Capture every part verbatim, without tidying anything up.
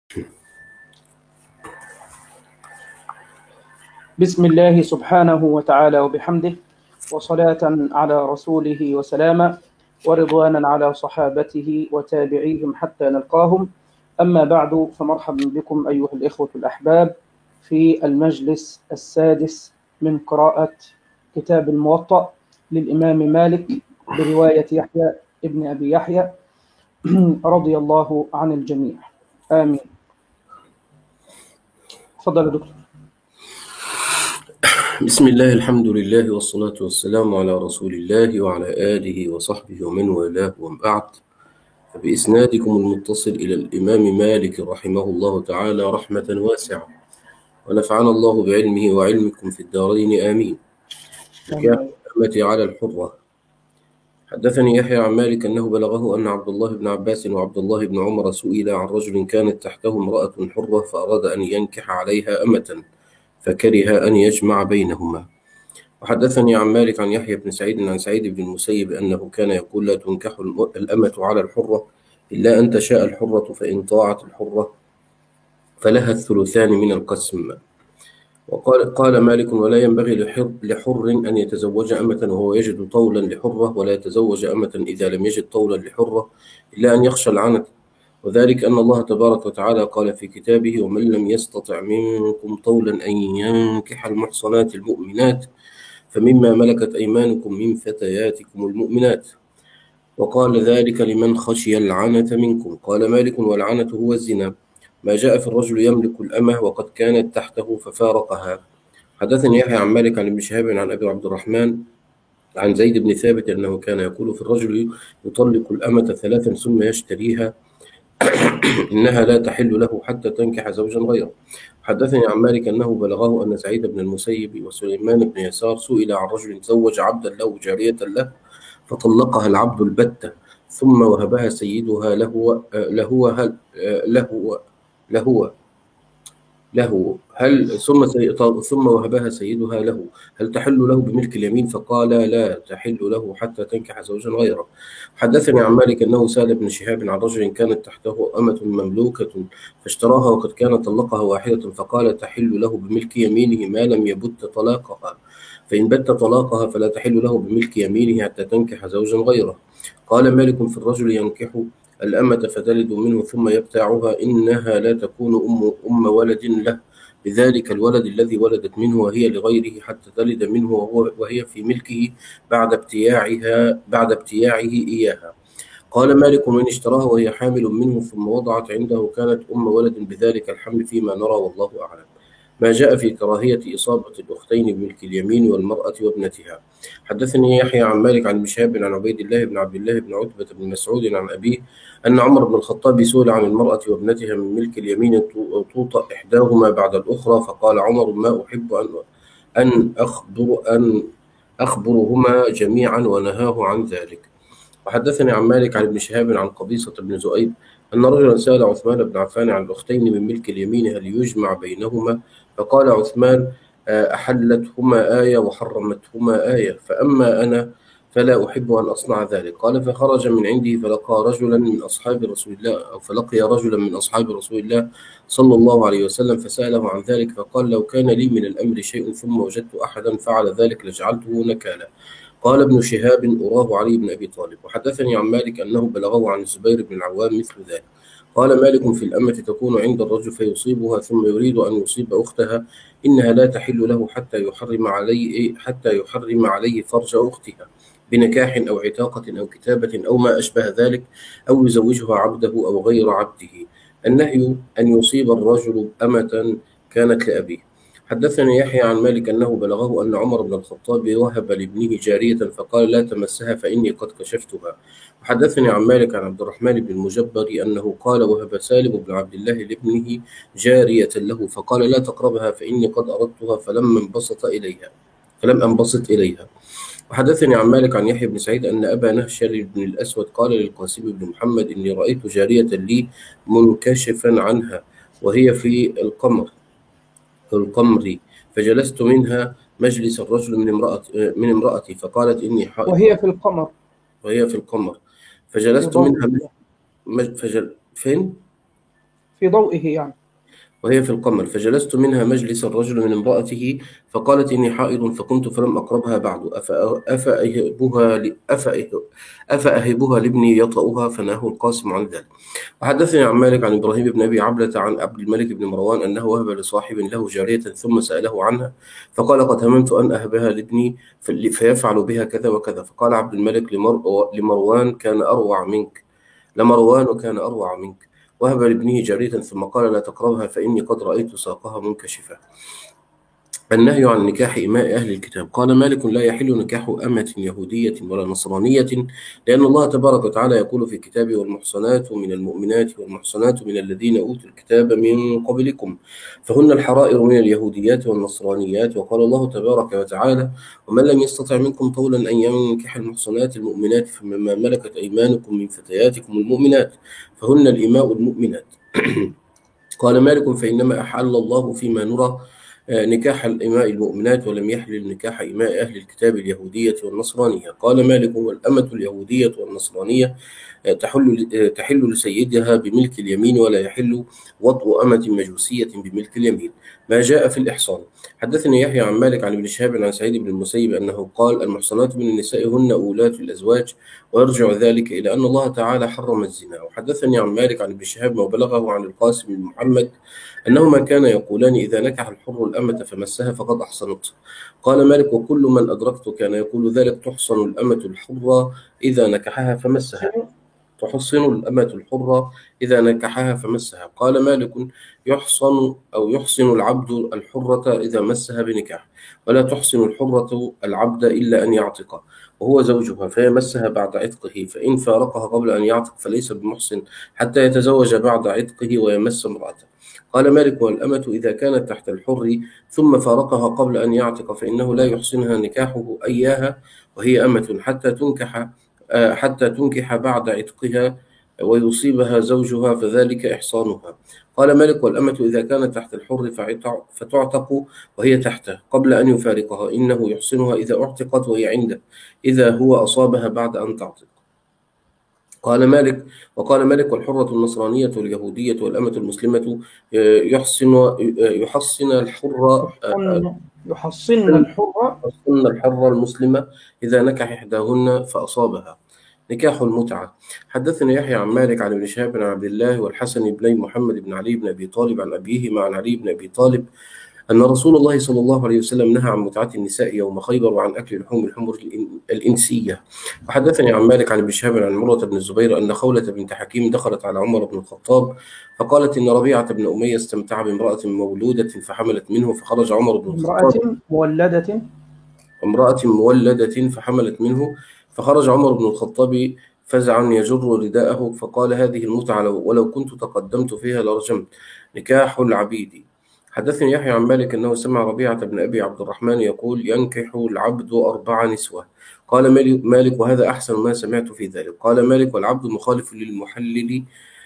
بسم الله سبحانه وتعالى وبحمده، وصلاة على رسوله وسلاما، ورضوانا على صحابته وتابعيهم حتى نلقاهم. أما بعد، فمرحبا بكم أيها الإخوة الأحباب في المجلس السادس من قراءة كتاب الموطأ للإمام مالك برواية يحيى ابن أبي يحيى رضي الله عن الجميع، آمين. تفضل يا دكتور. بسم الله، الحمد لله، والصلاة والسلام على رسول الله وعلى آله وصحبه ومن والاه، وبعد. فبإسنادكم المتصل إلى الإمام مالك رحمه الله تعالى رحمة واسعة، ونفعنا الله بعلمه وعلمكم في الدارين، آمين. نكاح الأمة على الحرة. حدثني يحيى عن مالك أنه بلغه أن عبد الله بن عباس وعبد الله بن عمر سئل عن رجل كانت تحته امرأة حرة فأراد أن ينكح عليها أمة فكره أن يجمع بينهما. وحدثني عن مالك عن يحيى بن سعيد عن سعيد بن المسيب أنه كان يقول: لا تنكح الأمة على الحرة إلا أن تشاء الحرة، فإن طاعت الحرة فلها الثلثان من القسم. وقال قال مالك: ولا ينبغي لحر, لحر أن يتزوج أمة وهو يجد طولا لحرة، ولا يتزوج أمة إذا لم يجد طولا لحرة إلا أن يخشى العنت، وذلك أن الله تبارك وتعالى قال في كتابه: ومن لم يستطع منكم طولا أن ينكح المحصنات المؤمنات فمما ملكت أيمانكم من فتياتكم المؤمنات، وقال ذلك لمن خشي العنة منكم. قال مالك: والعنة هو الزنا، ما جاء في الرجل يملك الأمة وقد كانت تحته ففارقها. حدثني يحيى عن مالك عن ابن شهاب عن أبي عبد الرحمن عن زيد بن ثابت أنه كان يقول في الرجل يطلق الأمة ثلاثا ثم يشتريها إنها لا تحل له حتى تنكح زوجا غيره. حدثني عن مالك أنه بلغه أن سعيد بن المسيب وسليمان بن يسار سئل عن رجل تزوج عبدا له جارية له فطلقها العبد البتة ثم وهبها سيدها له له هل له له له هل ثم ثم وهبها سيدها له هل تحل له بملك اليمين؟ فقال: لا تحل له حتى تنكح زوجا غيره. حدثني عن مالك أنه سأل بن شهاب عن رجل كانت تحته أمة مملوكة فاشتراها وقد كان طلقها واحدة، فقال: تحل له بملك يمينه ما لم يبت طلاقها، فإن بت طلاقها فلا تحل له بملك يمينه حتى تنكح زوجا غيره. قال مالك: في الرجل ينكح الأمة فتلد منه ثم يبتاعها إنها لا تكون أم, أم ولد له بذلك الولد الذي ولدت منه وهي لغيره حتى تلد منه وهو وهي في ملكه بعد ابتياعها بعد ابتياعه إياها. قال مالك: من اشتراها وهي حامل منه ثم وضعت عنده كانت أم ولد بذلك الحمل فيما نرى، والله أعلم. ما جاء في كراهية إصابة الأختين بملك اليمين والمرأة وابنتها. حدثني يحيى عن مالك عن مشهاب عن عبيد الله بن عبد الله بن عتبة بن مسعود عن أبيه أن عمر بن الخطاب سئل عن المرأة وابنتها من ملك اليمين توطأ إحداهما بعد الأخرى، فقال عمر: ما أحب أن أن أخبر أن أخبرهما جميعا، ونهاه عن ذلك. وحدثني عن مالك عن ابن شهاب عن قبيصة بن زؤيب أن رجلا سأل عثمان بن عفان عن الأختين من ملك اليمين هل يجمع بينهما؟ فقال عثمان: أحلتهما آية وحرمتهما آية، فأما أنا فلا أحب أن أصنع ذلك. قال: فخرج من عنده فلقى رجلا من أصحاب رسول الله أو فلقي رجلا من أصحاب رسول الله صلى الله عليه وسلم فسأله عن ذلك، فقال: لو كان لي من الأمر شيء ثم وجدت أحدا فعل ذلك لجعلته نكالا. قال ابن شهاب: أراه علي بن أبي طالب. وحدثني عن مالك أنه بلغه عن الزبير بن العوام مثل ذلك. قال مالك: في الأمة تكون عند الرجل فيصيبها ثم يريد أن يصيب أختها إنها لا تحل له حتى يحرم عليه حتى يحرم عليه فرج أختها بنكاح أو عتاقة أو كتابة أو ما أشبه ذلك، أو يزوجها عبده أو غير عبده. النهي أن يصيب الرجل أمة كانت لأبيه. حدثني يحيى عن مالك أنه بلغه أن عمر بن الخطاب وهب لابنه جارية فقال: لا تمسها فإني قد كشفتها. وحدثني عن مالك عن عبد الرحمن بن المجبر أنه قال: وهب سالم بن عبد الله لابنه جارية له فقال: لا تقربها فإني قد أردتها فلم انبسط إليها فلم أنبسط إليها. وحدثني عن مالك عن يحيى بن سعيد أن أبا نهشل بن الأسود قال للقاسم بن محمد: إني رأيت جارية لي منكشفا عنها وهي في القمر القمر فجلست منها مجلس الرجل من امرأة من امرأتي فقالت: إني حائض. وهي في القمر وهي في القمر فجلست منها مج... فجل... فين؟ في ضوئه يعني. وهي في القمر، فجلست منها مجلس الرجل من امرأته، فقالت إني حائض، فكنت فلم أقربها بعد، أفأ- أفأهبها ل- أفأه- أفأهبها لابني يطأها، فنهاه القاسم عن ذلك. وحدثني عن مالك عن إبراهيم بن أبي عبلة عن عبد الملك بن مروان أنه وهب لصاحب له جارية ثم سأله عنها، فقال قد هممت أن أهبها لابني في- فيفعل بها كذا وكذا. فقال عبد الملك لمر- لمروان كان أروع منك لمروان كان أروع منك، وهب لابنه جارية ثم قال لا تقربها فإني قد رأيت ساقها منكشفة. النهي عن نكاح إماء أهل الكتاب. قال مالك لا يحل نكاح أمة يهودية ولا نصرانية، لأن الله تبارك وتعالى يقول في كتابه والمحصنات من المؤمنات والمحصنات من الذين أوتوا الكتاب من قبلكم، فهن الحرائر من اليهوديات والنصرانيات. وقال الله تبارك وتعالى ومن لم يستطع منكم طولا أن ينكح المحصنات المؤمنات فمما ملكت أيمانكم من فتياتكم المؤمنات فهن الإماء المؤمنات. قال مالك فإنما أحل الله فيما نرى نكاح الإماء المؤمنات ولم يحلل نكاح إماء أهل الكتاب اليهودية والنصرانية. قال مالك والأمة اليهودية والنصرانية تحل تحل لسيدها بملك اليمين، ولا يحل وطء أمة مجوسية بملك اليمين، ما جاء في الإحصان. حدثني يحيى عن مالك عن ابن شهاب عن سعيد بن المسيب أنه قال المحصنات من النساء هن أولاة الأزواج، ويرجع ذلك إلى أن الله تعالى حرم الزنا. وحدثني عن مالك عن ابن شهاب ما بلغه عن القاسم بن محمد أنهما كانا يقولان إذا نكح الحر الأمة فمسها فقد أحصنته. قال مالك وكل من أدركت كان يقول ذلك تحصن الأمة الحرة إذا نكحها فمسها تحصن الأمة الحرة إذا نكحها فمسها. قال مالك يحصن أو يحصن العبد الحرة إذا مسها بنكاح، ولا تحصن الحرة العبد إلا أن يعتق وهو زوجها فيمسها بعد عتقه، فإن فارقها قبل أن يعتق فليس بمحصن حتى يتزوج بعد عتقه ويمس امرأته. قال مالك والأمة إذا كانت تحت الحر ثم فارقها قبل أن يعتق فإنه لا يحصنها نكاحه إياها وهي أمة حتى تنكح حتى تنكح بعد عتقها ويصيبها زوجها فذلك إحصانها. قال مالك والأمة إذا كانت تحت الحر فتعتق وهي تحته قبل أن يفارقها، إنه يحصنها إذا أعتقت وهي عنده إذا هو أصابها بعد أن تعتق. قال مالك وقال مالك والحرة النصرانية واليهودية والأمة المسلمة يحصن يحصن الحر يحصن الحرة يحصن الحرة المسلمة إذا نكح إحداهن فأصابها. نكاح المتعة. حدثني يحيى عن مالك عن ابن شهاب عن عبد الله والحسن بن محمد بن علي بن أبي طالب عن أبيهما عن علي بن أبي طالب أن رسول الله صلى الله عليه وسلم نهى عن متعة النساء يوم خيبر وعن أكل لحوم الحمر الإنسية. وحدثني عن مالك عن ابن شهاب عن عروة بن الزبير أن خولة بنت حكيم دخلت على عمر بن الخطاب فقالت إن ربيعة بن أمية استمتع بامرأة مولودة فحملت منه، فخرج عمر بن الخطاب امرأة مولدة امرأة مولدة فحملت منه، فخرج عمر بن الخطاب فزعا يجر رداءه فقال هذه المتعة ولو كنت تقدمت فيها لرجمت. نكاح العبيد. حدثني يحيى عن مالك أنه سمع ربيعة بن أبي عبد الرحمن يقول ينكح العبد أربع نسوة. قال مالك وهذا أحسن ما سمعت في ذلك. قال مالك والعبد مخالف للمحلل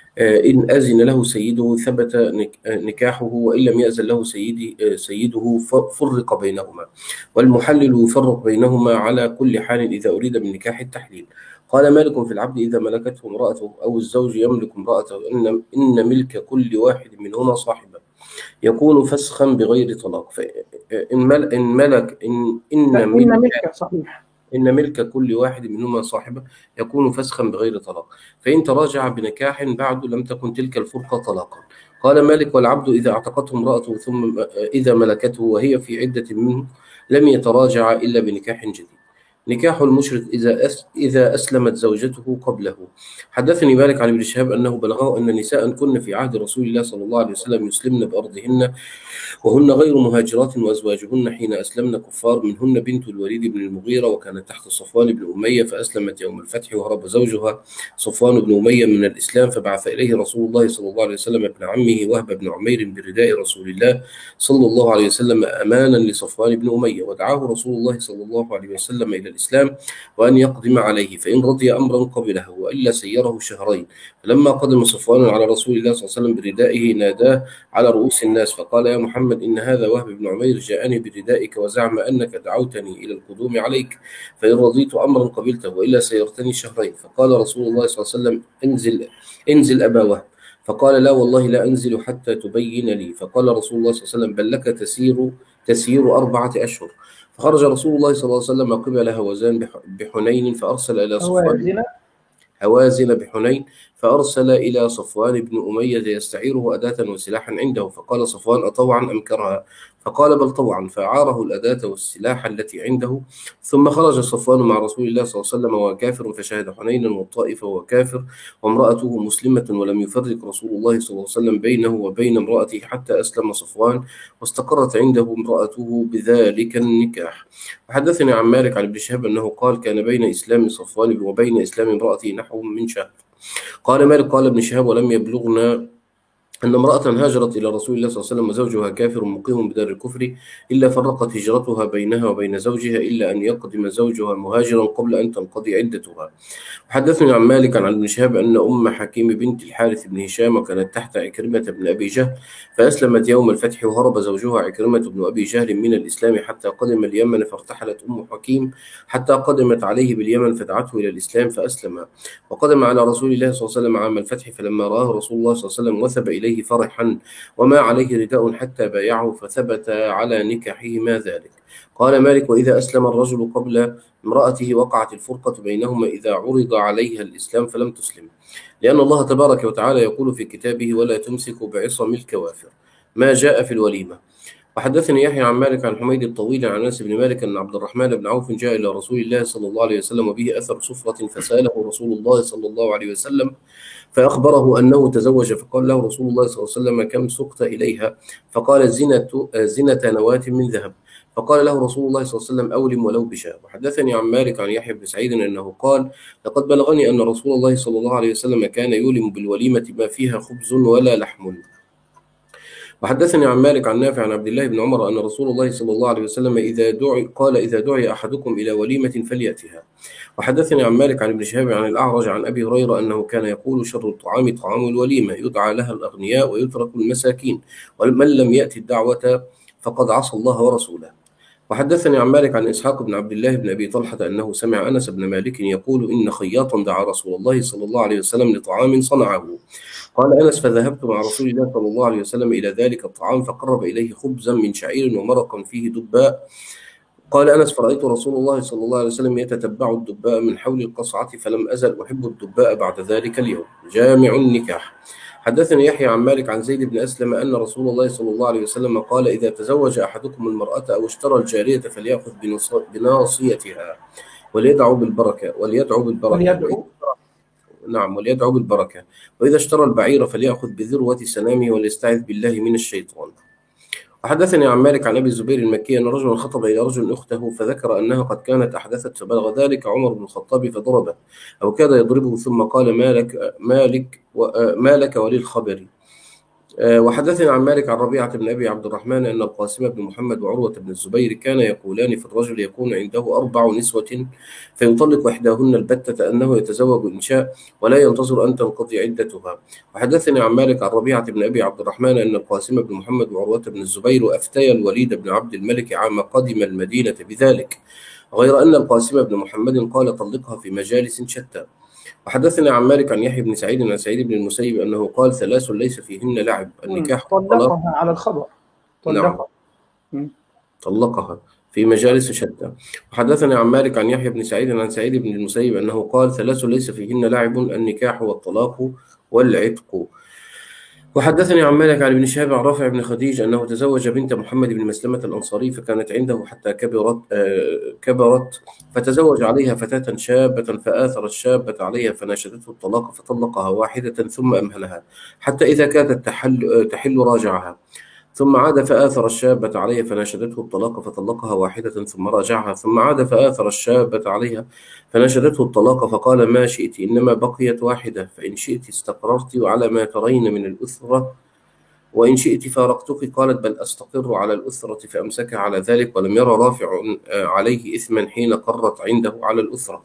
إن أذن له سيده ثبت نكاحه، وإن لم يأذن له سيدي سيده فرق بينهما، والمحلل يفرق بينهما على كل حال إذا أريد بالنكاح التحليل. قال مالك في العبد إذا ملكته امرأته أو الزوج يملك امرأته إن, إن ملك كل واحد منهما صاحبا يكون فسخا بغير طلاق. فإن مل إن ملك إن إن ملك, ملك صحيح إن ملك كل واحد منهما صاحبة يكون فسخا بغير طلاق، فإن تراجع بنكاح بعد لم تكن تلك الفرقة طلاقا. قال مالك والعبد إذا اعتقته امرأته ثم إذا ملكته وهي في عدة منه لم يتراجع إلا بنكاح جديد. نكاح المشرك إذا أس إذا أسلمت زوجته قبله. حدثني مالك عن ابن شهاب أنه بلغه أن نساء كن في عهد رسول الله صلى الله عليه وسلم يسلمن بأرضهن وهن غير مهاجرات، وأزواجهن حين أسلمن كفار، منهن بنت الوليد بن المغيرة وكانت تحت صفوان بن أمية فأسلمت يوم الفتح وهرب زوجها صفوان بن أمية من الإسلام، فبعث إليه رسول الله صلى الله عليه وسلم ابن عمه وهب بن عمير برداء رسول الله صلى الله عليه وسلم أمانا لصفوان بن أمية، ودعاه رسول الله صلى الله عليه وسلم إلى الإسلام وأن يقدم عليه، فإن رضي أمرا قبله وإلا سيره شهرين. فلما قدم صفوان على رسول الله صلى الله عليه وسلم بردائه ناداه على رؤوس الناس فقال يا محمد إن هذا وهب بن عمير جاءني بردائك وزعم أنك دعوتني إلى القدوم عليك، فإن رضيت أمرا قبلته وإلا سيرتني شهرين. فقال رسول الله صلى الله عليه وسلم انزل, انزل أبا وهب. فقال لا والله لا أنزل حتى تبين لي. فقال رسول الله صلى الله عليه وسلم بل لك تسير تسير أربعة أشهر. فخرج رسول الله صلى الله عليه وسلم قبل هوازان بح- بحنين فأرسل إلى صفوان هوازن. هوازن بحنين فأرسل إلى صفوان بن أمية يستعيره أداة وسلاحا عنده. فقال صفوان أطوعا أم كرها؟ فقال بل طوعا. فأعاره الأداة والسلاح التي عنده. ثم خرج صفوان مع رسول الله صلى الله عليه وسلم وهو كافر فشهد حنينا والطائف وهو كافر وامرأته مسلمة، ولم يفرق رسول الله صلى الله عليه وسلم بينه وبين امرأته حتى أسلم صفوان واستقرت عنده امرأته بذلك النكاح. وحدثني عن مالك عن ابن شهاب أنه قال كان بين إسلام صفوان وبين إسلام امرأته نحو من شهر. قال مالك قال ابن شهاب ولم يبلغنا أن امرأة هاجرت إلى رسول الله صلى الله عليه وسلم وزوجها كافر مقيم بدار الكفر إلا فرقت هجرتها بينها وبين زوجها إلا أن يقدم زوجها مهاجرا قبل أن تنقضي عدتها. وحدثني عن مالك عن ابن شهاب أن أم حكيم بنت الحارث بن هشام وكانت تحت عكرمة بن أبي جهل فأسلمت يوم الفتح وهرب زوجها عكرمة بن أبي جهل من الإسلام حتى قدم اليمن، فارتحلت أم حكيم حتى قدمت عليه باليمن فدعته إلى الإسلام فأسلم. وقدم على رسول الله صلى الله عليه وسلم عام الفتح فلما رآه رسول الله صلى الله عليه وسلم وثب إليه فرحا وما عليه رداء حتى بايعه فثبت على نكاحه ما ذلك. قال مالك وإذا أسلم الرجل قبل امرأته وقعت الفرقة بينهما إذا عرض عليها الإسلام فلم تسلم، لأن الله تبارك وتعالى يقول في كتابه ولا تمسكوا بعصم الكوافر ما جاء في الوليمة. وحدثني يحيى عن مالك عن حميد الطويل عن أنس بن مالك أن عبد الرحمن بن عوف جاء إلى رسول الله صلى الله عليه وسلم وبه أثر صفرة فسأله رسول الله صلى الله عليه وسلم فأخبره أنه تزوج، فقال له رسول الله صلى الله عليه وسلم كم سقت إليها؟ فقال زنة, زنة نواة من ذهب. فقال له رسول الله صلى الله عليه وسلم أولم ولو بشاء. وحدثني عن مالك عن يحيى بن سعيد أنه قال لقد بلغني أن رسول الله صلى الله عليه وسلم كان يولم بالوليمة ما فيها خبز ولا لحم. وحدثني عن مالك عن نافع عن عبد الله بن عمر أن رسول الله صلى الله عليه وسلم إذا دعي قال إذا دعي أحدكم إلى وليمة فليأتها. وحدثني عن مالك عن ابن شهاب عن الأعرج عن أبي هريرة أنه كان يقول شر الطعام طعام الوليمة يدعى لها الأغنياء ويترك المساكين ومن لم يأتي الدعوة فقد عصى الله ورسوله. وحدثني عن مالك عن إسحاق بن عبد الله بن أبي طلحة أنه سمع أنس بن مالك يقول إن خياطا دعا رسول الله صلى الله عليه وسلم لطعام صنعه. قال أنس فذهبت مع رسول الله صلى الله عليه وسلم إلى ذلك الطعام فقرب إليه خبزا من شعير ومرقا فيه دباء. قال أنس فرأيت رسول الله صلى الله عليه وسلم يتتبع الدباء من حول القصعة فلم أزل أحب الدباء بعد ذلك اليوم. جامع النكاح. حدثني يحيى عن مالك عن زيد بن أسلم أن رسول الله صلى الله عليه وسلم قال إذا تزوج أحدكم المرأة أو اشترى الجارية فليأخذ بناصيتها وليدعو بالبركة وليدعو بالبركة وليدعو نعم وليدعو بالبركة وإذا اشترى البعير فليأخذ بذروة سنامه وليستعذ بالله من الشيطان. وحدثني عن مالك عن أبي الزبير المكي أن رجلا خطب إلى رجل أخته فذكر أنها قد كانت أحدثت فبلغ ذلك عمر بن الخطاب فضربه أو كاد يضربه ثم قال مالك مالك مالك وللخبر. وحدثني عن مالك عن ربيعة بن أبي عبد الرحمن أن القاسم بن محمد وعروة بن الزبير كان يقولان في الرجل يكون عنده أربع نسوة فيطلق إحداهن البتة أنه يتزوج إن شاء ولا ينتظر أن تنقضي عدتها. وحدثني عن مالك عن ربيعة بن أبي عبد الرحمن أن القاسم بن محمد وعروة بن الزبير أفتيا الوليد بن عبد الملك عام قدم المدينة بذلك، غير أن القاسم بن محمد قال طلقها في مجالس شتى. وحدثنا عن مالك عن يحيى بن سعيد عن سعيد بن المسيب أنه قال ثلاث ليس فيهن لعب النكاح طلقها على الخبر طلقها نعم. طلقها في مجالس شتى. وحدثنا عن مالك عن يحيى بن سعيد عن سعيد بن المسيب أنه قال ثلاث ليس فيهن لعب النكاح والطلاق والعتق. وحدثني عن مالك عن ابن شهاب عن رافع بن خديج أنه تزوج بنت محمد بن مسلمة الأنصاري فكانت عنده حتى كبرت آه كبرت فتزوج عليها فتاة شابة فآثر الشابة عليها فناشدته الطلاق فطلقها واحدة ثم أمهلها حتى إذا كانت تحل, تحل راجعها ثم عاد فآثر الشابة عليها فناشدته الطلاق فطلقها واحدة ثم راجعها ثم عاد فآثر الشابة عليها فناشدته الطلاق فقال ما شئت إنما بقيت واحدة فإن شئت استقررت على ما ترين من الأسرة وإن شئت فارقتك. قالت بل أستقر على الأسرة فأمسك على ذلك ولم يرى رافع عليه إثما حين قرت عنده على الأسرة.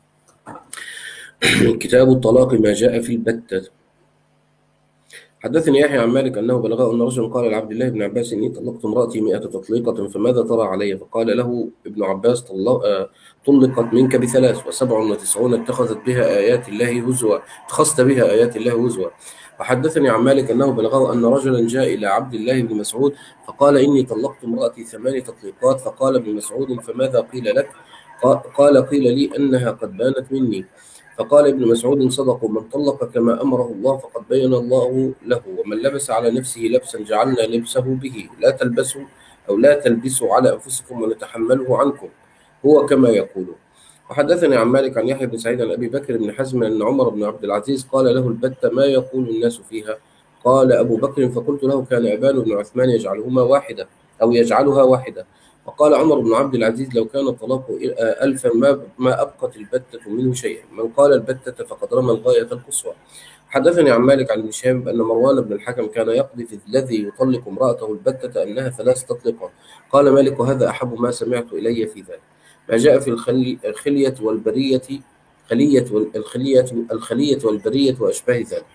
كتاب الطلاق ما جاء في البتة. حدثني يحيى عن مالك أنه بلغه أن رجلا قال لعبد الله بن عباس إني طلقت امرأتي مئة تطليقة فماذا ترى علي؟ فقال له ابن عباس طلقت منك بثلاث وسبع وتسعون اتخذت بها آيات الله هزوا اتخذت بها آيات الله هزوا. وحدثني عن مالك أنه بلغه أن رجلا جاء إلى عبد الله بن مسعود فقال إني طلقت امرأتي ثمان تطليقات. فقال ابن مسعود فماذا قيل لك؟ قال قيل لي أنها قد بانت مني. فقال ابن مسعود صدقوا، من طلق كما أمره الله فقد بين الله له، ومن لبس على نفسه لبسا جعلنا لبسه به، لا تلبسوا أو لا تلبسوا على أنفسكم ونتحمله عنكم، هو كما يقولون. وحدثني عن مالك عن يحيى بن سعيد عن أبي بكر بن حزم أن عمر بن عبد العزيز قال له البتة ما يقول الناس فيها؟ قال أبو بكر فقلت له كان أبان بن عثمان يجعلهما واحدة أو يجعلها واحدة. وقال عمر بن عبد العزيز لو كان الطلاق ألفا ما ما أبقت البتة منه شيئا، من قال البتة فقد رمى الغاية القصوى. حدثني عن مالك عن هشام أن مروان بن الحكم كان يقضي في الذي يطلق امرأته البتة أنها ثلاث تطلقات. قال مالك هذا أحب ما سمعت إلي في ذلك، ما جاء في الخلية والبرية خلية الخلية الخلية والبرية وأشباه ذلك.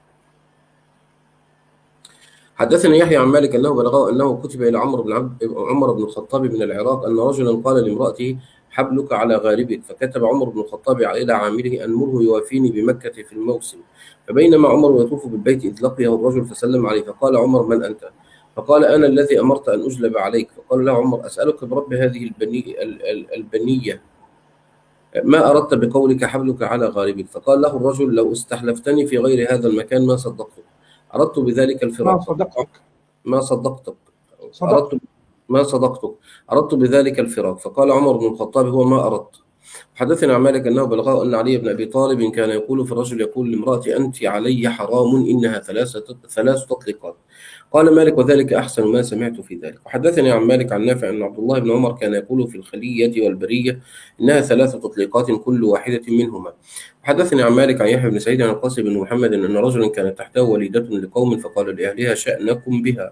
حدثني يحيى عن مالك أنه بلغه أنه كتب إلى عمر بن عبد عمر بن الخطاب من العراق أن رجلا قال لامرأته حبلك على غاربك، فكتب عمر بن الخطاب إلى عامله أن مره يوافيني بمكة في الموسم. فبينما عمر يطوف بالبيت إذ لقيه الرجل فسلم عليه، فقال عمر من أنت؟ فقال أنا الذي أمرت أن أجلب عليك. فقال له عمر أسألك برب هذه البني البنية ما أردت بقولك حبلك على غاربك؟ فقال له الرجل لو استحلفتني في غير هذا المكان ما صدقتك، أردت بذلك الفراق. ما صدقتك ما صدقتك صدق. أردت ما صدقتك أردت بذلك الفراق. فقال عمر بن الخطاب هو ما أردت. حدثنا عن مالك أنه بلغه أن علي بن أبي طالب كان يقول في الرجل يقول لامرأتي أنت علي حرام إنها ثلاث ثلاث تطليقات. قال مالك وذلك أحسن ما سمعت في ذلك. وحدثني عن مالك عن نافع أن عبد الله بن عمر كان يقول في الخلية والبرية إنها ثلاث تطليقات كل واحدة منهما. وحدثني عن مالك عن يحيى بن سعيد عن القاسم بن محمد أن رجلا كانت تحته وليدة لقوم فقال لأهلها شأنكم بها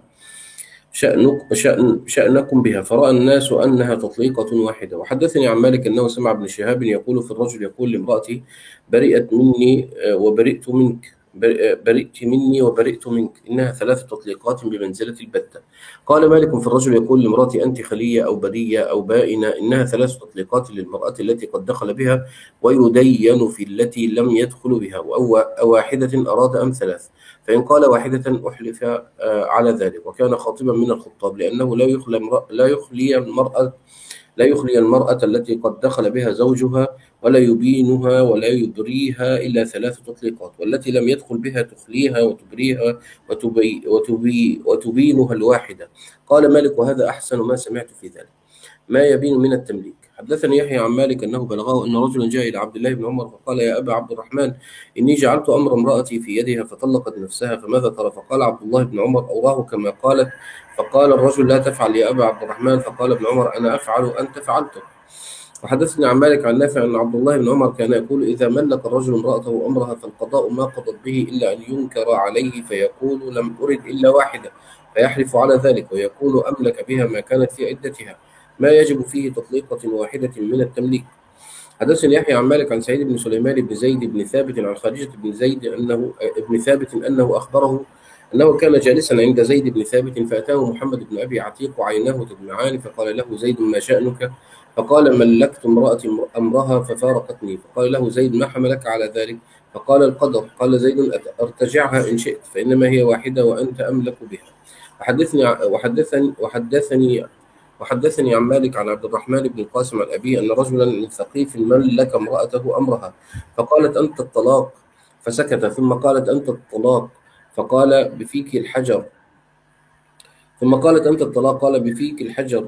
شأنك شأن شأنكم بها، فرأى الناس أنها تطليقة واحدة. وحدثني عن مالك أنه سمع ابن شهاب يقول في الرجل يقول لامرأته برئت مني وبرئت منك برئت مني وبرئت منك إنها ثلاث تطليقات بمنزلة البتة. قال مالك في الرجل يقول لامرأتي أنت خلية أو برية أو بائنة إنها ثلاث تطليقات للمرأة التي قد دخل بها ويدين في التي لم يدخل بها، أو واحدة أراد أم ثلاث؟ فإن قال واحدة أحلف على ذلك، وكان خاطبا من الخطاب لأنه لا يخلي لا يخلي المرأة لا يخلي المرأة التي قد دخل بها زوجها ولا يبينها ولا يبريها إلا ثلاث تطليقات، والتي لم يدخل بها تخليها وتبريها وتبي وتبي وتبينها الواحدة. قال مالك وهذا أحسن ما سمعت في ذلك، ما يبين من التمليك. حدثني يحيى عن مالك أنه بلغه أن رجلا جاء إلى عبد الله بن عمر فقال يا أبا عبد الرحمن إني جعلت أمر امرأتي في يدها فطلقت نفسها فماذا ترى؟ فقال عبد الله بن عمر أوراه كما قالت. فقال الرجل لا تفعل يا أبا عبد الرحمن. فقال ابن عمر أنا أفعل أنت فعلته. وحدثني عن مالك عن نافع أن عبد الله بن عمر كان يقول إذا ملك الرجل امرأته أمرها فالقضاء ما قضت به إلا أن ينكر عليه فيقول لم أرد إلا واحدة فيحلف على ذلك ويكون أملك بها ما كانت في عدتها، ما يجب فيه تطليقة واحدة من التمليك. حدثني يحيى عن مالك عن سعيد بن سليمان بن زيد بن ثابت عن خارجة بن زيد أنه ابن ثابت أنه أخبره أنه كان جالسا عند زيد بن ثابت فأتاه محمد بن أبي عتيق وعيناه تدمعان فقال له زيد ما شأنك؟ فقال ملكت امرأتي أمرها ففارقتني. فقال له زيد ما حملك على ذلك؟ فقال القدر. قال زيد ارتجعها إن شئت فإنما هي واحدة وأنت أملك بها. وحدثني وحدثني وحدثني وحدثني عن مالك عن عبد الرحمن بن القاسم عن أبيه أن رجلا من ثقيف ملك امرأته أمرها فقالت أنت الطلاق فسكت، ثم قالت أنت الطلاق فقال بفيك الحجر ثم قالت أنت الطلاق قال بفيك الحجر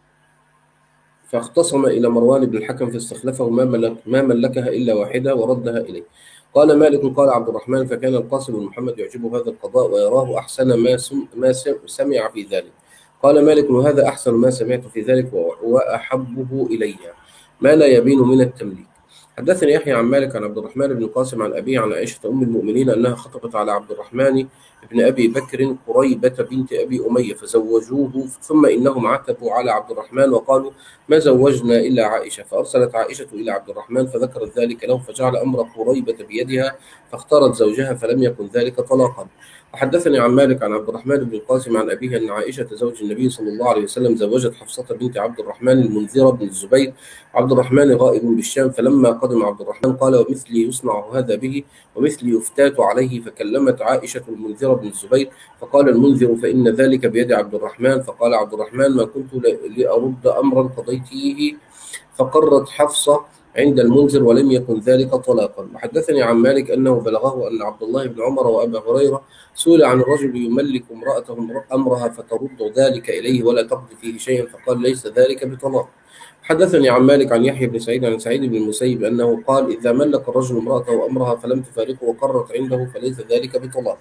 فاختصم إلى مروان بن الحكم فاستخلفه ما, ملك ما ملكها إلا واحدة وردها إليه. قال مالك قال عبد الرحمن فكان القاسم بن محمد يعجبه هذا القضاء ويراه أحسن ما, ما سمع في ذلك. قال مالك وهذا أحسن ما سمعت في ذلك وأحبه إلي، ما لا يبين من التمليك. حدثني يحيى عن مالك عن عبد الرحمن بن القاسم عن أبيه عن عائشة أم المؤمنين أنها خطبت على عبد الرحمن بن أبي بكر قريبة بنت أبي أمية فزوجوه، ثم إنهم عتبوا على عبد الرحمن وقالوا ما زوجنا إلا عائشة، فأرسلت عائشة إلى عبد الرحمن فذكرت ذلك له فجعل أمر قريبة بيدها فاختارت زوجها فلم يكن ذلك طلاقا. وحدثني عن مالك عن عبد الرحمن بن القاسم عن أبيه أن عائشة زوج النبي صلى الله عليه وسلم زوجت حفصة بنت عبد الرحمن المنذرة بن الزبير. عبد الرحمن غائب بالشام، فلما قدم عبد الرحمن قال: ومثلي يصنع هذا به ومثلي يفتات عليه. فكلمت عائشة المنذرة بن الزبير فقال المنذر: فإن ذلك بيد عبد الرحمن. فقال عبد الرحمن: ما كنت لأرد أمرا قضيته. فقرت حفصة عند المنذر ولم يكن ذلك طلاقا. وحدثني عن مالك أنه بلغه أن عبد الله بن عمر وأبا هريرة سئل عن الرجل يملك امرأته أمرها فترد ذلك إليه ولا تقضي فيه شيئا، فقال: ليس ذلك بطلاق. حدثني عن مالك عن يحيى بن سعيد عن سعيد بن المسيب أنه قال: إذا ملك الرجل امرأته أمرها فلم تفارقه وقرت عنده فليس ذلك بطلاق.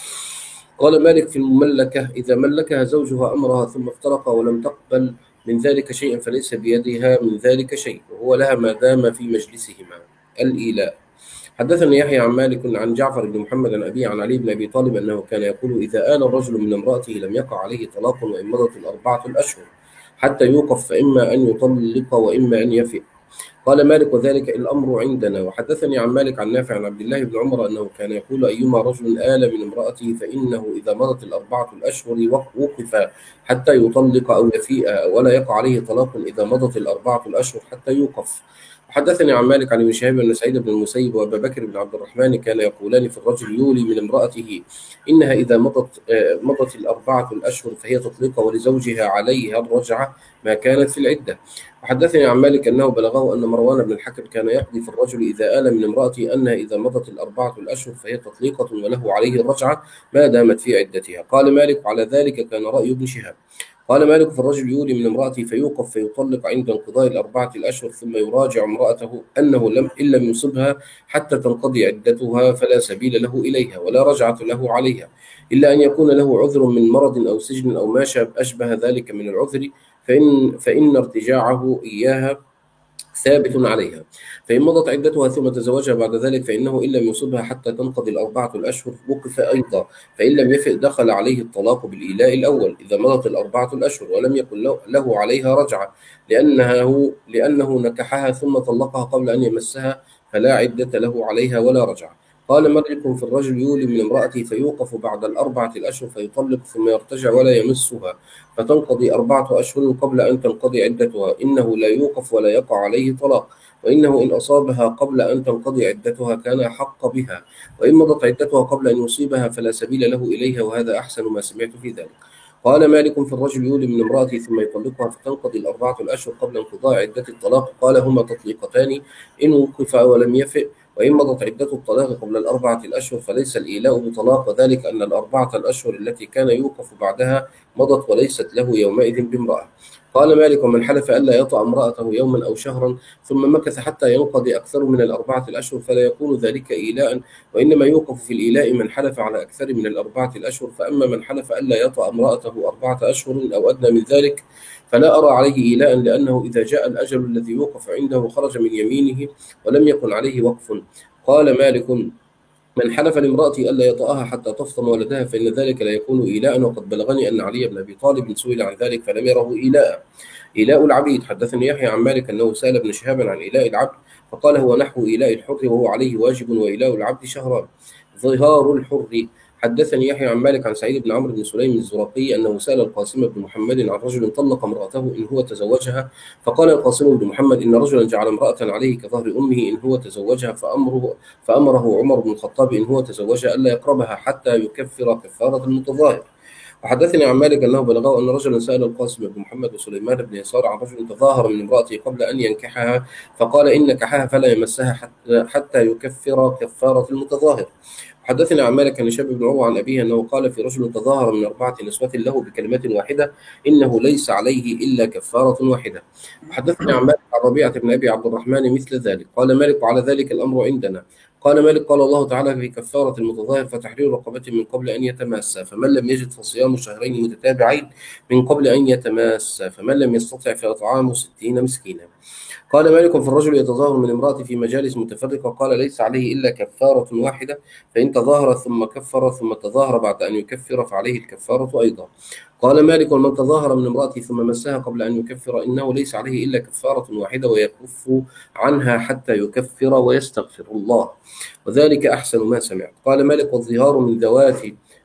قال مالك في المملكة: إذا ملكها زوجها أمرها ثم افترق ولم تقبل من ذلك شيئا فليس بيدها من ذلك شيء، وهو لها ما دام في مجلسهما. الإيلاء. حدثني يحيى عن مالك عن جعفر بن محمد عن أبي عن علي بن أبي طالب أنه كان يقول: إذا آل الرجل من امرأته لم يقع عليه طلاق وإن مضت الأربعة الأشهر حتى يوقف، فإما أن يطلق وإما أن يفئ. قال مالك: وذلك الأمر عندنا. وحدثني عن مالك عن نافع عن عبد الله بن عمر أنه كان يقول: أيما رجل آل من امرأته فإنه إذا مضت الأربعة الأشهر وقف حتى يطلق أو يفيء، ولا يقع عليه طلاق إذا مضت الأربعة الأشهر حتى يوقف. وحدثني عن مالك عن ابن شهاب أن سعيد بن المسيب وأبا بكر بن عبد الرحمن كان يقولان في الرجل يولي من امرأته إنها إذا مضت مضت الأربعة الأشهر فهي تطلق ولزوجها عليها الرجعة ما كانت في العدة. وحدثني عن مالك أنه بلغه أن مروان بن الحكم كان يقضي في الرجل إذا آل من امرأته أنها إذا مضت الأربعة الأشهر فهي تطليقة وله عليه الرجعة ما دامت في عدتها. قال مالك: على ذلك كان رأي ابن شهاب. قال مالك: في الرجل يولي من امرأته فيوقف فيطلق عند انقضاء الأربعة الأشهر ثم يراجع امرأته أنه لم إن لم يصبها حتى تنقضي عدتها فلا سبيل له إليها ولا رجعة له عليها، إلا أن يكون له عذر من مرض أو سجن أو ما أشبه ذلك من العذر، فإن, فإن ارتجاعه إياها ثابت عليها. فإن مضت عدتها ثم تزوجها بعد ذلك فإنه إن لم يصبها حتى تنقضي الأربعة الأشهر وقف أيضا، فإن لم يفئ دخل عليه الطلاق بالإيلاء الأول إذا مضت الأربعة الأشهر ولم يكن له عليها رجعة، لأنه, لأنه نكحها ثم طلقها قبل أن يمسها فلا عدة له عليها ولا رجعة. قال مالك: في الرجل يولي من امرأته فيوقف بعد الأربعة الأشهر فيطلق ثم يرتجع ولا يمسها فتنقضي أربعة أشهر قبل أن تنقضي عدتها، إنه لا يوقف ولا يقع عليه طلاق، وإنه إن أصابها قبل أن تنقضي عدتها كان حق بها، وإن مضت عدتها قبل أن يصيبها فلا سبيل له إليها، وهذا أحسن ما سمعت في ذلك. قال مالك: في الرجل يولي من امرأته ثم يطلقها فتنقضي الأربعة الأشهر قبل انقضاء عدة الطلاق، قال: هما تطليقتان إن وقف ولم يفئ، وإن مضت عدة الطلاق قبل الأربعة الأشهر فليس الإيلاء بطلاق، وذلك أن الأربعة الأشهر التي كان يوقف بعدها مضت وليست له يومئذ بامرأة. قال مالك: ومن حلف ألا يطأ امرأته يوما أو شهرا ثم مكث حتى ينقضي أكثر من الأربعة الأشهر فلا يكون ذلك إيلاء، وإنما يوقف في الإيلاء من حلف على أكثر من الأربعة الأشهر. فأما من حلف ألا يطأ امرأته أربعة أشهر أو أدنى من ذلك فلا أرى عليه إيلاء، لأنه إذا جاء الأجل الذي يوقف عنده خرج من يمينه ولم يكن عليه وقف. قال مالك: من حلف لامرأتي ألا يطأها حتى تفطم ولدها فإن ذلك لا يكون إيلاء، وقد بلغني أن علي بن أبي طالب سئل عن ذلك فلم يره إيلاء. إيلاء العبيد. حدثني يحيى عن مالك أنه سأل ابن شهاب عن إيلاء العبد فقال: هو نحو إيلاء الحر وهو عليه واجب، وإيلاء العبد شهران. ظهار الحر. حدثني يحيى عن مالك عن سعيد بن عمرو بن سليم الزرقي أنه سأل القاسم بن محمد عن رجل طلق امرأته إن هو تزوجها، فقال القاسم بن محمد: إن رجلا جعل امرأة عليه كظهر أمه إن هو تزوجها، فأمره, فأمره عمر بن الخطاب إن هو تزوجها ألا يقربها حتى يكفر كفارة المتظاهر. وحدثني عن مالك أنه بلغه أن رجلا سأل القاسم بن محمد وسليمان بن يسار عن رجل تظاهر من امرأته قبل أن ينكحها، فقال: إن نكحها فلا يمسها حتى, حتى يكفر كفارة المتظاهر. حدثنا عن مالك عن هشام بن عروة عن أبيه أنه قال في رجل تظاهر من أربعة نسوة له بكلمة واحدة إنه ليس عليه إلا كفارة واحدة. حدثنا عن مالك عن ربيعة بن أبي عبد الرحمن مثل ذلك. قال مالك: وعلى ذلك الأمر عندنا. قال مالك: قال الله تعالى في كفارة المتظاهر: فتحرير رقبة من قبل أن يتماسا، فمن لم يجد فصيام شهرين متتابعين من قبل أن يتماسا، فمن لم يستطع فإطعام ستين مسكينا. قال مالك: في الرجل يتظاهر من امرأته في مجالس متفرقة، قال: ليس عليه إلا كفارة واحدة، فإن تظاهر ثم كفر ثم تظاهر بعد أن يكفر فعليه الكفارة أيضا. قال مالك: ومن تظاهر من امرأته ثم مسها قبل أن يكفر إنه ليس عليه إلا كفارة واحدة ويكف عنها حتى يكفر ويستغفر الله، وذلك أحسن ما سمعت. قال مالك: والظهار من ذوات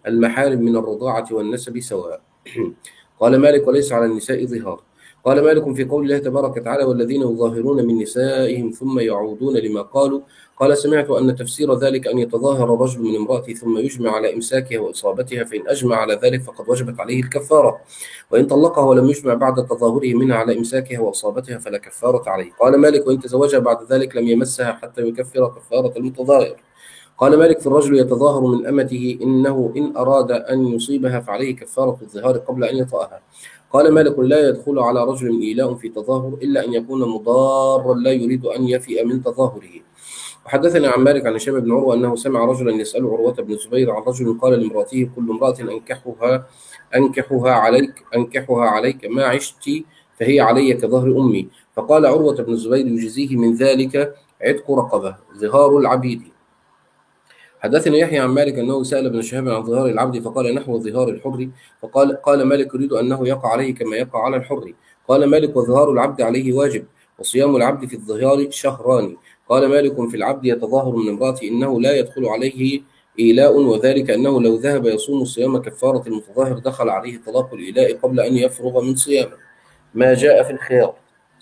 المحارم من الرضاعة والنسب سواء. قال مالك: وليس على النساء ظهار. قال مالك: في قول الله تبارك وتعالى: والذين يظاهرون من نسائهم ثم يعودون لما قالوا. قال: سمعت أن تفسير ذلك أن يتظاهر الرجل من امرأته ثم يجمع على إمساكها وإصابتها، فإن أجمع على ذلك فقد وجبت عليه الكفارة، وإن طلقها ولم يجمع بعد تظاهره منها على إمساكها وإصابتها فلا كفارة عليه. قال مالك: وإن تزوجها بعد ذلك لم يمسها حتى يكفر كفارة المتظاهر. قال مالك: في الرجل يتظاهر من أمته إنه إن أراد أن يصيبها فعليه كفارة الظهار قبل أن يطأها. قال مالك: لا يدخل على رجل إيلاء في تظاهر إلا أن يكون مضارا لا يريد أن يفيء من تظاهره. وحدثني عن مالك عن هشام بن عروة أنه سمع رجلا يسأل عروة بن الزبير عن رجل قال لامرأته: كل امرأة أنكحها أنكحها عليك أنكحها عليك ما عشت فهي علي كظهر أمي. فقال عروة بن الزبير: يجزيه من ذلك عتق رقبة، ظهار العبيد. حدثني يحيى عن مالك أنه سأل ابن شهاب عن ظهار العبد فقال: نحو ظهار الحر. فقال قال مالك: يريد أنه يقع عليه كما يقع على الحر. قال مالك: وظهار العبد عليه واجب، وصيام العبد في الظهار شهران. قال مالك: في العبد يتظاهر من امرأته إنه لا يدخل عليه إيلاء، وذلك أنه لو ذهب يصوم صيام كفارة المتظاهر دخل عليه طلاق الإيلاء قبل أن يفرغ من صيامه، ما جاء في الخيار.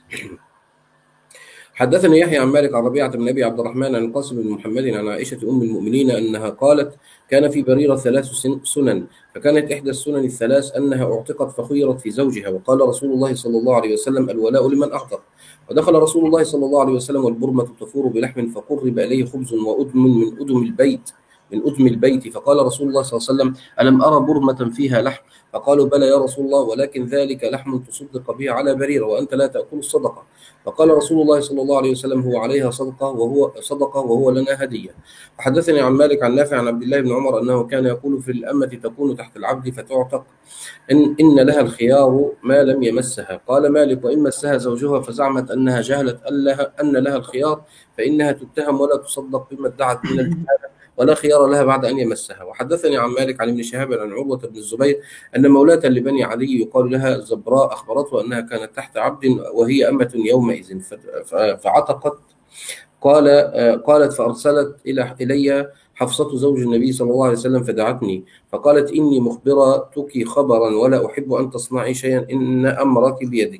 حدثني يحيى عن مالك عن ربيعة بن أبي عبد الرحمن عن القاسم بن محمد عن عائشة أم المؤمنين أنها قالت: كان في بريرة ثلاث سنن، فكانت إحدى السنن الثلاث أنها اعتقت فخيرت في زوجها، وقال رسول الله صلى الله عليه وسلم: الولاء لمن أعتق. ودخل رسول الله صلى الله عليه وسلم والبرمة تفور بلحم فقرب إليه خبز وأدم من أدم البيت من أدم البيت، فقال رسول الله صلى الله عليه وسلم: ألم أرى برمة فيها لحم؟ فقالوا: بلى يا رسول الله، ولكن ذلك لحم تصدق به على بريرة وأنت لا تأكل الصدقة. فقال رسول الله صلى الله عليه وسلم: هو عليها صدقة وهو صدقة وهو لنا هدية. وحدثني عن مالك عن نافع عن عبد الله بن عمر أنه كان يقول: في الأمة تكون تحت العبد فتعتق إن, إن لها الخيار ما لم يمسها. قال مالك: وإن مسها زوجها فزعمت أنها جهلت أن لها الخيار فإنها تتهم ولا تصدق بما ادعت من الجهالة، ولا خيار لها بعد أن يمسها. وحدثني عن مالك عن ابن شهاب عن عروة بن الزبير أن مولاة لبني علي يقال لها زبراء أخبرته أنها كانت تحت عبد وهي أمة يومئذ فعتقت. قال قالت: فأرسلت إلى إلي حفصة زوج النبي صلى الله عليه وسلم فدعتني فقالت: إني مخبرتك خبرا ولا أحب أن تصنعي شيئا، إن أمرك بيدك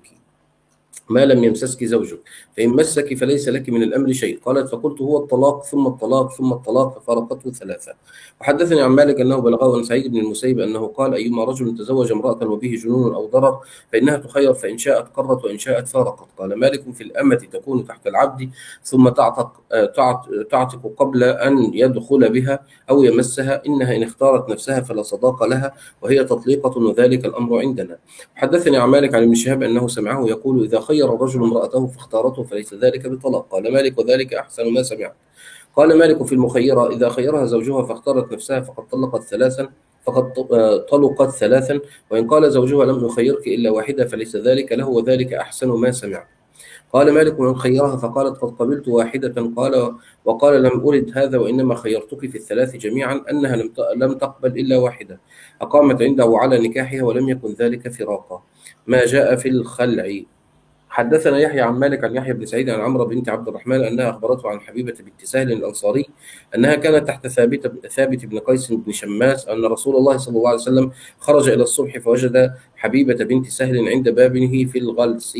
ما لم يمسسك زوجك، فإن مسك فليس لك من الأمر شيء. قالت: فقلت: هو الطلاق ثم الطلاق ثم الطلاق، ففارقته ثلاثة. وحدثني عن مالك أنه بلغه عن سعيد بن المسيب أنه قال: أيما رجل تزوج امرأة وبه جنون أو ضرر فإنها تخير، فإن شاءت قرت وإن شاءت فارقت. قال مالك: في الأمة تكون تحت العبد ثم تعتق تعتق قبل أن يدخل بها أو يمسها، إنها إن اختارت نفسها فلا صداق لها وهي تطليقة، وذلك الأمر عندنا. حدثني عن مالك عن ابن شهاب أنه سمعه يقول: إذا خير الرجل امرأته فاختارته فليس ذلك بطلاق. قال مالك: وذلك أحسن ما سمعت. قال مالك: في المخيرة إذا خيرها زوجها فاختارت نفسها فقد طلقت ثلاثا فقد طلقت ثلاثا، وإن قال زوجها: لم نخيرك إلا واحدة فليس ذلك له، وذلك أحسن ما سمعت. قال مالك: من خيرها فقالت: قد قبلت واحدة. قال وقال: لم أرد هذا، وإنما خيرتك في الثلاث جميعا أنها لم لم تقبل إلا واحدة، أقامت عنده على نكاحها ولم يكن ذلك فراقا، ما جاء في الخلع. حدثنا يحيى عن مالك عن يحيى بن سعيد عن عمرو بنت عبد الرحمن أنها أخبرته عن حبيبة بنت سهل الأنصاري أنها كانت تحت ثابت ثابت بن قيس بن شماس أن رسول الله صلى الله عليه وسلم خرج إلى الصبح فوجد حبيبة بنت سهل عند بابه في الغلس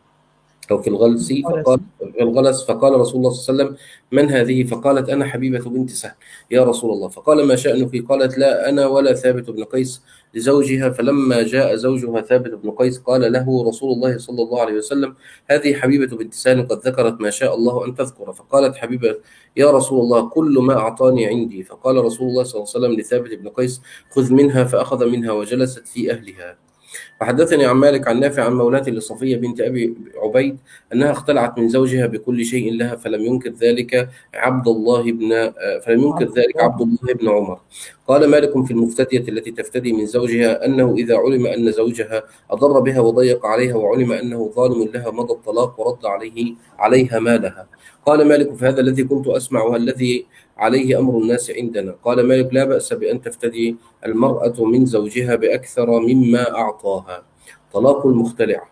أو في الغلس فقال في الغلس فقال رسول الله صلى الله عليه وسلم: من هذه؟ فقالت: أنا حبيبة بنت سهل يا رسول الله. فقال: ما شأنك؟ قالت: لا أنا ولا ثابت بن قيس، لزوجها. فلما جاء زوجها ثابت بن قيس قال له رسول الله صلى الله عليه وسلم: هذه حبيبة بنت سهل قد ذكرت ما شاء الله أن تذكر. فقالت حبيبة: يا رسول الله كل ما أعطاني عندي. فقال رسول الله صلى الله عليه وسلم لثابت بن قيس: خذ منها. فأخذ منها وجلست في أهلها. وحدثني عن مالك عن نافع عن مولاة لصفية بنت أبي عبيد أنها اختلعت من زوجها بكل شيء لها، فلم ينكر ذلك عبد الله بن فلم ينكر ذلك عبد الله بن عمر. قال مالك: في المفتدية التي تفتدي من زوجها أنه إذا علم أن زوجها أضر بها وضيق عليها وعلم أنه ظالم لها مضى الطلاق ورد عليه عليها مالها. قال مالك: فهذا الذي كنت أسمع الذي عليه أمر الناس عندنا. قال مالك: لا بأس بأن تفتدي المرأة من زوجها بأكثر مما أعطاها. طلاق المختلع.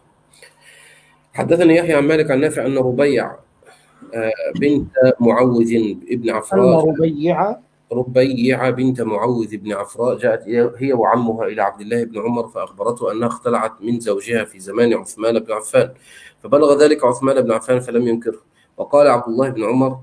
حدثني يحيى عن مالك عن نافع أن ربيع بنت معوذ ابن عفراء أن ربيع ربيع بنت معوذ بن عفراء جاءت هي وعمها إلى عبد الله بن عمر فأخبرته أنها اختلعت من زوجها في زمان عثمان بن عفان، فبلغ ذلك عثمان بن عفان فلم ينكره. وقال عبد الله بن عمر: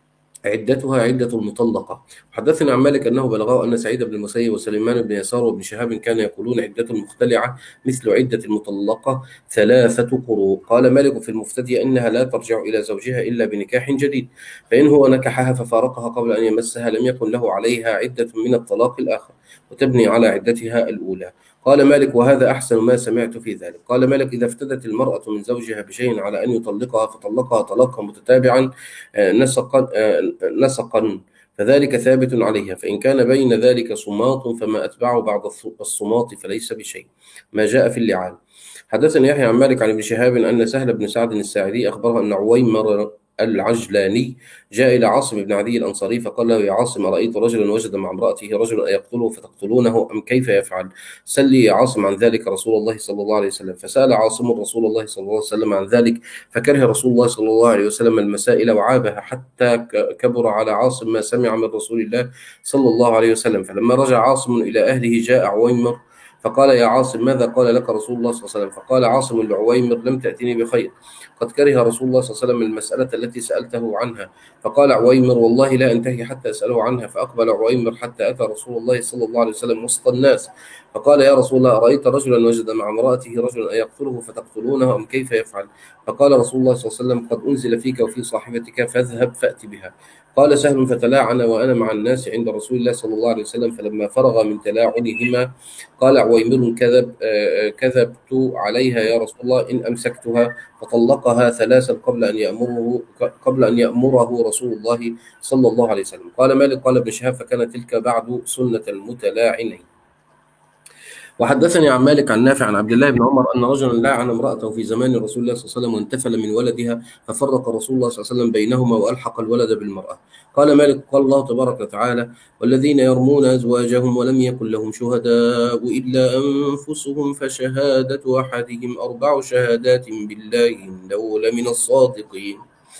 عدتها عدة المطلقة. حدثنا عن مالك أنه بلغه أن سعيد بن المسيب وسليمان بن يسار وابن شهاب كانوا يقولون: عدة المختلعة مثل عدة المطلقة ثلاثة قروء. قال مالك في المفتدي أنها لا ترجع إلى زوجها إلا بنكاح جديد، فإن هو نكحها ففارقها قبل أن يمسها لم يكن له عليها عدة من الطلاق الآخر، وتبني على عدتها الأولى. قال مالك: وهذا أحسن ما سمعت في ذلك. قال مالك: إذا افتدت المرأة من زوجها بشيء على أن يطلقها فطلقها طلاقا متتابعا نسقا نسقا فذلك ثابت عليها، فإن كان بين ذلك صماط فما أتبعه بعد الصماط فليس بشيء، ما جاء في اللعان. حدثني يحيى عن مالك عن ابن شهاب أن سهل بن سعد الساعدي أخبره أن عويمر العجلاني جاء إلى عاصم بن عدي الأنصاري فقال له: يا عاصم، أرأيت رجلا وجد مع امرأته رجلا أيقتله فتقتلونه أم كيف يفعل؟ سل لي يا عاصم عن ذلك رسول الله صلى الله عليه وسلم. فسأل عاصم رسول الله صلى الله عليه وسلم عن ذلك، فكره رسول الله صلى الله عليه وسلم المسائل وعابها، حتى كبر على عاصم ما سمع من رسول الله صلى الله عليه وسلم. فلما رجع عاصم إلى أهله جاء عويمر فقال: يا عاصم، ماذا قال لك رسول الله صلى الله عليه وسلم؟ فقال عاصم لعويمر: لم تأتني بخير، قد كره رسول الله صلى الله عليه وسلم المسألة التي سألته عنها. فقال عويمر: والله لا أنتهي حتى أسأله عنها. فأقبل عويمر حتى أتى رسول الله صلى الله عليه وسلم وسط الناس فقال: يا رسول الله، أرأيت رجلا وجد مع امرأته رجلا أيقتله فتقتلونه أم كيف يفعل؟ فقال رسول الله صلى الله عليه وسلم: قد أنزل فيك وفي صاحبتك فاذهب فأت بها. قال سهل: فتلاعن وأنا مع الناس عند رسول الله صلى الله عليه وسلم، فلما فرغ من تلاعنهما قال عويمر: كذب كذبت عليها يا رسول الله إن أمسكتها. فطلقها ثلاثا قبل أن يأمره قبل أن يأمره رسول الله صلى الله عليه وسلم. قال مالك قال ابن شهاب: فكانت تلك بعد سنة المتلاعنين. وحدثني عن مالك عن نافع عن عبد الله بن عمر أن رجلا لاعن امرأته في زمان رسول الله صلى الله عليه وسلم وانتفل من ولدها، ففرق رسول الله صلى الله عليه وسلم بينهما وألحق الولد بالمرأة. قال مالك: قال الله تبارك وتعالى: والذين يرمون أزواجهم ولم يكن لهم شهداء إلا أنفسهم فشهادة أحدهم أربع شهادات بالله إنه لمن الصادقين،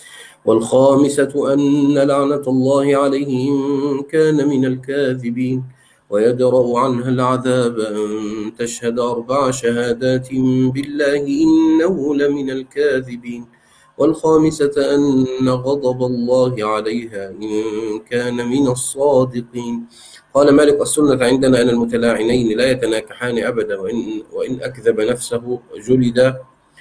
والخامسة أن لعنة الله عليه إن كان من الكاذبين، ويدرأ عنها العذاب أن تشهد أربع شهادات بالله إنه لمن الكاذبين، والخامسة أن غضب الله عليها إن كان من الصادقين. قال مالك: السنة عندنا أن المتلاعنين لا يتناكحان أبدا، وإن, وإن أكذب نفسه جلد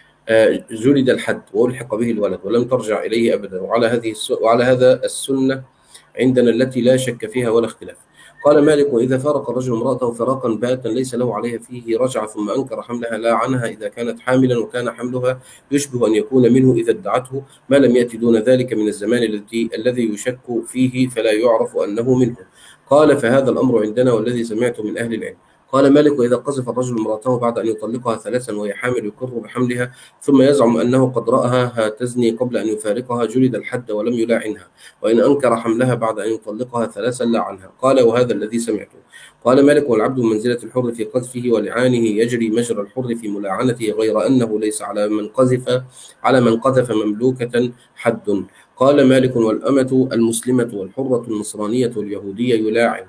جلد الحد وألحق به الولد ولم ترجع إليه أبدا. وعلى هذه وعلى هذا السنة عندنا التي لا شك فيها ولا اختلاف. قال مالك: وإذا فارق الرجل امرأته فراقا باتا ليس له عليها فيه رجعة ثم أنكر حملها لا عنها إذا كانت حاملا، وكان حملها يشبه أن يكون منه إذا ادعته، ما لم يأتي دون ذلك من الزمان الذي الذي يشك فيه فلا يعرف أنه منه. قال: فهذا الأمر عندنا والذي سمعته من أهل العلم. قال مالك: وإذا قذف الرجل امرأته بعد أن يطلقها ثلاثا وهي حامل يقر بحملها ثم يزعم أنه قد رآها تزني قبل أن يفارقها جلد الحد ولم يلاعنها، وإن أنكر حملها بعد أن يطلقها ثلاثا لاعنها. قال: وهذا الذي سمعته. قال مالك: والعبد من منزلة الحر في قذفه ولعانه يجري مجرى الحر في ملاعنته، غير أنه ليس على من قذف على من قذف مملوكة حد. قال مالك: والأمة المسلمة والحرة النصرانية واليهودية يلاعن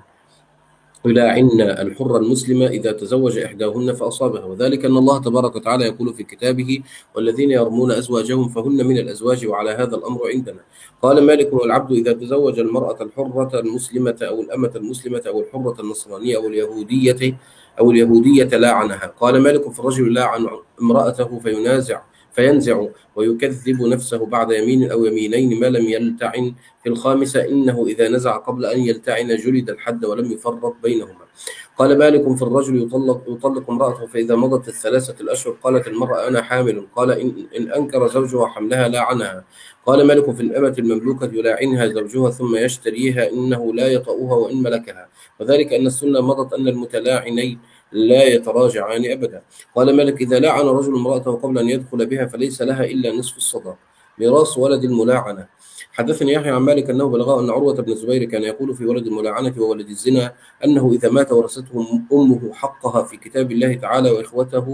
يلاعن الحر المسلمة إذا تزوج إحداهن فأصابها، وذلك أن الله تبارك وتعالى يقول في كتابه: والذين يرمون أزواجهم فهن من الأزواج، وعلى هذا الأمر عندنا. قال مالك: والعبد إذا تزوج المرأة الحرة المسلمة أو الأمة المسلمة أو الحرة النصرانية أو اليهودية أو اليهودية لاعنها. قال مالك: فالرجل لاعن امرأته فينازع فينزع ويكذب نفسه بعد يمين أو يمينين ما لم يلتعن، في الخامسة إنه إذا نزع قبل أن يلتعن جلد الحد ولم يفرق بينهما. قال مالك: في الرجل يطلق, يطلق امرأته فإذا مضت الثلاثة الأشهر قالت المرأة أنا حامل، قال إن, إن أنكر زوجها حملها لاعنها. قال مالك: في الأمة المملوكة يلاعنها زوجها ثم يشتريها إنه لا يطأها وإن ملكها، وذلك أن السنة مضت أن المتلاعنين لا يتراجعان أبدا. قال مالك: إذا لاعن رجل امرأته قبل أن يدخل بها فليس لها إلا نصف الصداق، ميراث ولد الملاعنة. حدثني يحيى عن مالك أنه بلغه أن عروة بن الزبير كان يقول في ولد الملاعنة وولد الزنا أنه إذا مات ورثته أمه حقها في كتاب الله تعالى وإخوته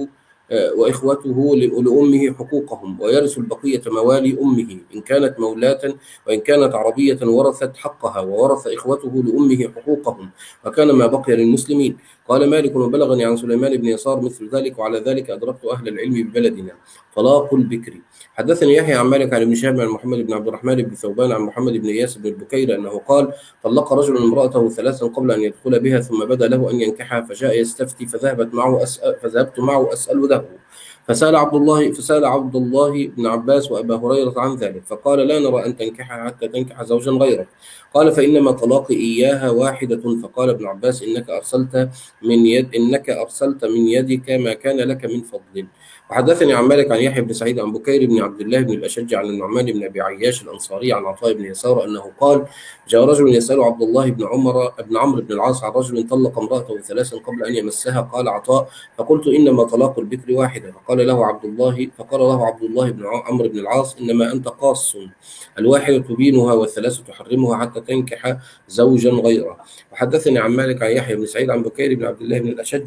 وإخوته لأمه حقوقهم، ويرث البقية موالي أمه إن كانت مولاة، وإن كانت عربية ورثت حقها، وورث إخوته لأمه حقوقهم، وكان ما بقي للمسلمين. قال مالك: وبلغني عن سليمان بن يسار مثل ذلك، وعلى ذلك أدركت أهل العلم ببلدنا. طلاق البكر. حدثني يحيى عن مالك عن ابن شهاب عن محمد بن عبد الرحمن بن ثوبان عن محمد بن إياس بن البكير أنه قال: طلق رجل امرأته ثلاثا قبل أن يدخل بها، ثم بدا له أن ينكحها فجاء يستفتي، فذهبت معه أسأل فذهبت معه أسأل له، فسأل عبد الله فسأل عبد الله بن عباس وأبا هريرة عن ذلك، فقال: لا نرى أن تنكحها حتى تنكح زوجا غيرك. قال: فإنما طلاق إياها واحدة. فقال ابن عباس: إنك أرسلت من يد إنك أرسلت من يدك ما كان لك من فضل. وحدثني عن مالك عن يحيى بن سعيد عن بكير بن عبد الله بن الأشج عن النعمان بن أبي عياش الأنصاري عن عطاء بن يسار أنه قال: جاء رجل يسأل عبد الله بن عمر بن عمرو بن العاص عن رجل طلق امرأته ثلاثا قبل أن يمسها. قال عطاء: فقلت: إنما طلاق البكر واحدة. فقال له عبد الله فقال له عبد الله بن عمرو بن العاص: إنما أنت قاص، الواحدة تبينها والثلاثة تحرمها حتى تنكح زوجا غيره. وحدثني عن مالك عن يحيى بن سعيد عن بكير بن عبد الله بن الأشج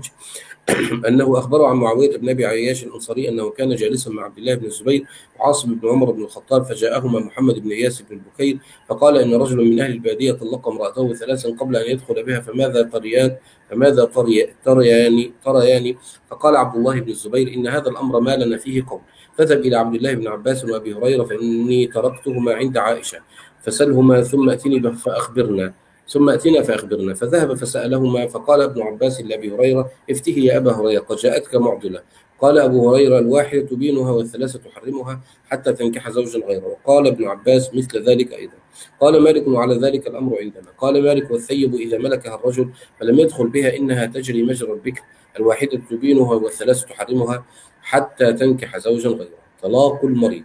أنه أخبره عن معاوية بن أبي عياش الأنصاري أنه كان جالسا مع عبد الله بن الزبير وعاصم بن عمر بن الخطاب، فجاءهما محمد بن إياس بن البكير فقال: إن رجل من أهل البادية طلق امرأته ثلاثا قبل أن يدخل بها، فماذا تريان فماذا تريان تريان فقال عبد الله بن الزبير: إن هذا الأمر ما لنا فيه قول، فاذهب إلى عبد الله بن عباس وأبي هريرة فإني تركتهما عند عائشة، فسلهما ثم أتني فأخبرنا ثم أتينا فأخبرنا. فذهب فسألهما، فقال ابن عباس لأبي هريرة: افتهي يا أبا هريرة، قد جاءتك معضلة. قال أبو هريرة: الواحدة تبينها والثلاثة تحرمها حتى تنكح زوجا غيره. وقال ابن عباس مثل ذلك أيضا. قال مالك: وعلى ذلك الأمر عندنا. قال مالك: والثيب إذا ملكها الرجل فلم يدخل بها إنها تجري مجرى البكر، الواحدة تبينها والثلاثة تحرمها حتى تنكح زوجا غيره. طلاق المريض.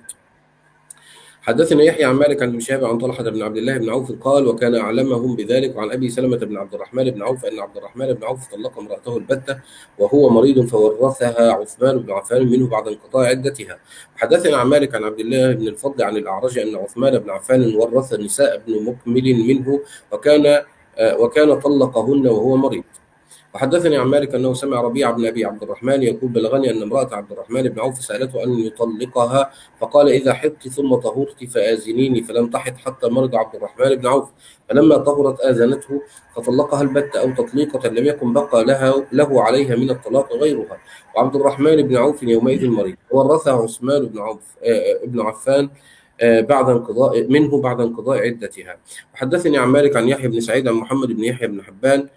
حدثنا يحيى عن مالك عن ابن شهاب عن طلحة بن عبد الله بن عوف قال: وكان أعلمهم بذلك. وعن أبي سلمة بن عبد الرحمن بن عوف أن عبد الرحمن بن عوف طلق امرأته البتة وهو مريض، فورثها عثمان بن عفان منه بعد انقضاء عدتها. حدثنا عن مالك عن عبد الله بن الفضل عن الأعرج أن عثمان بن عفان ورث نساء ابن مكمل منه، وكان وكان طلقهن وهو مريض. وحدثني عن مالك أنه سمع ربيع بن أبي عبد الرحمن يقول: بلغني أن امرأة عبد الرحمن بن عوف سألته أن يطلقها، فقال: إذا حضت ثم طهرت فآذنيني، فلم تحض حتى مرض عبد الرحمن بن عوف، فلما طهرت آذنته فطلقها البتة أو تطليقة لم يكن بقى لها له عليها من الطلاق غيرها. وعبد الرحمن بن عوف يومئذ مريض، ورثها عثمان بن عوف ابن عفان بعد انقضاء منه بعد انقضاء عدتها. وحدثني عن مالك عن يحيى بن سعيد عن محمد بن يحيى بن حبان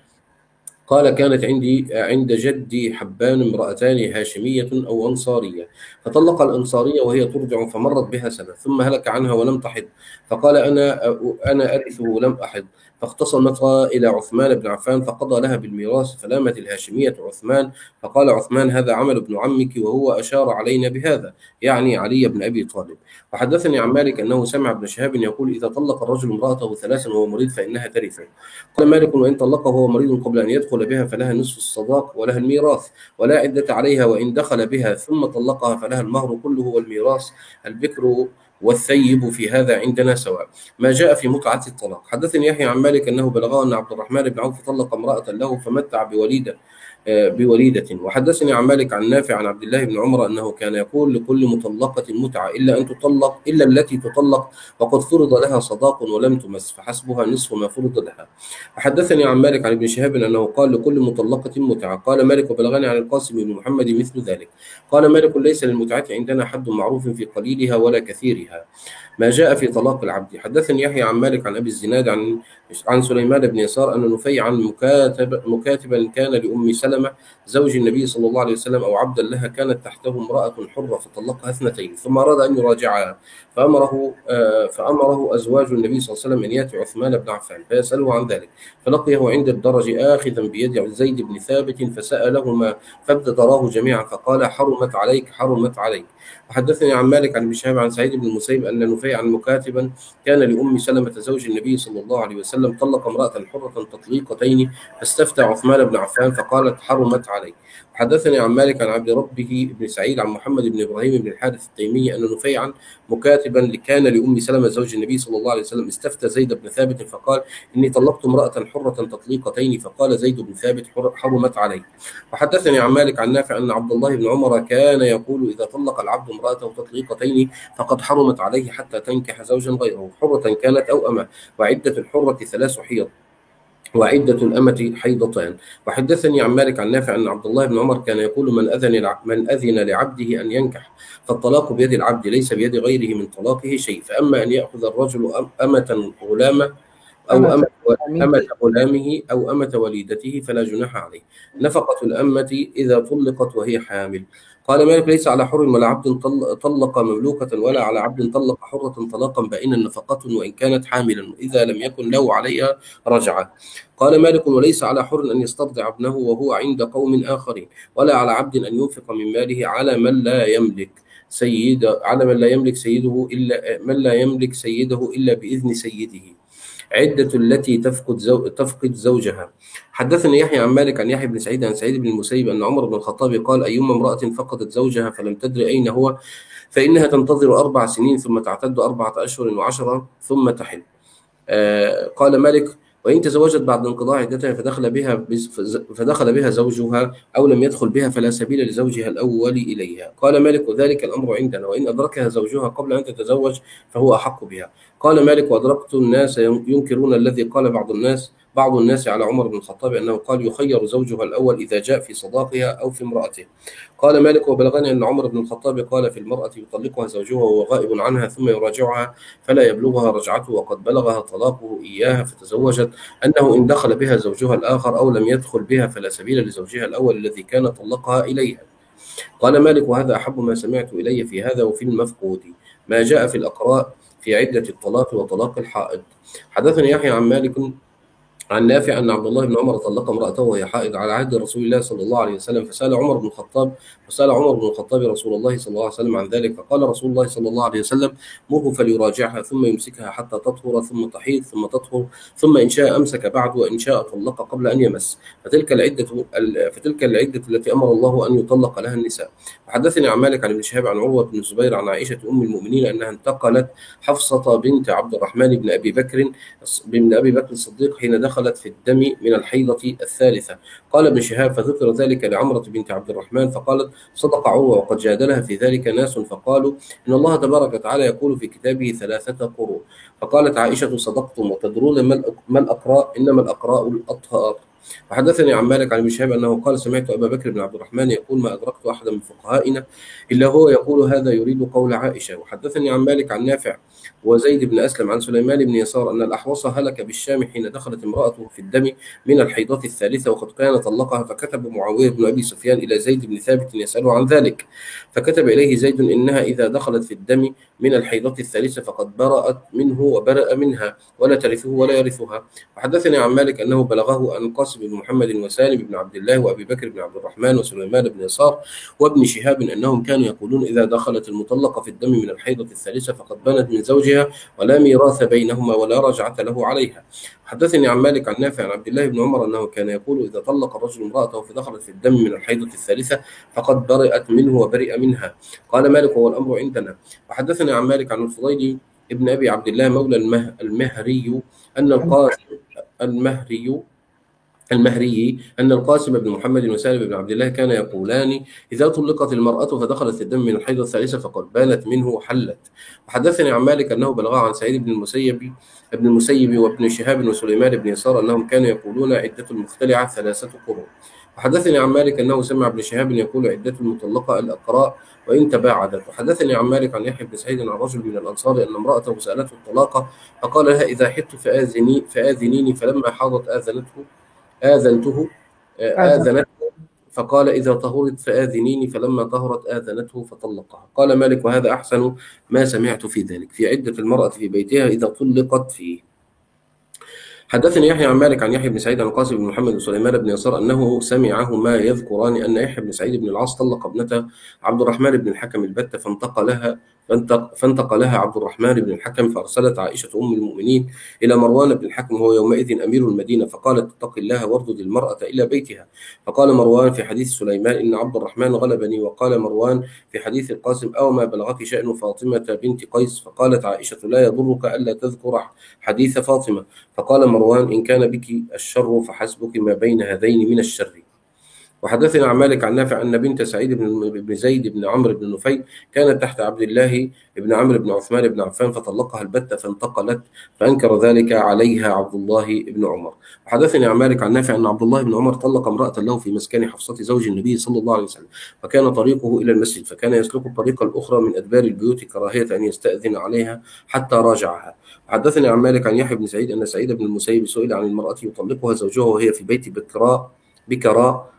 قال: كانت عندي عند جدي حبان امرأتان هاشمية أو أنصارية، فطلق الأنصارية وهي ترجع، فمرت بها سنة ثم هلك عنها ولم تحض، فقال: أنا أنا أرثه ولم أحض، فاختصمت إلى عثمان بن عفان فقضى لها بالميراث، فلامت الهاشمية عثمان، فقال عثمان: هذا عمل ابن عمك، وهو أشار علينا بهذا، يعني علي بن أبي طالب. وحدثني عن مالك أنه سمع ابن شهاب يقول: إذا طلق الرجل امرأته ثلاثا وهو مريض فإنها ترثه. قال مالك: وإن طلقه وهو مريض قبل أن يدخل بها فلها نصف الصداق ولها الميراث ولا عدة عليها، وإن دخل بها ثم طلقها فلها المهر كله والميراث. البكر والثيب في هذا عندنا سواء. ما جاء في متعة الطلاق. حدثني يحيى عن مالك أنه بلغه أن عبد الرحمن بن عوف طلق امرأة له فمتع بوليدة بوليدة. وحدثني عن مالك عن نافع عن عبد الله بن عمر أنه كان يقول: لكل مطلقة متعة إلا أن تطلق إلا التي تطلق وقد فرض لها صداق ولم تمس، فحسبها نصف ما فرض لها. وحدثني عن مالك عن ابن شهاب أنه قال: لكل مطلقة متعة. قال مالك: وبلغني عن القاسم بن محمد مثل ذلك. قال مالك: ليس للمتعة عندنا حد معروف في قليلها ولا كثيرها. ما جاء في طلاق العبد. حدثني يحيى عن مالك عن أبي الزناد عن عن سليمان بن يسار أن نفيعا مكاتب مكاتبا كان لأم سلمة زوج النبي صلى الله عليه وسلم أو عبدا لها، كانت تحته امرأة حرة فطلقها اثنتين، ثم أراد أن يراجعها فأمره فأمره أزواج النبي صلى الله عليه وسلم أن يأتي عثمان بن عفان فيسأله عن ذلك، فلقيه عند الدرج آخذا بيد زيد بن ثابت فسألهما فابتدراه جميعا فقال: حرمت عليك حرمت عليك. وحدثني عن مالك عن ابن شهاب عن سعيد بن المسيب أن نفيعا مكاتبا كان لأم سلمة زوج النبي صلى الله عليه وسلم وسلم طلق امرأة حرة تطليقتين فاستفتى عثمان بن عفان فقالت حرمت عليه. حدثني عن مالك عن عبد ربه بن سعيد عن محمد بن إبراهيم بن الحارث التيمي أن نفيعا مكاتبا كان لأم سلمة زوج النبي صلى الله عليه وسلم استفتى زيد بن ثابت فقال إني طلقت امرأة حرة تطليقتين فقال زيد بن ثابت حرمت عليه. وحدثني عن مالك عن نافع أن عبد الله بن عمر كان يقول إذا طلق العبد امرأته تطليقتين فقد حرمت عليه حتى تنكح زوجا غيره حرة كانت أو أمة، وعدة الحرة ثلاث حيض وعدة الأمة حيضتان. وحدثني عن مالك عن نافع أن عبد الله بن عمر كان يقول من أذن من أذن لعبده أن ينكح فالطلاق بيد العبد ليس بيد غيره من طلاقه شيء، فأما أن يأخذ الرجل أمة غلامة أو أمة أمة غلامه أو أمة وليدته فلا جناح عليه. نفقة الأمة إذا طلقت وهي حامل. قال مالك ليس على حر ولا عبد طلق مملوكة ولا على عبد طلق حرة طلاقا بائنا نفقة وإن كانت حاملا إذا لم يكن له عليها رجعة. قال مالك وليس على حر أن يسترضع ابنه وهو عند قوم آخرين ولا على عبد أن ينفق من ماله على من لا يملك سيد على من لا يملك سيده إلا من لا يملك سيده إلا بإذن سيده. عدة التي تفقد زو... تفقد زوجها. حدثني يحيى عن مالك عن يحيى بن سعيد عن سعيد بن المسيب أن عمر بن الخطاب قال أيما امرأة فقدت زوجها فلم تدر أين هو فإنها تنتظر أربع سنين ثم تعتد أربعة أشهر وعشرة ثم تحل. آه قال مالك وإن تزوجت بعد انقضاء عدتها فدخل بها فدخل بها زوجها أو لم يدخل بها فلا سبيل لزوجها الأول إليها. قال مالك وذلك الأمر عندنا وإن أدركها زوجها قبل أن تتزوج فهو أحق بها. قال مالك وأدركت الناس ينكرون الذي قال بعض الناس بعض الناس على عمر بن الخطاب أنه قال يخير زوجها الأول إذا جاء في صداقها أو في امرأته. قال مالك وبلغني أن عمر بن الخطاب قال في المرأة يطلقها زوجها وهو غائب عنها ثم يراجعها فلا يبلغها رجعته وقد بلغها طلاقه إياها فتزوجت أنه إن دخل بها زوجها الآخر أو لم يدخل بها فلا سبيل لزوجها الأول الذي كان طلقها إليها. قال مالك وهذا أحب ما سمعت إلي في هذا وفي المفقود ما جاء في الأقراء في عدة الطلاق وطلاق الحائض. حدثني يحيى عن مالك عن نافع أن عبد الله بن عمر طلق امرأته وهي حائض على عهد رسول الله صلى الله عليه وسلم فسأل عمر بن الخطاب فسأل عمر بن الخطاب رسول الله صلى الله عليه وسلم عن ذلك فقال رسول الله صلى الله عليه وسلم مره فليراجعها ثم يمسكها حتى تطهر ثم تحيض ثم تطهر ثم إن شاء أمسك بعد وإن شاء طلق قبل أن يمس فتلك العدة فتلك العدة التي أمر الله أن يطلق لها النساء. وحدثني عن مالك عن ابن شهاب عن عروة بن الزبير عن عائشة أم المؤمنين أنها انتقلت حفصة بنت عبد الرحمن بن أبي بكر بن أبي بكر الصديق حين دخلت في الدم من الحيضة الثالثة. قال ابن شهاب فذكر ذلك لعمرة بنت عبد الرحمن فقالت صدق عروة وقد جادلها في ذلك ناس فقالوا إن الله تبارك وتعالى يقول في كتابه ثلاثة قروء. فقالت عائشة صدقتم وتدرون ما الأقراء إنما الأقراء الأطهار. وحدثني عن مالك عن ابن شهاب أنه قال سمعت أبا بكر بن عبد الرحمن يقول ما أدركت أحدا من فقهائنا إلا هو يقول هذا يريد قول عائشة. وحدثني عن مالك عن نافع وزيد بن أسلم عن سليمان بن يسار أن الأحوص هلك بالشام حين دخلت امرأته في الدم من الحيضة الثالثة وقد كان طلقها فكتب معاوية بن أبي سفيان إلى زيد بن ثابت يسأله عن ذلك فكتب إليه زيد إنها إذا دخلت في الدم من الحيضة الثالثة فقد برأت منه وبرأ منها ولا ترثه ولا يرثها. وحدثني عن مالك أنه بلغه أن قاسم بن محمد وسالم بن عبد الله وأبي بكر بن عبد الرحمن وسليمان بن يسار وابن شهاب أنهم كانوا يقولون إذا دخلت المطلقة في الدم من الحيضة الثالثة فقد بنت من زوجها ولا ميراث بينهما ولا رجعة له عليها. حدثني عن مالك عن نافع عن عبد الله بن عمر أنه كان يقول إذا طلق الرجل امرأته فدخلت في الدم من الحيضة الثالثة فقد برئت منه وبرئ منها. قال مالك وهو الأمر عندنا. وحدثني عن مالك عن الفضيل ابن أبي عبد الله مولى المه المهري أن القاسم المهري المهري أن القاسم بن محمد وسالم بن عبد الله كان يقولان إذا طلقت المرأة فدخلت في الدم من الحيض الثالثة فقد بانت منه وحلت. وحدثني عن مالك أنه بلغ عن سعيد بن المسيب ابن المسيب وابن شهاب وسليمان بن يسار أنهم كانوا يقولون عدة المختلعة ثلاثة قرون. وحدثني عن مالك أنه سمع ابن شهاب يقول عدة المطلقة الأقراء وإن تباعدت. وحدثني عن مالك عن يحيى بن سعيد عن رجل من الأنصار أن امرأته سألته الطلاق فقال لها إذا حدت فآذني فآذنيني فلما حاضت آذنته آذنته آذنته فقال إذا طهرت فآذنيني فلما طهرت آذنته فطلقها. قال مالك وهذا أحسن ما سمعت في ذلك في عدة المرأة في بيتها إذا طلقت فيه. حدثني يحيى عن مالك عن يحيى بن سعيد عن القاسم بن محمد وسليمان بن يسار أنه سمعهما يذكران أن يحيى بن سعيد بن العاص طلق ابنته عبد الرحمن بن الحكم البتة فانتقلها فانتقلها عبد الرحمن بن الحكم، فأرسلت عائشة أم المؤمنين إلى مروان بن الحكم وهو يومئذ أمير المدينة فقالت: اتق الله واردد المرأة إلى بيتها. فقال مروان في حديث سليمان: إن عبد الرحمن غلبني. وقال مروان في حديث القاسم: أو ما بلغك شأن فاطمة بنت قيس؟ فقالت عائشة: لا يضرك ألا تذكر حديث فاطمة. فقال مروان: إن كان بك الشر فحسبك ما بين هذين من الشر. وحدثنا عن مالك عن نافع أن بنت سعيد بن زيد بن عمرو بن نفيل كانت تحت عبد الله بن عمرو بن عثمان بن عفان فطلقها البتة فانتقلت، فأنكر ذلك عليها عبد الله بن عمر. وحدثني عن مالك عن نافع أن عبد الله بن عمر طلق امرأة له في مسكن حفصة زوج النبي صلى الله عليه وسلم، فكان طريقه إلى المسجد، فكان يسلك الطريق الأخرى من أدبار البيوت كراهية أن يستأذن عليها حتى راجعها. وحدثني عن مالك عن يحيى بن سعيد أن سعيد بن المسيب سئل عن المرأة يطلقها زوجها وهي في بيت بكراء بكراء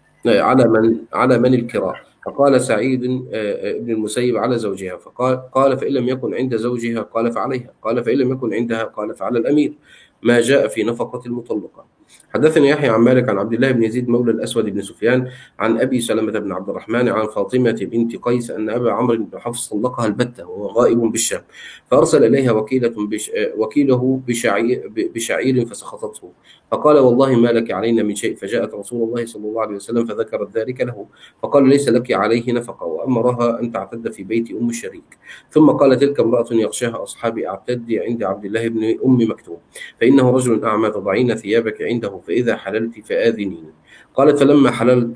على من على من الكراء؟ فقال سعيد بن المسيب: على زوجها. فقال قال فإن لم يكن عند زوجها؟ قال: فعليها. قال فإن لم يكن عندها؟ قال: فعلى الأمير، ما جاء في نفقة المطلقة. حدثني يحيى عن مالك عن عبد الله بن يزيد مولى الأسود بن سفيان عن أبي سلمة بن عبد الرحمن عن فاطمة بنت قيس أن أبا عمرو بن حفص طلقها البتة وهو غائب بالشام، فأرسل إليها وكيلة بش وكيله بشعير, بشعير فسخطته، فقال: والله ما لك علينا من شيء. فجاءت رسول الله صلى الله عليه وسلم فذكرت ذلك له، فقال: ليس لك عليه نفقة، وأمرها أن تعتد في بيت أم الشريك. ثم قال: تلك امرأة يغشاها أصحابي، اعتدي عند عبد الله بن أم مكتوم، فإنه رجل أعمى، تضعين ثيابك عنده، فإذا حللت فآذنيني. قالت: فلما حللت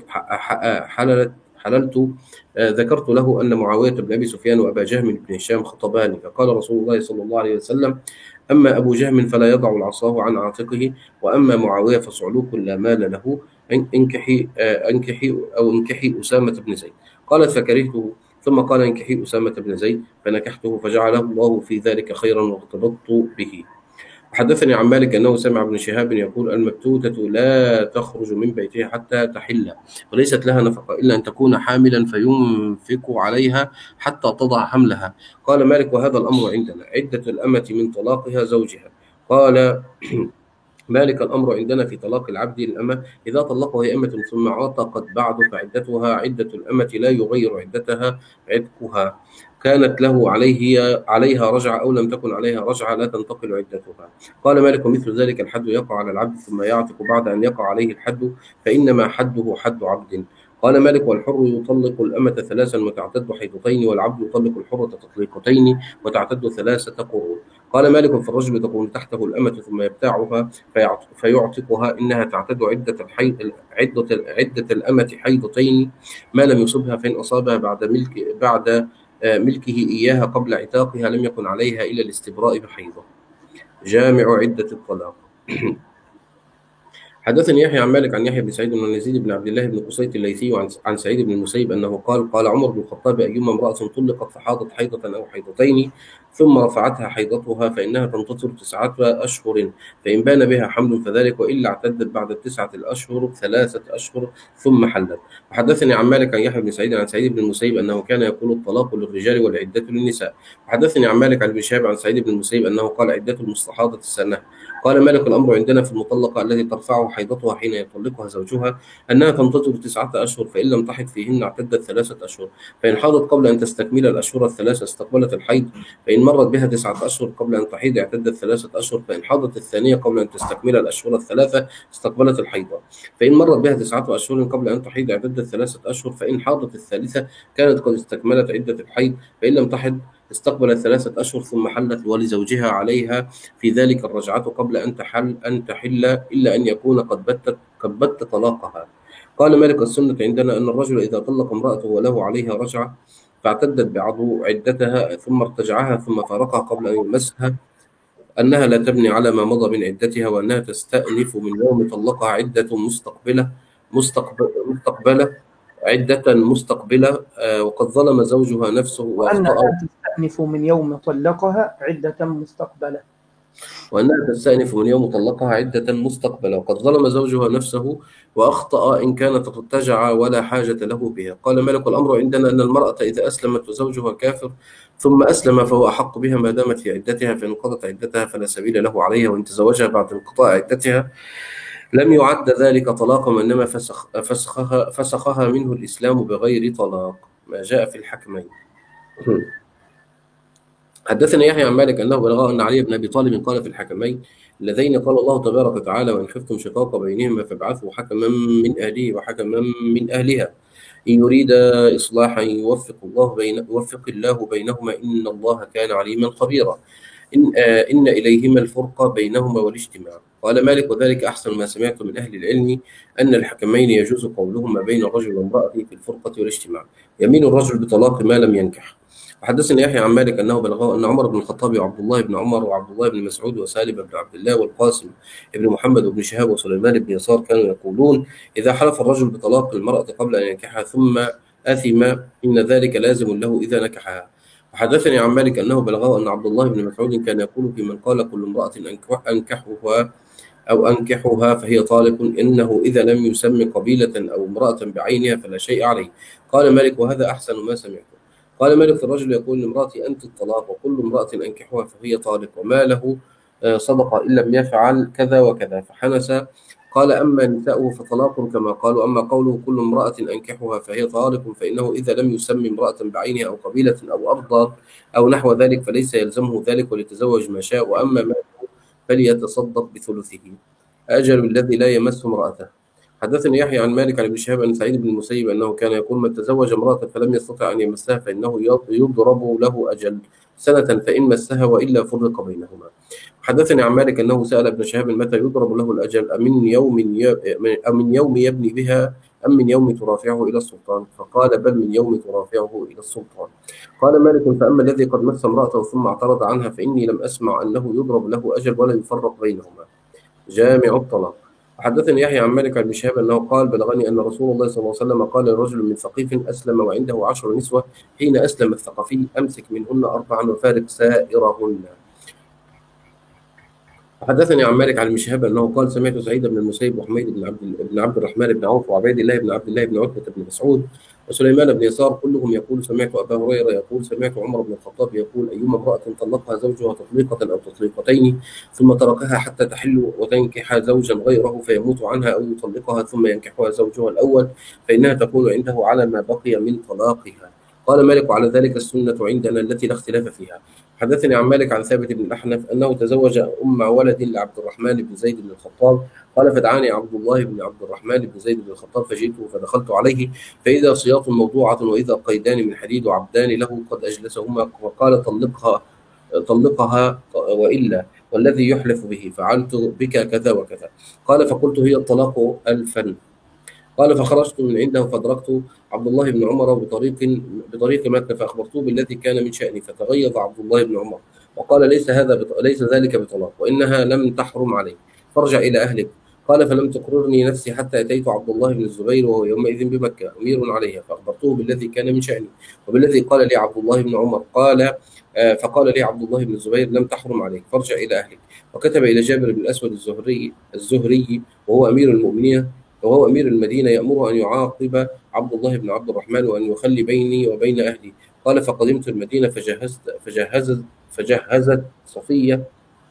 حللت حللت ذكرت له أن معاوية بن أبي سفيان وأبا جهم بن هشام خطباني، فقال رسول الله صلى الله عليه وسلم: أما أبو جهم فلا يضع العصاه عن عاتقه، وأما معاوية فصعلوك لا مال له، انكحي انكحي أو انكحي أسامة بن زيد. قالت: فكرهته. ثم قال: انكحي أسامة بن زيد، فنكحته، فجعله الله في ذلك خيرا وارتبطت به. حدثني عن مالك أنه سمع ابن شهاب يقول: المبتوتة لا تخرج من بيتها حتى تحل، وليست لها نفقة إلا أن تكون حاملا فينفق عليها حتى تضع حملها. قال مالك: وهذا الأمر عندنا. عدة الأمة من طلاقها زوجها. قال مالك: الأمر عندنا في طلاق العبد الأمة إذا طلقها أمة ثم عتقت بعد فعدتها عدة الأمة لا يغير عدتها عتقها، كانت له عليه عليها رجعة أو لم تكن عليها رجعة لا تنتقل عدتها. قال مالك: مثل ذلك الحد يقع على العبد ثم يعتق بعد أن يقع عليه الحد، فإنما حده حد عبد. قال مالك: والحر يطلق الأمة ثلاثا وتعتد حيضتين، والعبد يطلق الحرة تطليقتين وتعتد ثلاثة قرون. قال مالك: في الرجل تكون تحته الأمة ثم يبتاعها فيعتقها، إنها تعتد عدة الحيض عدة عدة الأمة حيضتين ما لم يصبها، فإن أصابها بعد ملك بعد ملكه إياها قبل عتاقها لم يكن عليها إلا الاستبراء بحيضة. جامع عدة الطلاق. حدثني يحيى عن مالك عن يحيى بن سعيد بن يزيد بن عبد الله بن قصيت الليثي وعن عن سعيد بن المسيب أنه قال: قال عمر بن الخطاب: أيما امرأة طلقت فحاضت حيضة أو حيضتين ثم رفعتها حيضتها فإنها تنتظر تسعة أشهر، فإن بان بها حمل فذلك، وإلا اعتدت بعد التسعة الأشهر ثلاثة أشهر ثم حلت. وحدثني عن مالك عن يحيى بن سعيد عن سعيد بن المسيب أنه كان يقول: الطلاق للرجال والعدة للنساء. وحدثني عن مالك عن ابن شهاب عن سعيد بن المسيب أنه قال: عدة المستحاضة السنة. قال مالك: الأمر عندنا في المطلقة التي ترفع حيضتها حين يطلقها زوجها أنها تنتظر تسعة أشهر، فإن لم تحض فيهن اعتدت ثلاثة أشهر، فإن حاضت قبل أن تستكمل الأشهر الثلاثة استقبلت الحيض، فإن مرت بها تسعة أشهر قبل أن تحيض اعتدت ثلاثة أشهر، فإن حاضت الثانية قبل أن تستكمل الأشهر الثلاثة استقبلت الحيض، فإن مرت بها تسعة أشهر قبل أن تحيض اعتدت ثلاثة أشهر، فإن حاضت الثالثة كانت قد استكملت عدة الحيض، فإن لم تحض استقبلت ثلاثة أشهر ثم حلت، ولزوجها عليها في ذلك الرجعة قبل أن تحل أن تحل إلا أن يكون قد بتت قد بت طلاقها. قال مالك: السنة عندنا أن الرجل إذا طلق امرأته وله عليها رجعة فاعتدت بعض عدتها ثم ارتجعها ثم فارقها قبل أن يمسها أنها لا تبني على ما مضى من عدتها، وأنها تستأنف من يوم طلقها عدة مستقبلة مستقبل مستقبلة عدة مستقبلة وقد ظلم زوجها نفسه وأخطأ. وأنها تستأنف من يوم طلقها عدة مستقبلة. وأنها تستأنف من يوم طلقها عدة مستقبلة، وقد ظلم زوجها نفسه وأخطأ إن كانت ارتجع ولا حاجة له بها. قال مالك: الأمر عندنا أن المرأة إذا أسلمت وزوجها كافر ثم أسلم فهو أحق بها ما دامت في عدتها، فإن انقضت عدتها فلا سبيل له عليها، وإن تزوجها بعد انقضاء عدتها لم يعد ذلك طلاقا، وإنما فسخ فسخها, فسخها منه الإسلام بغير طلاق، ما جاء في الحكمين. حدثنا يحيى عن مالك أنه بلغه أن علي بن أبي طالب قال في الحكمين اللذين قال الله تبارك وتعالى: وإن خفتم شقاق بينهما فابعثوا حكما من أهله وحكما من أهلها إن يريد إصلاحا يوفق الله بين يوفق الله بينهما إن الله كان عليما خبيرا. إن, آه إن إليهما الفرق بينهما والاجتماع. قال مالك: وذلك أحسن ما سمعت من أهل العلم أن الحكمين يجوز قولهما بين الرجل وامرأته في الفرقة والاجتماع، يمين الرجل بطلاق ما لم ينكح. وحدثني يحيى عن مالك أنه بلغه أن عمر بن الخطاب وعبد الله بن عمر وعبد الله بن مسعود وسالم بن عبد الله والقاسم بن محمد وابن شهاب وسليمان بن يسار كانوا يقولون: إذا حلف الرجل بطلاق المرأة قبل أن ينكحها ثم أثم إن ذلك لازم له إذا نكحها. وحدثني عن مالك أنه بلغه أن عبد الله بن مسعود كان يقول في من قال: كل امرأة أنكحها أو أنكحها فهي طالق، إنه إذا لم يسم قبيلة أو امرأة بعينها فلا شيء عليه. قال مالك: وهذا أحسن ما سمعته. قال مالك: الرجل يقول لامرأتي أنت الطلاق، وكل امرأة أنكحها فهي طالق، وما له صدقة إن لم يفعل كذا وكذا، فحنس. قال: أما نساؤه فطلاق كما قالوا، أما قوله كل امرأة أنكحها فهي طالق فإنه إذا لم يسمي امرأة بعينها أو قبيلة أو أرضا أو نحو ذلك فليس يلزمه ذلك وليتزوج ما شاء، وأما ماله فليتصدق بثلثه، أجل الذي لا يمس امرأته. حدثني يحيى عن مالك عن ابن شهاب عن سعيد بن المسيب أنه كان يقول: من تزوج امرأة فلم يستطع أن يمسها فإنه يضرب له أجل سنة فإن مسها وإلا فرق بينهما. حدثني عن مالك أنه سأل ابن شهاب: متى يضرب له الأجل؟ أمن يوم من يوم يبني بها أم من يوم ترافعه إلى السلطان؟ فقال: بل من يوم ترافعه إلى السلطان. قال مالك: فأما الذي قد مس امرأته ثم اعترض عنها فإني لم أسمع أنه يضرب له أجل ولا يفرق بينهما. جامع الطلاق. وحدثني يحيى عن مالك عن شهاب أنه قال: بلغني أن رسول الله صلى الله عليه وسلم قال لرجل من ثقيف أسلم وعنده عشر نسوة حين أسلم الثقفي: أمسك منهن أربعا وفارق سائرهن. حدثني عن مالك عن شهاب أنه قال: سمعت سعيد بن المسيب وحميد بن عبد بن عبد الرحمن بن عوف وعبيد الله بن عبد الله بن عتبة بن مسعود وسليمان بن يسار كلهم يقول: سمعت أبا هريرة يقول: سمعت عمر بن الخطاب يقول: أيما امرأة طلقها زوجها تطليقة أو تطليقتين ثم تركها حتى تحل وتنكح زوجا غيره فيموت عنها أو يطلقها ثم ينكحها زوجها الأول فإنها تكون عنده على ما بقي من طلاقها. قال مالك: وعلى ذلك السنة عندنا التي لا اختلاف فيها. حدثني عن مالك عن ثابت بن الأحنف أنه تزوج أم ولد لعبد الرحمن بن زيد بن الخطاب. قال: فدعاني عبد الله بن عبد الرحمن بن زيد بن الخطاب فجئته فدخلت عليه فإذا سياط موضوعة وإذا قيدان من حديد وعبدان له قد أجلسهما، وقال: طلقها طلقها وإلا والذي يحلف به فعلت بك كذا وكذا. قال: فقلت: هي الطلاق ألفا. قال: فخرجت من عنده فأدركت عبد الله بن عمر بطريق بطريق مكة فأخبرته بالذي كان من شأني، فتغيظ عبد الله بن عمر وقال: ليس هذا بط... ليس ذلك بطلاق، وإنها لم تحرم عليه، فارجع إلى أهلك. قال: فلم تقررني نفسي حتى أتيت عبد الله بن الزبير وهو يومئذ بمكة أمير عليها، فأخبرته بالذي كان من شأني وبالذي قال لي عبد الله بن عمر. قال آه فقال لي عبد الله بن الزبير: لم تحرم عليك، فارجع إلى أهلك. وكتب إلى جابر بن الأسود الزهري الزهري وهو أمير المؤمنين وهو أمير المدينة يأمره أن يعاقب عبد الله بن عبد الرحمن وأن يخلي بيني وبين أهلي. قال: فقدمت المدينة فجهزت فجهزت فجهزت صفية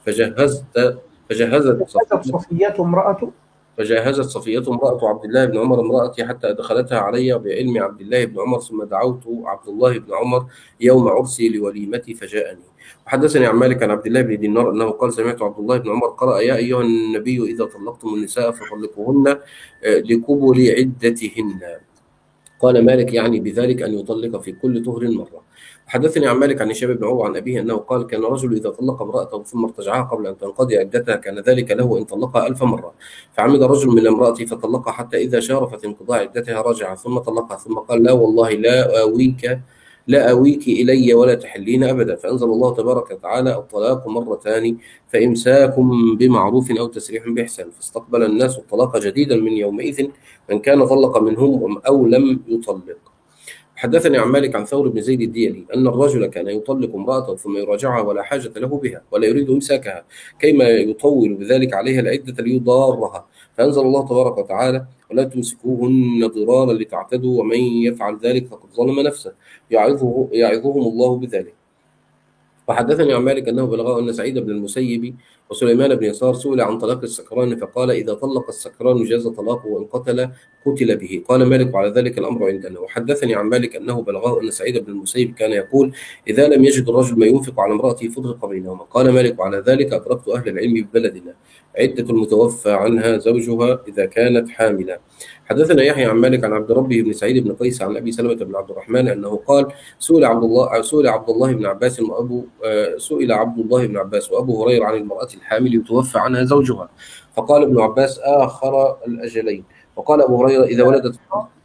فجهزت فجهزت صفية امرأة فجهزت صفية امرأة عبد الله بن عمر امرأتي حتى أدخلتها علي بعلم عبد الله بن عمر، ثم دعوت عبد الله بن عمر يوم عرسي لوليمتي فجاءني. وحدثني عن مالك عن عبد الله بن دينار أنه قال: سمعت عبد الله بن عمر قرأ: يا أيها النبي إذا طلقتم النساء فطلقوهن لقبل عدتهن. قال مالك: يعني بذلك أن يطلق في كل طهر مرة. حدثني عن مالك عن هشام بن عروة عن أبيه أنه قال: كان رجل إذا طلق امرأته ثم ارتجعها قبل أن تنقضي عدتها كان ذلك له إن طلقها ألف مرة. فعمد رجل من امرأته فطلقها حتى إذا شارفت انقضاء عدتها رجع ثم طلقها ثم قال: لا والله لا آويك لا آويك إلي ولا تحلين أبدا. فأنزل الله تبارك وتعالى: الطلاق مرتان فإمساكم بمعروف أو تسريح بإحسان. فاستقبل الناس الطلاق جديدا من يومئذ من كان طلق منهم أو لم يطلق. حدثني عن مالك عن ثور بن زيد الديلي أن الرجل كان يطلق امرأته ثم يراجعها ولا حاجة له بها ولا يريد إمساكها كيما يطول بذلك عليها العدة ليضارها، فأنزل الله تبارك وتعالى: ولا تمسكوهن ضرارا لتعتدوا ومن يفعل ذلك فقد ظلم نفسه، يعظه يعظهم الله بذلك. وحدثني عن مالك أنه بلغه أن سعيد بن المسيب وسليمان بن يسار سئل عن طلاق السكران فقال: إذا طلق السكران جاز طلاقه وإن قتل قتل به. قال مالك: وعلى ذلك الأمر عندنا. وحدثني عن مالك أنه بلغه أن سعيد بن المسيب كان يقول: إذا لم يجد الرجل ما ينفق على امرأته فرق بينهما. قال مالك: وعلى ذلك أدركت أهل العلم ببلدنا عدة المتوفى عنها زوجها إذا كانت حاملا. حدثنا يحيى عن مالك عن عبد ربه بن سعيد بن قيس عن أبي سلمة بن عبد الرحمن أنه قال: سئل عبد الله سئل عبد الله بن عباس وأبو سئل عبد الله بن عباس وأبو هريرة عن المرأة الحامل يتوفى عنها زوجها، فقال ابن عباس: آخر الأجلين. وقال أبو هريرة: إذا ولدت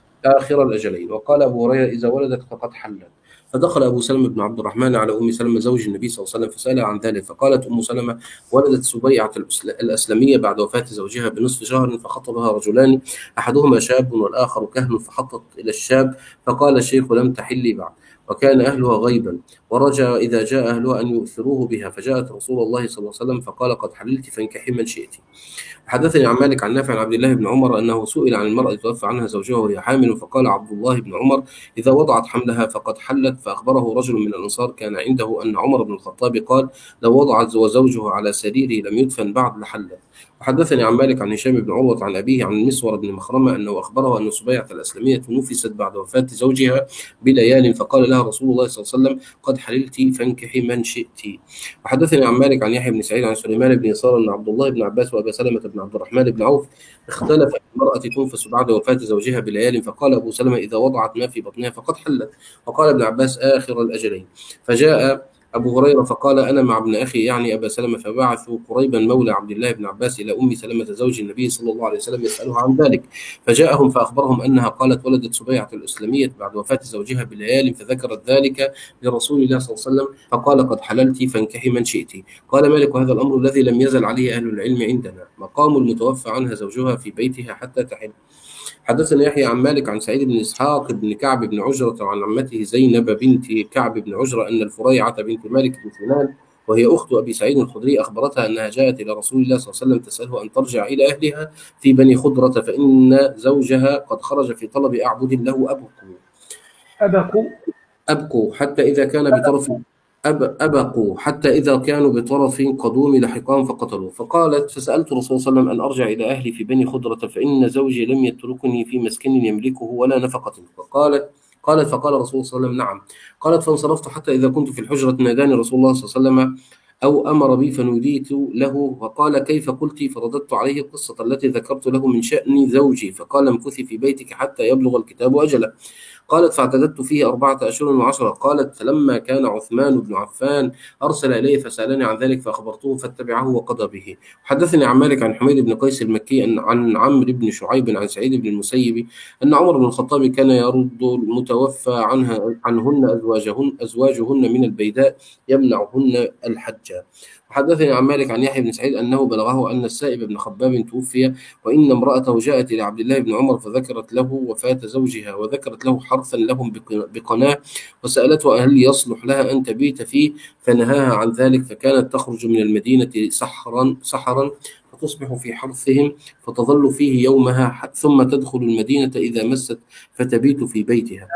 آخر الأجلين. وقال أبو هريرة: إذا ولدت فقد حلت. فدخل أبو سلمة بن عبد الرحمن على أم سلمة زوج النبي صلى الله عليه وسلم فسألها عن ذلك، فقالت أم سلمة: ولدت سبيعة الأسلمية بعد وفاة زوجها بنصف شهر، فخطبها رجلان أحدهما شاب والآخر كهن، فحطت إلى الشاب فقال الشيخ: لم تحلي بعد، وكان أهلها غيبا، ورجى إذا جاء أهلها أن يؤثروه بها، فجاءت رسول الله صلى الله عليه وسلم فقال: قد حللت فانكحي من شئت. حدثني عن مالك عن نافع عن عبد الله بن عمر أنه سئل عن المرأة توفى عنها زوجها وهي حامل، فقال عبد الله بن عمر: إذا وضعت حملها فقد حلت. فأخبره رجل من الأنصار كان عنده أن عمر بن الخطاب قال: لو وضعت وزوجها على سريره لم يدفن بعد لحلت. وحدثني عن مالك عن هشام بن عروة عن أبيه عن مسور بن مخرمة أنه أخبره أن سبيعة الأسلمية نفست بعد وفاة زوجها بليال، فقال لها رسول الله صلى الله عليه وسلم: قد حللت فانكحي من شئت. وحدثني عن مالك عن يحيى بن سعيد عن سليمان بن يسار أن عبد الله بن عباس وأبا سلمة بن عبد الرحمن بن عوف اختلف في المرأة تنفس بعد وفاة زوجها بليال، فقال أبو سلمة: إذا وضعت ما في بطنها فقد حلت. وقال ابن عباس: آخر الأجلين. فجاء أبو هريرة فقال: أنا مع ابن أخي يعني أبا سلمة، فبعثوا قريبا مولى عبد الله بن عباس إلى أم سلمة زوج النبي صلى الله عليه وسلم يسألها عن ذلك، فجاءهم فأخبرهم أنها قالت: ولدت سبيعة الأسلمية بعد وفاة زوجها بليال، فذكرت ذلك لرسول الله صلى الله عليه وسلم فقال: قد حللت فانكحي من شئت. قال مالك: هذا الأمر الذي لم يزل عليه أهل العلم عندنا، مقام المتوفى عنها زوجها في بيتها حتى تحل. حدثنا يحيى عن مالك عن سعيد بن إسحاق بن كعب بن عجرة وعن عمته زينب بنت كعب بن عجرة أن الفريعة بنت مالك بن سنان وهي أخت أبي سعيد الخدري أخبرتها أنها جاءت إلى رسول الله صلى الله عليه وسلم تسأله أن ترجع إلى أهلها في بني خضرة، فإن زوجها قد خرج في طلب أعبد له أبقوا أبقوا أبقوا حتى إذا كان بطرف أب أبقوا حتى إذا كانوا بطرف قدوم لحقهم فقتلوا. فقالت: فسألت الرسول صلى الله عليه وسلم أن أرجع إلى أهلي في بني خضرة، فإن زوجي لم يتركني في مسكن يملكه ولا نفقة. فقالت قالت فقال الرسول صلى الله عليه وسلم: نعم. قالت: فانصرفت حتى إذا كنت في الحجرة ناداني رسول الله صلى الله عليه وسلم أو أمر بي فنوديت له، فقال: كيف قلت؟ فرددت عليه القصة التي ذكرت له من شأن زوجي، فقال: امكثي في بيتك حتى يبلغ الكتاب أجله. قالت: فاعتددت فيه أربعة أشهر وعشرة. قالت: فلما كان عثمان بن عفان أرسل إليه فسألني عن ذلك فأخبرته فاتبعه وقضى به. حدثني عن مالك عن حميد بن قيس المكي أن عن عمرو بن شعيب عن سعيد بن المسيب أن عمر بن الخطاب كان يرد المتوفى عنها عنهن أزواجهن أزواجهن من البيداء يمنعهن الحج. وحدثني عن مالك عن يحيى بن سعيد أنه بلغه أن السائب بن خباب توفي وإن امرأته جاءت إلى عبد الله بن عمر فذكرت له وفاة زوجها وذكرت له حرثا لهم بقناة وسألته هل يصلح لها أن تبيت فيه، فنهاها عن ذلك، فكانت تخرج من المدينة سحرا سحرا فتصبح في حرثهم فتظل فيه يومها ثم تدخل المدينة إذا مست فتبيت في بيتها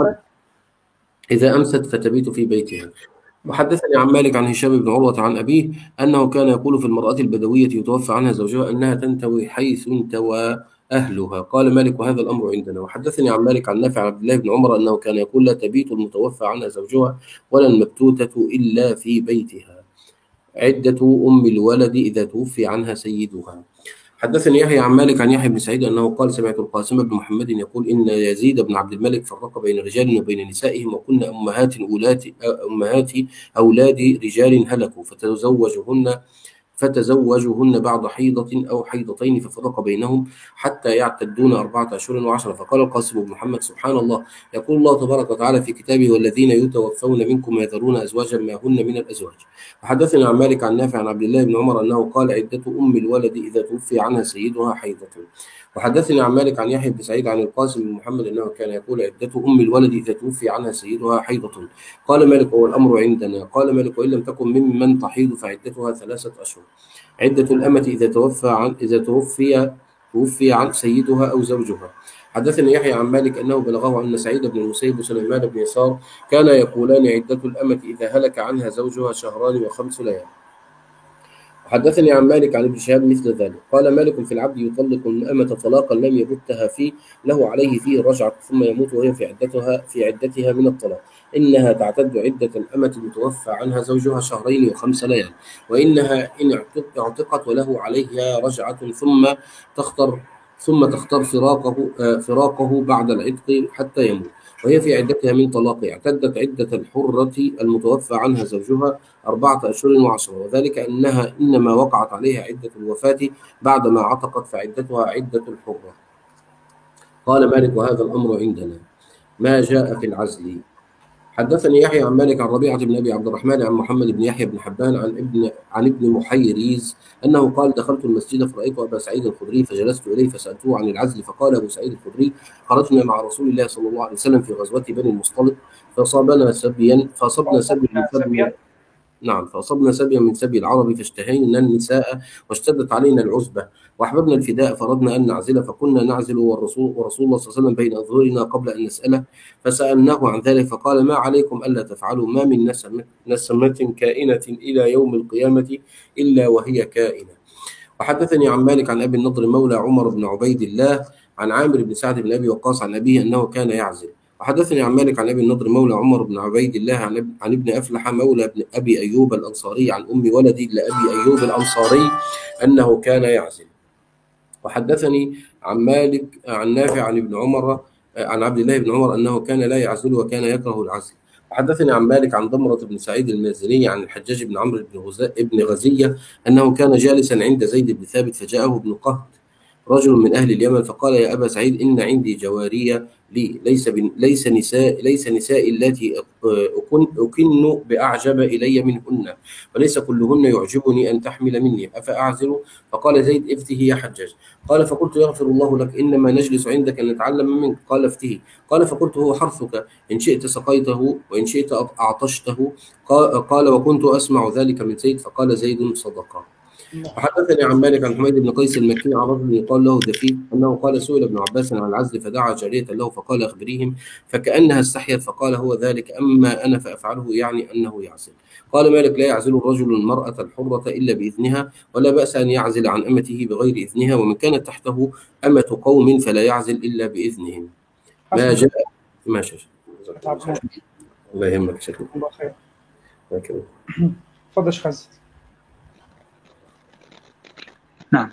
إذا أمست فتبيت في بيتها. وحدثني عن مالك عن هشام بن عروة عن أبيه أنه كان يقول في المرأة البدوية يتوفى عنها زوجها أنها تنتوي حيث انتوى أهلها. قال مالك: وهذا الأمر عندنا. وحدثني عن مالك عن نافع عن عبد الله بن عمر أنه كان يقول: لا تبيت المتوفى عنها زوجها ولا المبتوتة إلا في بيتها، عدة أم الولد إذا توفي عنها سيدها. حدثني يحيى عن مالك عن يحيى بن سعيد أنه قال: سمعت القاسم بن محمد يقول: إن يزيد بن عبد الملك فرق بين رجال وبين نسائهم وكن أمهات أولاد أمهات أولاد رجال هلكوا فتزوجهن فتزوجهن بعد حيضة أو حيضتين ففرق بينهم حتى يعتدون أربعة أشهر وعشرة. فقال القاسم بن محمد: سبحان الله، يقول الله تبارك وتعالى في كتابه: والذين يتوفون منكم يذرون أزواجا ما هن من الأزواج. وحدثنا عن مالك عن نافع عن عبد الله بن عمر أنه قال: عدة أم الولد إذا توفي عنها سيدها حيضة. وحدثني عن مالك عن يحيى بن سعيد عن القاسم بن محمد أنه كان يقول عدة أم الولد إذا توفي عنها سيدها حيضة. قال مالك هو الأمر عندنا. قال مالك وإن لم تكن ممن تحيض فعدتها ثلاثة أشهر. عدة الأمة إذا توفى عن إذا توفي توفي عن سيدها أو زوجها. حدثني يحيى عن مالك أنه بلغه أن سعيد بن المسيب وسليمان بن يسار كان يقولان عدة الأمة إذا هلك عنها زوجها شهران وخمس ليال. حدثني عن مالك عن ابن شهاب مثل ذلك. قال مالك في العبد يطلق الأمة طلاقا لم يبتها فيه له عليه فيه رجعة ثم يموت وهي في عدتها في عدتها من الطلاق. إنها تعتد عدة الأمة المتوفى عنها زوجها شهرين وخمس ليال، وإنها إن اعتقت وله عليها رجعة ثم تختر ثم تختار فراقه فراقه بعد العتق حتى يموت وهي في عدتها من طلاق. اعتدت عدة الحرة المتوفى عنها زوجها أربعة أشهر وعشرة، وذلك أنها إنما وقعت عليها عدة الوفاة بعدما عتقت فعدتها عدة الحرة. قال مالك وهذا الأمر عندنا. ما جاء في العزل. حدثني يحيى عن مالك عن ربيعة بن أبي عبد الرحمن عن محمد بن يحيى بن حبان عن ابن عن ابن محيريز أنه قال دخلت المسجد فرأيت أبا سعيد الخدري فجلست إليه فسألته عن العزل فقال أبو سعيد الخدري خرجنا مع رسول الله صلى الله عليه وسلم في غزوة بني المصطلق فأصابنا سبيا فأصبنا سبيا من سبي نعم فأصبنا سبيا من سبي العرب فاشتهينا النساء واشتدت علينا العزبة وأحببنا الفداء فردنا أن نعزل فكنا نعزل والرسول ورسول الله صلى الله عليه وسلم بين أظهرنا قبل أن نسأله فسألناه عن ذلك فقال ما عليكم ألا تفعلوا ما من نسمة, نسمة كائنة إلى يوم القيامة إلا وهي كائنة. وحدثني عن مالك عن أبي النضر مولى عمر بن عبيد الله عن عامر بن سعد بن أبي وقاص عن أبيه أنه كان يعزل. وحدثني عن مالك عن أبي النضر مولى عمر بن عبيد الله عن, عن ابن أفلح مولى ابن أبي أيوب الأنصاري عن أم ولدي لأبي أيوب الأنصاري أنه كان يعزل. وحدثني عن مالك عن نافع عن ابن عمر عن عبد الله بن عمر أنه كان لا يعزل وكان يكره العزل. وحدثني عن مالك عن ضمرة بن سعيد المازني عن الحجاج بن عمرو بن غزية أنه كان جالسا عند زيد بن ثابت فجاءه ابن قهط رجل من أهل اليمن فقال يا أبا سعيد إن عندي جوارية لي ليس ليس نساء ليس نسائي التي أكن أكن بأعجب إلي منهن وليس كلهن يعجبني أن تحمل مني أفأعزل؟ فقال زيد افته يا حجاج. قال فقلت يغفر الله لك إنما نجلس عندك نتعلم منك. قال افته. قال فقلت هو حرثك إن شئت سقيته وإن شئت أعطشته. قال وكنت أسمع ذلك من زيد فقال زيد صدقا. وحدثني عن مالك عن حميد بن قيس المكي عن رجل يقال له دفيد أنه قال سئل ابن عباس عن العزل فدعا جارية له فقال أخبريهم فكأنها استحيت فقال هو ذلك أما أنا فأفعله يعني أنه يعزل. قال مالك لا يعزل الرجل المرأة الحرة إلا بإذنها ولا بأس أن يعزل عن أمته بغير إذنها ومن كانت تحته أمة قوم فلا يعزل إلا بإذنهم. ما جاء ما شاء الله يهمك شكرا الله خير. تفضل شيخ. نعم.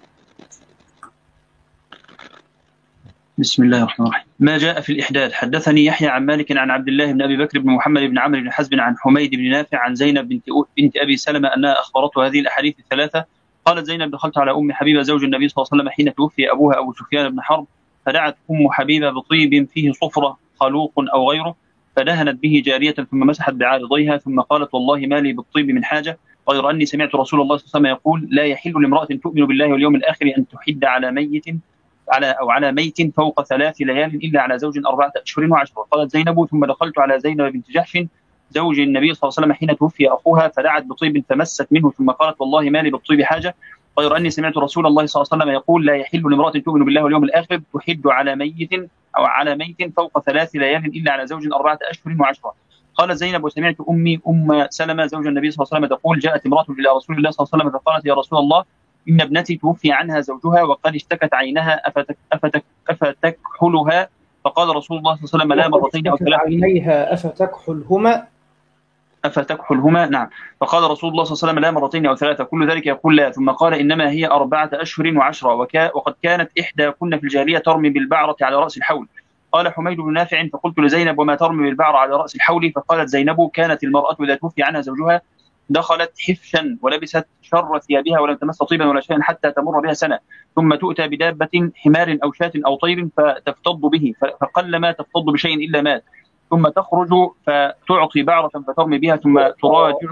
بسم الله الرحمن الرحيم. ما جاء في الإحداد. حدثني يحيى عن مالك عن عبد الله بن أبي بكر بن محمد بن عمرو بن حزب عن حميد بن نافع عن زينب بنت بنت أبي سلمة أنها أخبرته هذه الأحاديث الثلاثة. قالت زينب دخلت على أم حبيبة زوج النبي صلى الله عليه وسلم حين توفي أبوها أبو سفيان بن حرب فدعت أم حبيبة بطيب فيه صفرة خلوق أو غيره فدهنت به جارية ثم مسحت بعارضيها ثم قالت والله ما لي بالطيب من حاجة غير أني سمعت رسول الله صلى الله عليه وسلم يقول لا يحل لامرأة تؤمن بالله واليوم الآخر أن تحد على ميت على أو على ميت فوق ثلاث ليال إلا على زوج أربعة أشهر وعشرة. قالت زينب ثم دخلت على زينب بنت جحش زوج النبي صلى الله عليه وسلم حين توفي أخوها فدعت بطيب فمست منه ثم قالت والله ما لي بالطيب حاجة غير أني سمعت رسول الله صلى الله عليه وسلم يقول لا يحل لامرأة تؤمن بالله واليوم الآخر تحد على ميت أو على ميت فوق ثلاث ليال إلا على زوج أربعة أشهر وعشرة. قال زينب وسمعت أمي أم سلمة زوج النبي صلى الله عليه وسلم تقول جاءت امرأة إلى رسول الله صلى الله عليه وسلم فقالت يا رسول الله إن ابنتي توفي عنها زوجها وقد اشتكت عينها أفتك أفتك أفتكحلها فقال رسول الله صلى الله عليه وسلم لا مرتين أو ثلاث عينيها أفتكحلهما أفتكحلهما نعم. فقال رسول الله صلى الله عليه وسلم لا مرتين أو ثلاثة كل ذلك يقول لا ثم قال إنما هي أربعة أشهر وعشرة وكا وقد كانت إحدى كن في الجارية ترمي بالبعرة على رأس الحول. قال حميد بن نافع فقلت لزينب وما ترمي بالبعرة على رأس الحول فقالت زينب كانت المرأة إذا توفي عنها زوجها دخلت حفشا ولبست شر ثيابها ولم تمس طيبا ولا شيئا حتى تمر بها سنة ثم تؤتى بدابة حمار أو شاة أو طير فتفتض به فقلما تفتض بشيء إلا مات ثم تخرج فتعطي بعرة فترمي بها ثم تراجع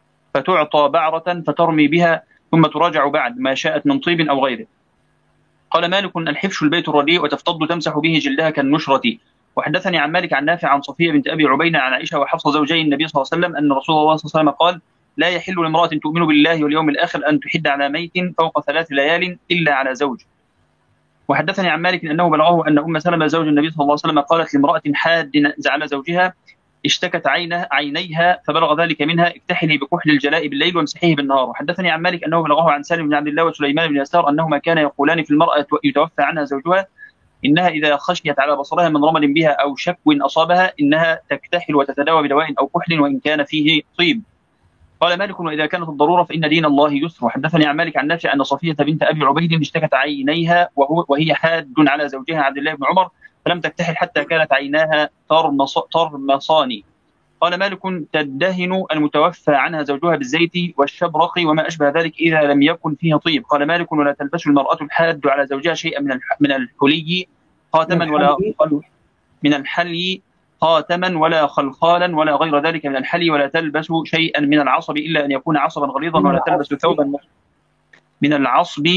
فتعطى بعرة فترمي بها ثم تراجع بعد ما شاءت من طيب أو غيره. قال مالك الحفش البيت الرديء وتفتض تمسح به جلدها كالنشرة. وحدثني عن مالك عن نافع عن صفية بنت أبي عبيدة عن عائشة وحفصة زوجي النبي صلى الله عليه وسلم أن رسول الله صلى الله عليه وسلم قال لا يحل لامرأة تؤمن بالله واليوم الآخر أن تحد على ميت فوق ثلاث ليال إلا على زوج. وحدثني عن مالك أنه بلغه أن أم سلمة زوج النبي صلى الله عليه وسلم قالت لامرأة حاد على زوجها اشتكت عينها عينيها فبلغ ذلك منها اكتحلي بكحل الجلاء بالليل وامسحيه بالنهار. وحدثني عن مالك أنه بلغه عن سالم بن عبد الله وسليمان بن يسار أنهما كانا يقولان في المرأة يتوفى عنها زوجها إنها إذا خشيت على بصرها من رمل بها أو شكو أصابها إنها تكتحل وتتداوى بدواء أو كحل وإن كان فيه طيب. قال مالك وإذا كانت الضرورة فإن دين الله يسر. وحدثني عن مالك عن نافع أن صفية بنت أبي عبيد اشتكت عينيها وهو وهي حاد على زوجها عبد الله بن عمر فلم تكتحل حتى كانت عيناها ترمصان. قال مالك تدهن المتوفى عنها زوجها بالزيت والشبرق وما أشبه ذلك إذا لم يكن فيه طيب. قال مالك ولا تلبس المرأة الحاد على زوجها شيئا من من الحلي خاتما ولا من الحلي خاتما ولا خلخالا ولا غير ذلك من الحلي ولا تلبس شيئا من العصب إلا أن يكون عصبا غليظا ولا تلبس ثوبا من العصب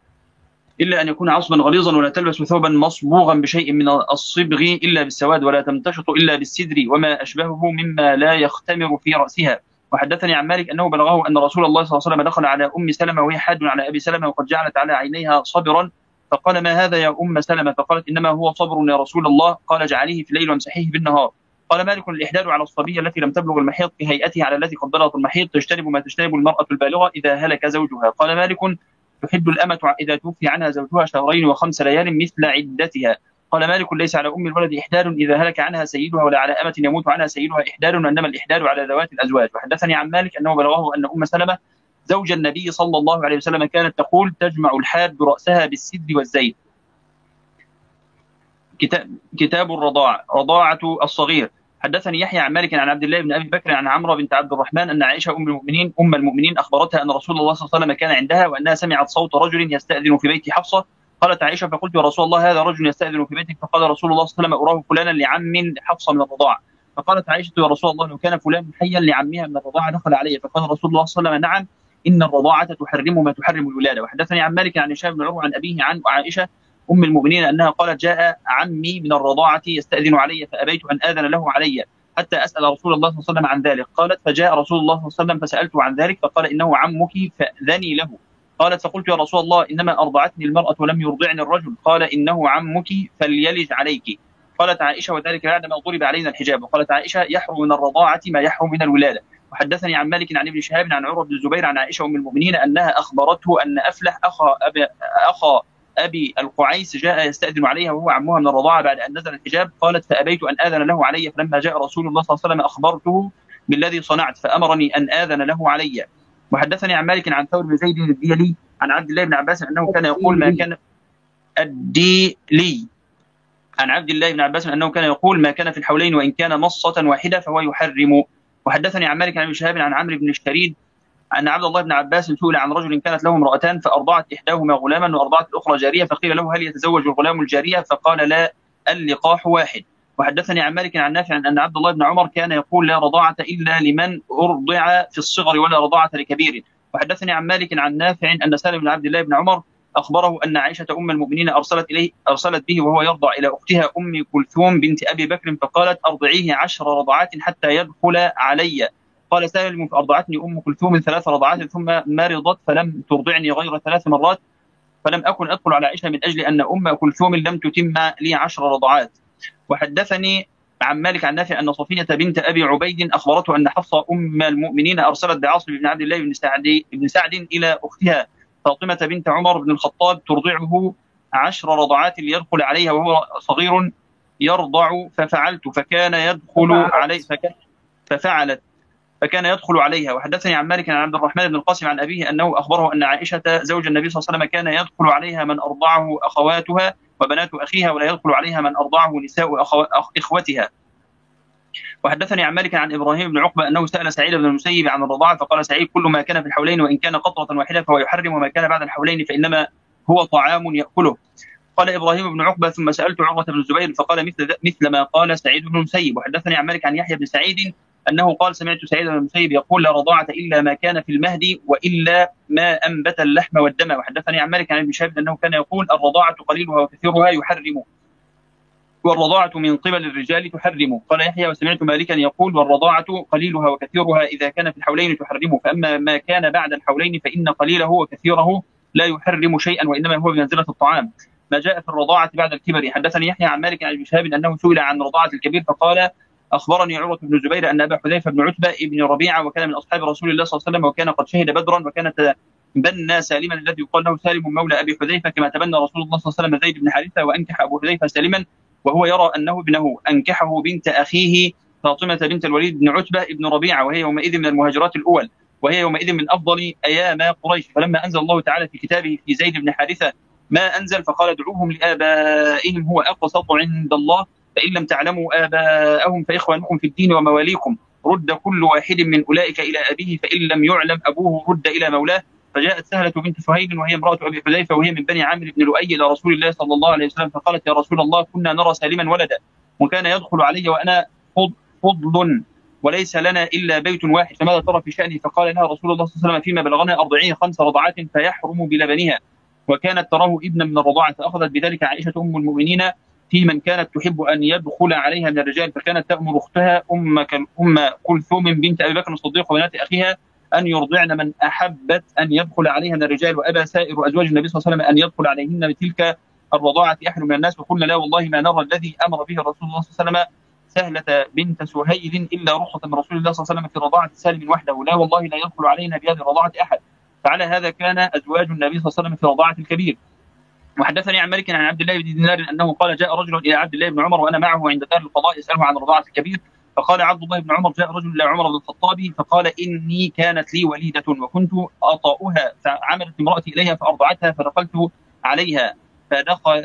إلا أن يكون عصبا غليظا ولا تلبس ثوبا مصبوغا بشيء من الصبغ إلا بالسواد ولا تمتشط إلا بالسدر وما أشبهه مما لا يختمر في رأسها. وحدثني عن مالك أنه بلغه أن رسول الله صلى الله عليه وسلم دخل على أم سلمة وهي حاد على أبي سلمة وقد جعلت على عينيها صبرا فقال ما هذا يا أم سلمة؟ فقالت إنما هو صبر يا رسول الله. قال اجعليه في الليل وامسحيه بالنهار. قال مالك الإحداد على الصبية التي لم تبلغ المحيض كهيئتها على التي قد بلغت المحيض تجتنب ما تجتنب المرأة البالغة إذا هلك زوجها. قال مالك تحد الأمة إذا توفي عنها زوجها شهرين وخمس ليال مثل عدتها. قال مالك ليس على أم الولد إحداد إذا هلك عنها سيدها ولا على أمة يموت عنها سيدها إحداد وإنما الإحداد على ذوات الأزواج. وحدثني عن مالك أنه بلغه أن أم سلمة زوج النبي صلى الله عليه وسلم كانت تقول تجمع الحاد رأسها بالسدر والزيت. كتاب, كتاب الرضاع رضاعة الصغير. حدثني يحيى عن مالك عن عبد الله بن أبي بكر عن عمرو بنت عبد الرحمن أن عائشة أم المؤمنين أم المؤمنين أخبرتها أن رسول الله صلى الله عليه وسلم كان عندها وأنها سمعت صوت رجل يستأذن في بيت حفصة. قالت عائشة فقلت يا رسول الله هذا رجل يستأذن في بيتك؟ فقال رسول الله صلى الله عليه وسلم أراه فلانا لعم حفصة من الرضاعة. فقالت عائشة يا رسول الله لو كان فلان حيا لعمها من الرضاعة دخل علي. فقال رسول الله صلى الله عليه وسلم نعم إن الرضاعة تحرم ما تحرم الولادة. وحدثني عن مالك عن هشام بن عروة عن أبيه عن عائشة أم المؤمنين أنها قالت جاء عمي من الرضاعة يستأذن علي فأبيت أن آذن له علي حتى أسأل رسول الله صلى الله عليه وسلم عن ذلك. قالت فجاء رسول الله صلى الله عليه وسلم فسألته عن ذلك فقال إنه عمك فأذني له. قالت فقلت يا رسول الله إنما أرضعتني المرأة ولم يرضعني الرجل. قال إنه عمك فليلج عليك. قالت عائشة وذلك بعدما ضرب علينا الحجاب. وقالت عائشة يحرم من الرضاعة ما يحرم من الولادة. وحدثني عن مالك عن ابن شهاب عن عروة بن الزبير عن عائشة أم المؤمنين أنها أخبرته أن أفلح أخا أبي, أخا أبي القعيس جاء يستأذن عليها وهو عمها من الرضاعة بعد أن نزل الحجاب. قالت فأبيت أن آذن له علي فلما جاء رسول الله صلى الله عليه وسلم أخبرته بالذي صنعت فأمرني أن آذن له علي. وحدثني عن مالك عن ثور بن زيد الديلي عن عبد الله بن عباس أنه كان يقول ما كان الديلي عن عبد الله بن عباس أنه كان يقول ما كان في الحولين وإن كان مصة واحدة فهو يحرم. وحدثني عن مالك عن ابن شهاب عن عمرو بن الشريد أن عبد الله بن عباس سئل عن رجل كانت له امرأتان فأرضعت إحداهما غلاما وأرضعت الأخرى جارية فقيل له هل يتزوج الغلام الجارية؟ فقال لا اللقاح واحد. وحدثني عن مالك عن نافع أن عبد الله بن عمر كان يقول لا رضاعة إلا لمن أرضع في الصغر ولا رضاعة لكبير. وحدثني عن مالك عن نافع أن سالم بن عبد الله بن عمر أخبره أن عائشة أم المؤمنين أرسلت إليه أرسلت به وهو يرضع إلى أختها أم كلثوم بنت أبي بكر فقالت أرضعيه عشر رضعات حتى يدخل علي. قال سالم فأرضعتني أم كلثوم ثلاث رضعات ثم مرضت فلم ترضعني غير ثلاث مرات فلم أكن أدخل على عائشة من أجل أن أم كلثوم لم تتم لي عشر رضعات. وحدثني عن مالك عن نافع أن صفية بنت أبي عبيد أخبرته أن حفصة أم المؤمنين أرسلت بعاصم بن عبد الله بن سعد, بن سعد إلى أختها فاطمة بنت عمر بن الخطاب ترضعه عشر رضعات ليدخل عليها وهو صغير يرضع ففعلت فكان يدخل علي فكان ففعلت فكان يدخل عليها. وحدثني عن مالك عن عبد الرحمن بن القاسم عن أبيه أنه أخبره أن عائشة زوج النبي صلى الله عليه وسلم كان يدخل عليها من أرضعه أخواتها وبنات أخيها ولا يدخل عليها من أرضعه نساء أخو... إخوتها. وحدثني عن مالك عن إبراهيم بن عقبة أنه سأل سعيد بن المسيب عن الرضاعة فقال سعيد كل ما كان في الحولين وإن كان قطرة واحدة فهو يحرم وما كان بعد الحولين فإنما هو طعام يأكله. قال إبراهيم بن عقبة ثم سألت عروة بن الزبير فقال مثل مثل ما قال سعيد بن المسيب. وحدثني عن مالك عن يحيى بن سعيد أنه قال سمعت سعيد بن المسيب يقول لا رضاعة إلا ما كان في المهد وإلا ما أنبت اللحم والدم. وحدثني عن مالك عن ابن شهاب أنه كان يقول الرضاعة قليلها وكثيرها يحرم، والرضاعة من قبل الرجال تحرم. قال يحيى وسمعت مالكا يقول والرضاعة قليلها وكثيرها إذا كان في الحولين تحرم، فأما ما كان بعد الحولين فإن قليله وكثيره لا يحرم شيئا وإنما هو بمنزلة الطعام. ما جاء في الرضاعة بعد الكبر. حدثني يحيى عن مالك عن ابن شهاب أنه سئل عن رضاعة الكبير فقال أخبرني عروة بن الزبير أن أبا حذيفة بن عتبة ابن ربيعة وكان من أصحاب رسول الله صلى الله عليه وسلم وكان قد شهد بدرا وكان تبنى سالما الذي يقال له سالم مولى أبي حذيفة كما تبنى رسول الله صلى الله عليه وسلم زيد بن حارثة وأنكح أبو حذيفة سالما وهو يرى أنه ابنه، أنكحه بنت أخيه فاطمة بنت الوليد بن عتبة ابن ربيعة وهي يومئذ من المهاجرات الأول وهي يومئذ من أفضل أيام قريش. فلما أنزل الله تعالى في كتابه في زيد بن حارثة ما أنزل فقال ادعوهم لآبائهم هو أقسط عند الله فإن لم تعلموا آباءهم فإخوانكم في الدين ومواليكم، رد كل واحد من أولئك إلى أبيه فإن لم يعلم أبوه رد إلى مولاه. فجاءت سهلة بنت سهيل وهي امرأة أبي حذيفة وهي من بني عامر بن لؤي إلى رسول الله صلى الله عليه وسلم فقالت يا رسول الله كنا نرى سالما ولدا وكان يدخل علي وأنا فضل وليس لنا إلا بيت واحد فماذا ترى في شأنه؟ فقال لها رسول الله صلى الله عليه وسلم فيما بلغنا أرضعيه خمس رضعات فيحرم بلبنها، وكانت تراه ابنا من الرضاعة فأخذت بذلك عائشة أم المؤمنين في من كانت تحب أن يدخل عليها من الرجال فكانت تأمر أختها أم أم كلثوم بنت أبي بكر الصديق وبنات أخيها أن يرضعن من أحبت أن يدخل عليها من الرجال، وأبى سائر أزواج النبي صلى الله عليه وسلم أن يدخل عليهن بتلك الرضاعة أحد من الناس وقلنا لا والله ما نرى الذي أمر به رسول الله صلى الله عليه وسلم سهلة بنت سهيل إلا رخصة من رسول الله صلى الله عليه وسلم في رضاعة سالم وحده، لا والله لا يدخل علينا بهذه الرضاعة أحد. فعلى هذا كان أزواج النبي صلى الله عليه وسلم في رضاعة الكبير. وحدثني عن مالك عن عبد الله بن دينار أنه قال جاء رجل إلى عبد الله بن عمر وأنا معه عند دار القضاء يسأله عن رضاعة الكبير فقال عبد الله بن عمر جاء رجل إلى عمر بن الخطاب فقال إني كانت لي وليدة وكنت أطأها فعملت امرأتي إليها فأرضعتها فدخلت عليها فدخل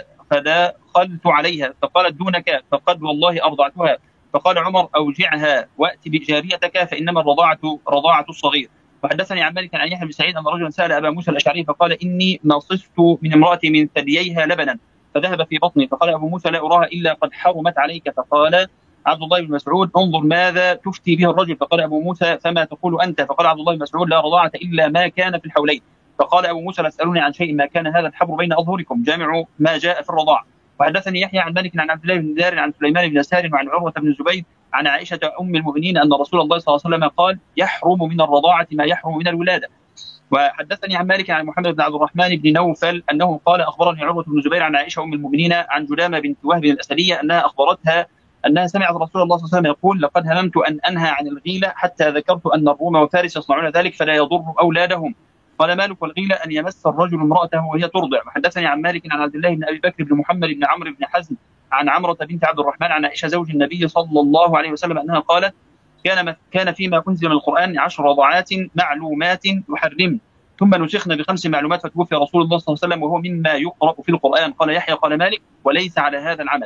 فدخلت عليها فقالت دونك فقد والله أرضعتها فقال عمر أوجعها وأت بجاريتك فإنما الرضاعة رضاعة الصغير. وحدثني عن مالك عن يحيى بن سعيد أن رجلا سأل أبا موسى الأشعري فقال إني نصفت من امرأتي من ثدييها لبنا فذهب في بطني فقال أبو موسى لا أراها إلا قد حرمت عليك فقال عبد الله بن مسعود انظر ماذا تفتي به الرجل فقال أبو موسى فما تقول أنت فقال عبد الله بن مسعود لا رضاعة إلا ما كان في الحولين فقال أبو موسى لا تسألوني عن شيء ما كان هذا الحبر بين أظهركم جامع ما جاء في الرضاعة. وحدثني يحيى عن مالك عن عبد الله بن دار عن سليمان بن يسار وعن عروة بن الزبير عن عائشة أم المؤمنين أن رسول الله صلى الله عليه وسلم قال يحرم من الرضاعة ما يحرم من الولادة. وحدثني عن مالك عن محمد بن عبد الرحمن بن نوفل أنه قال أخبرني عروة بن الزبير عن عائشة أم المؤمنين عن جدامة بنت وهب الأسدية أنها أخبرتها أنها سمعت رسول الله صلى الله عليه وسلم يقول لقد هممت أن أنهى عن الغيلة حتى ذكرت أن الروم وفارس يصنعون ذلك فلا يضر أولادهم. قال مالك والغيلة أن يمس الرجل امرأته وهي ترضع. وحدثني عن مالك عن عبد الله بن أبي بكر بن محمد بن عمرو بن حزم عن عمرة بنت عبد الرحمن عن عائشة زوج النبي صلى الله عليه وسلم أنها قالت كان كان فيما أنزل من القرآن عشر رضعات معلومات يحرم ثم نسخنا بخمس معلومات فتوفي رسول الله صلى الله عليه وسلم وهو مما يقرأ في القرآن. قال يحيى قال مالك وليس على هذا العمل.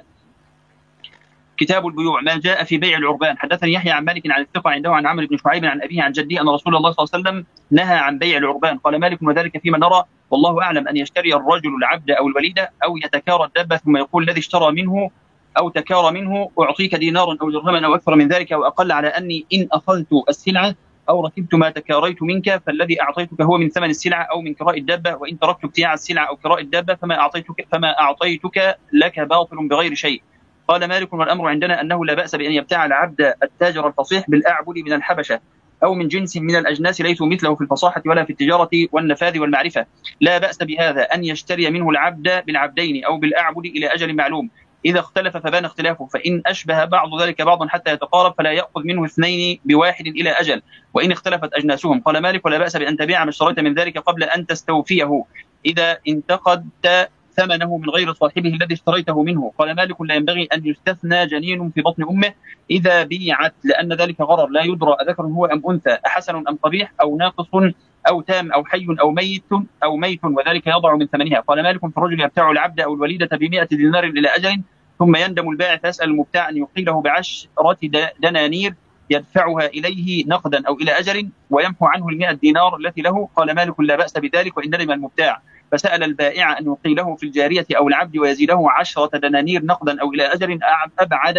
كتاب البيوع ما جاء في بيع العربان. حدثني يحيى عن مالك عن الثقة عنده عن عمرو بن شعيب عن أبيه عن جدي أن رسول الله صلى الله عليه وسلم نهى عن بيع العربان. قال مالك وذلك فيما نرى والله أعلم أن يشتري الرجل العبد أو الوليدة أو يتكارى الدابة ثم يقول الذي اشترى منه أو تكارى منه أعطيك دينارا أو درهما أو أكثر من ذلك أو أقل على أني إن أخذت السلعة أو ركبت ما تكاريت منك فالذي أعطيتك هو من ثمن السلعة أو من كراء الدابة وإن تركت ابتياع السلعة أو كراء الدابة فما أعطيتك فما أعطيتك لك باطل بغير شيء. قال مالك والأمر عندنا أنه لا بأس بأن يبتاع العبد التاجر الفصيح بالأعبد من الحبشة أو من جنس من الأجناس ليسوا مثله في الفصاحة ولا في التجارة والنفاذ والمعرفة، لا بأس بهذا أن يشتري منه العبد بالعبدين أو بالأعبد إلى أجل معلوم إذا اختلف فبان اختلافه فإن أشبه بعض ذلك بعضا حتى يتقارب فلا يأخذ منه اثنين بواحد إلى أجل وإن اختلفت أجناسهم. قال مالك ولا بأس بأن تبيع ما اشتريت من ذلك قبل أن تستوفيه إذا انتقدت ثمنه من غير صاحبه الذي اشتريته منه. قال مالك لا ينبغي أن يستثنى جنين في بطن أمه إذا بيعت لأن ذلك غرر لا يدرى أذكر هو أم أنثى أحسن أم قبيح أو ناقص أو تام أو حي أو ميت أو ميت وذلك يضع من ثمنها. قال مالك في الرجل يبتاع العبد أو الوليدة بمئة دينار إلى أجل ثم يندم البائع فيسأل المبتاع أن يقيله بعشرة دنانير يدفعها إليه نقدا أو إلى أجل ويمحو عنه المئة دينار التي له. قال مالك لا بأس بذلك وإن ندم المبتاع فسأل البائع أن يقيله في الجارية أو العبد ويزيده عشرة دنانير نقدا أو إلى أجل أبعد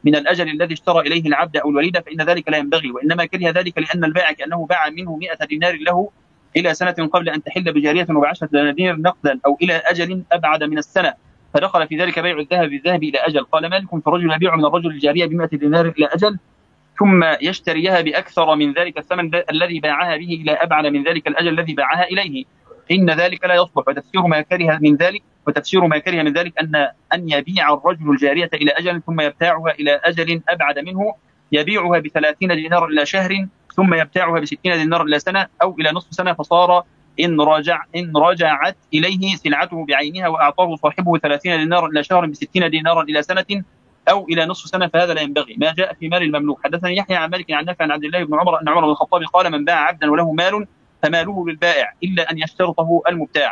من الأجل الذي اشترى إليه العبد أو الوليد فإن ذلك لا ينبغي، وإنما كره ذلك لأن البائع كأنه باع منه مئة دينار له إلى سنة قبل أن تحل بجارية وبعشرة دنانير نقدا أو إلى أجل أبعد من السنة، فدخل في ذلك بيع الذهب بالذهب إلى أجل. قال مالك: فالرجل يبيع من الرجل الجارية بمئة دينار إلى أجل ثم يشتريها بأكثر من ذلك الثمن الذي باعها به إلى أبعد من ذلك الأجل الذي باعها إليه، إن ذلك لا يصلح. وتفسير ما كره من ذلك وتفسير ما كره من ذلك أن أن يبيع الرجل الجارية إلى أجل ثم يبتاعها إلى أجل أبعد منه، يبيعها بثلاثين دينار إلى شهر ثم يبتاعها بستين دينار إلى سنة أو إلى نصف سنة، فصار إن راجع إن رجعت إليه سلعته بعينها وأعطاه صاحبه ثلاثين دينار إلى شهر بستين دينارا إلى سنة أو إلى نصف سنة، فهذا لا ينبغي. ما جاء في مال المملوك. حدثني يحيى عن مالك عن نافع عن عبد الله بن عمر أن عمر بن الخطاب قال: من باع عبدا وله مال فماله للبائع إلا أن يشترطه المبتاع.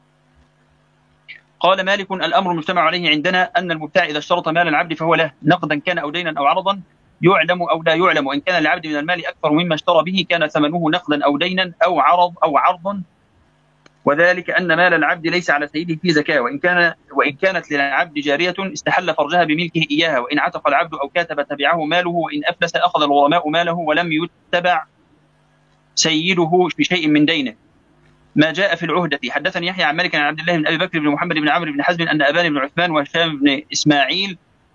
قال مالك: الأمر المجتمع عليه عندنا أن المبتاع إذا اشترط مال العبد فهو له، نقدا كان أو دينا أو عرضا، يعلم أو لا يعلم، وإن كان للعبد من المال أكثر مما اشترى به كان ثمنه نقدا أو دينا أو عرض أو عرضا، وذلك أن مال العبد ليس على سيده في زكاة، وإن كان وإن كانت للعبد جارية استحل فرجها بملكه إياها، وإن عتق العبد أو كاتب تبعه ماله، وإن أفلس أخذ الغرماء ماله ولم يتبع سيده بشيء من دينه. ما جاء في العهدة. حدثني يحيى عن مالك عن عبد الله بن أبي بكر بن محمد بن عمرو بن حزم أن أبان بن عثمان وهشام بن إسماعيل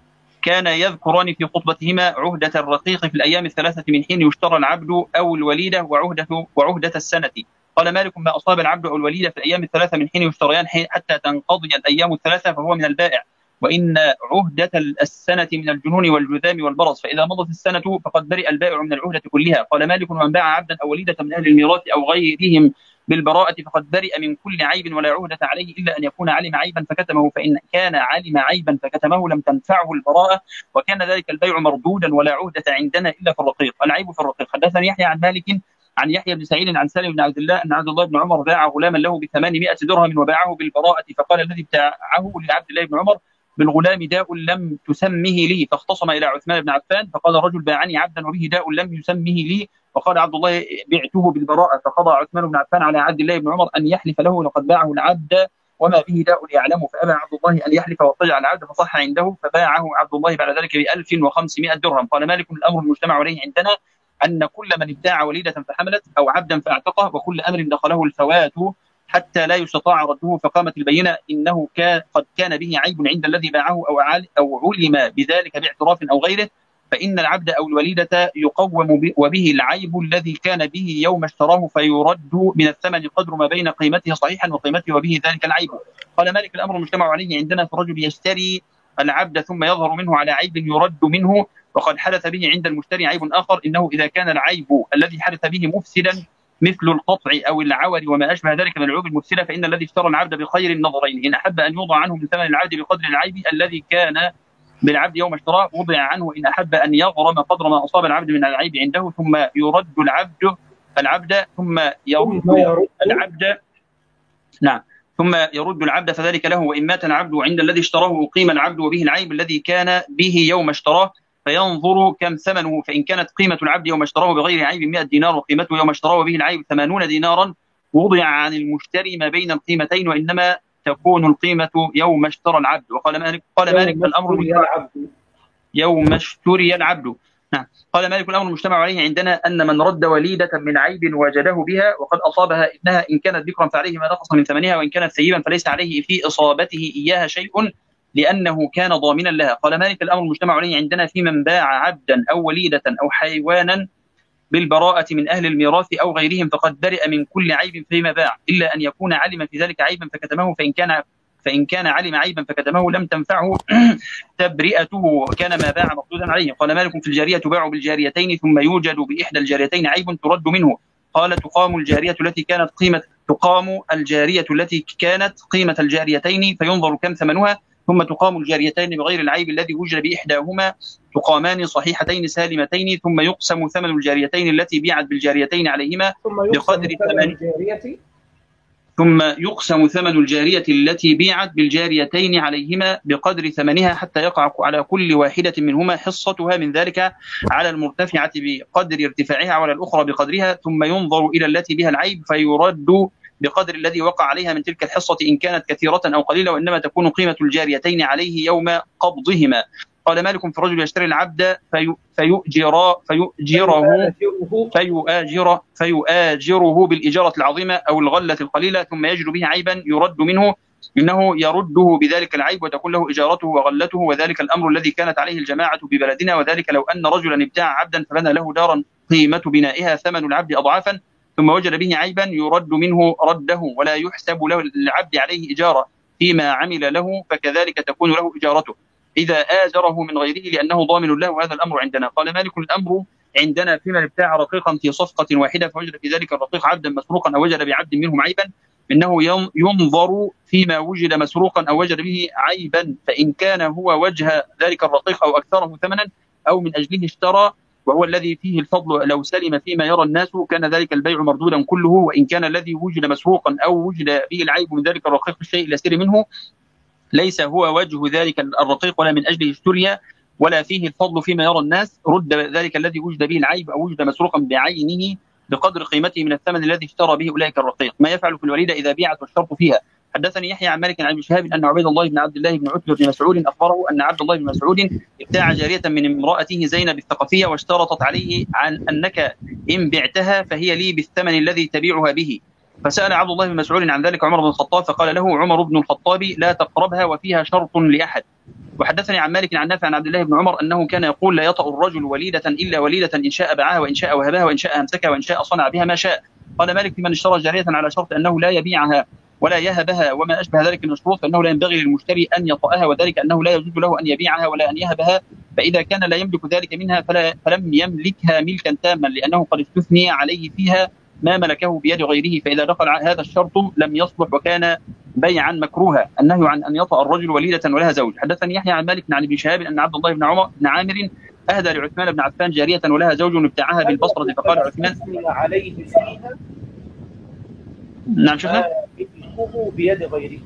كان يذكران في خطبتهما عهدة الرقيق في الأيام الثلاثة من حين يشترى العبد أو الوليدة وعهدة وعهدة السنة. قال مالك: ما أصاب العبد أو الوليدة في الأيام الثلاثة من حين يشتريان حتى تنقضي الأيام الثلاثة فهو من البائع، وإن عهدة السنة من الجنون والجذام والبرص، فإذا مضت السنة فقد برئ البائع من العهدة كلها. قال مالك: من باع عبدا أو وليدة من أهل الميراث أو غيرهم بالبراءة فقد برئ من كل عيب ولا عهدة عليه إلا أن يكون علم عيبا فكتمه، فإن كان علم عيبا فكتمه لم تنفعه البراءة، وكان ذلك البيع مردودا ولا عهدة عندنا إلا في الرقيق. العيب في الرقيق. حدثني يحيى عن مالك عن يحيى بن سعيد عن سالم بن عبد الله أن عبد الله بن عمر باع غلاما له بثمانمائة درهم وباعه بالبراءة، فقال الذي ابتاعه لعبد الله بن عمر: بالغلام داء لم تسمه لي، فاختصم إلى عثمان بن عفان، فقال الرجل: باعني عبدا وبه داء لم يسمه لي، وقال عبد الله: بعته بالبراءة، فقضى عثمان بن عفان على عبد الله بن عمر أن يحلف له لقد باعه العبد وما به داء يعلمه، فأبى عبد الله أن يحلف واضطجع العبد فصح عنده، فباعه عبد الله بعد ذلك بألف وخمسمائة درهم. قال مالك: الأمر المجتمع عليه عندنا أن كل من ابتاع وليدة فحملت أو عبدا فاعتقه وكل أمر دخله الفوات حتى لا يستطاع رده فقامت البينة إنه كان قد كان به عيب عند الذي باعه أو أو علم بذلك باعتراف أو غيره، فإن العبد أو الوليدة يقوم وبه العيب الذي كان به يوم اشتراه فيرد من الثمن قدر ما بين قيمته صحيحا وقيمته وبه ذلك العيب. قال مالك: الأمر المجتمع عليه عندنا فالرجل يشتري العبد ثم يظهر منه على عيب يرد منه، وقد حدث به عند المشتري عيب آخر، إنه إذا كان العيب الذي حدث به مفسدا مثل القطع أو العور وما أشبه ذلك من العيوب المفسدة، فإن الذي اشترى العبد بخير النظرين إن أحب أن يوضع عنه من ثمن العبد بقدر العيب الذي كان بالعبد يوم اشتراه وضع عنه، إن أحب أن يغرم قدر ما أصاب العبد من العيب عنده، ثم يرد العبد العبد ثم يرد العبد نعم ثم يرد العبد فذلك له، وإن مات العبد عند الذي اشتراه أقيم العبد وبه العيب الذي كان به يوم اشتراه، فينظر كم ثمنه، فإن كانت قيمة العبد يوم اشتراه بغير عيب مئة دينار وقيمته يوم اشتراه وبه العيب ثمانون دينارا وضع عن المشتري ما بين القيمتين، وإنما تكون القيمة يوم اشترى العبد. وقال مالك قال مالك الأمر يوم اشتري العبد نعم. قال مالك الأمر المجتمع عليه عندنا أن من رد وليدة من عيب وجده بها وقد أصابها إنها إن كانت ذكرا فعليه ما نقص من ثمنها، وإن كانت سيبا فليس عليه في إصابته إياها شيء لأنه كان ضامنا لها. قال مالك الأمر المجتمع عليه عندنا في من باع عبدا أو وليدة أو حيوانا بالبراءة من أهل الميراث أو غيرهم فقد برئ من كل عيب فيما باع إلا أن يكون علم في ذلك عيبا فكتمه، فإن كان فإن كان علم عيبا فكتمه لم تنفعه تبرئته وكان ما باع مردودا عليه. قال مالك في الجارية تباع بالجاريتين ثم يوجد بإحدى الجاريتين عيب ترد منه. قال تقام الجارية التي كانت قيمة تقام الجارية التي كانت قيمة الجاريتين فينظر كم ثمنها، ثم تقام الجاريتين بغير العيب الذي وجد بإحداهما تقامان صحيحتين سالمتين، ثم يقسم ثمن الجاريتين التي بيعت بالجاريتين عليهما بقدر ثمن ثم يقسم ثمن الجارية التي بيعت بالجاريتين عليهما بقدر ثمنها حتى يقع على كل واحدة منهما حصتها من ذلك على المرتفعة بقدر ارتفاعها وعلى الأخرى بقدرها، ثم ينظر إلى التي بها العيب فيرد بقدر الذي وقع عليها من تلك الحصة إن كانت كثيرة أو قليلة، وإنما تكون قيمة الجاريتين عليه يوم قبضهما. قال مالك في الرجل يشتري العبد في فيؤجر فيؤجره فيؤاجر فيؤاجره بالإجارة العظيمة أو الغلة القليلة ثم يجد به عيبا يرد منه، إنه يرده بذلك العيب وتكون له إجارته وغلته، وذلك الأمر الذي كانت عليه الجماعة ببلدنا، وذلك لو أن رجلا ابتاع عبدا فبنى له دارا قيمة بنائها ثمن العبد أضعافا ثم وجد به عيبا يرد منه رده ولا يحسب له العبد عليه إجارة فيما عمل له، فكذلك تكون له إجارته إذا آجره من غيره لأنه ضامن له، وهذا الأمر عندنا. قال مالك الأمر عندنا فيمن ابتاع رقيقا في صفقة واحدة فوجد في ذلك الرقيق عبدا مسروقا أو وجد بعبد منهم عيبا، إنه ينظر فيما وجد مسروقا أو وجد به عيبا، فإن كان هو وجه ذلك الرقيق أو أكثره ثمنا أو من أجله اشترى وهو الذي فيه الفضل لو سلم فيما يرى الناس كان ذلك البيع مردودا كله، وإن كان الذي وجد مسروقا أو وجد به العيب من ذلك الرقيق الشيء اليسير منه ليس هو وجه ذلك الرقيق ولا من أجله اشتري ولا فيه الفضل فيما يرى الناس، رد ذلك الذي وجد به العيب أو وجد مسروقا بعينه بقدر قيمته من الثمن الذي اشترى به أولئك الرقيق. ما يفعل في الوليدة إذا بيعت والشرط فيها. حدثني يحيى عن مالك عن ابن شهاب أن عبيد الله بن عبد الله بن عتبة بن مسعود أخبره أن عبد الله بن مسعود ابتاع جارية من امرأته زينب الثقفية واشترطت عليه عن أنك إن بعتها فهي لي بالثمن الذي تبيعها به، فسأل عبد الله بن مسعود عن ذلك عمر بن الخطاب فقال له عمر بن الخطاب لا تقربها وفيها شرط لأحد. وحدثني عن مالك عن نافع عن عبد الله بن عمر أنه كان يقول لا يطأ الرجل وليدة إلا وليدة إن شاء باعها وإن شاء وهبها وإن شاء أمسكها وإن شاء صنع بها ما شاء. قال مالك من اشترى جارية على شرط أنه لا يبيعها ولا يهبها وما أشبه ذلك من الشروط فإنه لا ينبغي للمشتري أن يطأها، وذلك أنه لا يجوز له أن يبيعها ولا أن يهبها، فإذا كان لا يملك ذلك منها فلا فلم يملكها ملكا تاما لأنه قد استثني عليه فيها ما ملكه بيد غيره، فإذا دخل هذا الشرط لم يصلح وكان بيعا مكروها. النهي عن أن يطأ الرجل وليدة ولها زوج. حدثني يحيى عن مالك عن ابن شهاب أن عبد الله بن عمر بن عامر أهدى لعثمان بن عفان جارية ولها زوج ابتاعها بالبصرة فقال عثمان عليه فيها نعم شفنا ملكه بيد غيره.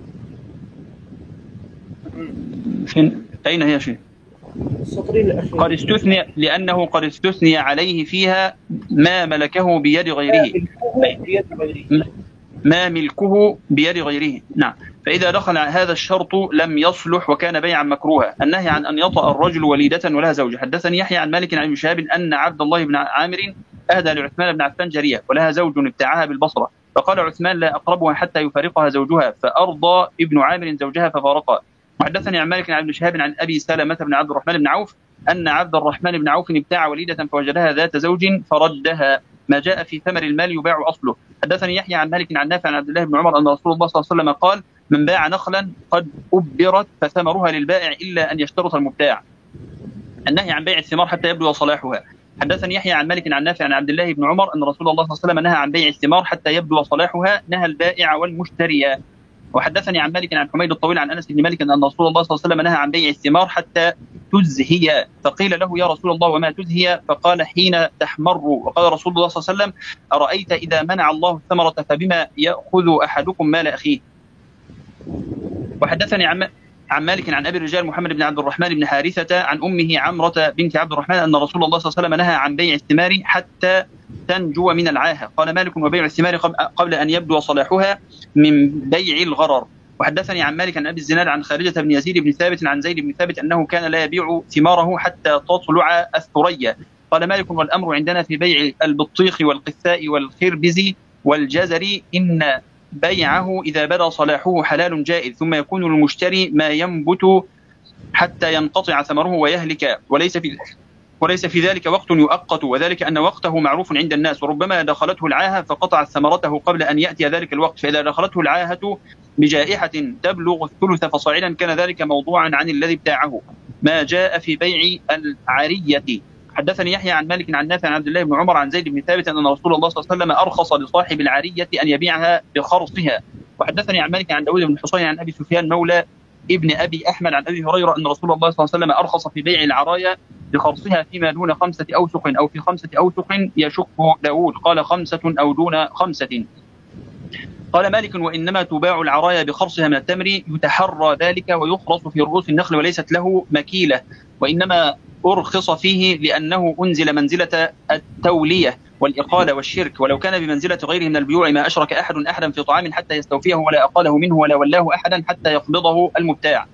فين أين هي شيء قد استثني لأنه قد استثني عليه فيها ما ملكه بيد غيره ما ملكه بيد غيره. نعم، فإذا دخل هذا الشرط لم يصلح وكان بيعا مكروها. النهي عن أن يطأ الرجل وليدة ولها زوج. حدثني يحيى عن مالك عن ابن شهاب أن عبد الله بن عامر أهدى لعثمان بن عفان جارية ولها زوج ابتاعها بالبصرة فقال عثمان لا أقربها حتى يفارقها زوجها، فأرضى ابن عامر زوجها ففارقها. وحدثني عن مالك عن ابن شهاب عن أبي سلمة بن عبد الرحمن بن عوف أن عبد الرحمن بن عوف ابتاع وليدة فوجدها ذات زوج فردها، ما جاء في ثمر المال يباع أصله. حدثني يحيى عن مالك عن نافع عن عبد الله بن عمر أن رسول الله صلى الله عليه وسلم قال من باع نخلا قد أبرت فثمرها للبائع إلا أن يشترط المبتاع. النهي عن بيع الثمار حتى يبدو صلاحها. حدثني يحيى عن مالك عن نافع عن عبد الله بن عمر أن رسول الله صلى الله عليه وسلم نهى عن بيع الثمار حتى يبدو صلاحها، نهى البائع والمشتري. وحدثني عن مالك عن حميد الطويل عن أنس بن مالك أن رسول الله صلى الله عليه وسلم نهى عن بيع الثمار حتى تزهي، فقيل له يا رسول الله وما تزهي؟ فقال حين تحمر. وقال رسول الله صلى الله عليه وسلم أرأيت إذا منع الله الثمرة فبما يأخذ أحدكم مال أخيه. وحدثني عن عن مالك عن أبي الرجال محمد بن عبد الرحمن بن حارثة عن أمه عمرة بنت عبد الرحمن أن رسول الله صلى الله عليه وسلم نهى عن بيع الثمار حتى تنجو من العاهة. قال مالك وبيع الثمار قبل أن يبدو صلاحها من بيع الغرر. وحدثني عن مالك عن أبي الزناد عن خارجة بن يزيد بن ثابت عن زيد بن ثابت أنه كان لا يبيع ثماره حتى تطلع الثريا. قال مالك والأمر عندنا في بيع البطيخ والقثاء والخربز والجزر إن بيعه إذا بدا صلاحه حلال جائز، ثم يكون للمشتري ما ينبت حتى ينقطع ثمره ويهلك، وليس في وليس في ذلك وقت يؤقت، وذلك أن وقته معروف عند الناس، وربما دخلته العاهة فقطعت ثمرته قبل أن يأتي ذلك الوقت، فإذا دخلته العاهة بجائحة تبلغ الثلث فصاعدا كان ذلك موضوعا عن الذي ابتاعه. ما جاء في بيع العارية. حدثني يحيى عن مالك عن نافع عن عبد الله بن عمر عن زيد بن ثابت أن رسول الله صلى الله عليه وسلم أرخص لصاحب العارية أن يبيعها بخرصها. وحدثني عن مالك عن داود بن حصين عن أبي سفيان مولى ابن أبي أحمد عن أبي هريرة أن رسول الله صلى الله عليه وسلم أرخص في بيع العرايا بخرصها فيما دون خمسة أوسق أو في خمسة أوسق يشك داود، قال خمسة أو دون خمسة. قال مالك وإنما تباع العرايا بخرصها من التمر يتحرى ذلك ويخرص في رؤوس النخل وليست له مكيلة، وإنما أرخص فيه لأنه أنزل منزلة التولية والإقالة والشرك، ولو كان بمنزلة غيره من البيوع ما أشرك أحد أحدا في طعام حتى يستوفيه ولا أقاله منه ولا ولاه أحدا حتى يقبضه المبتاع.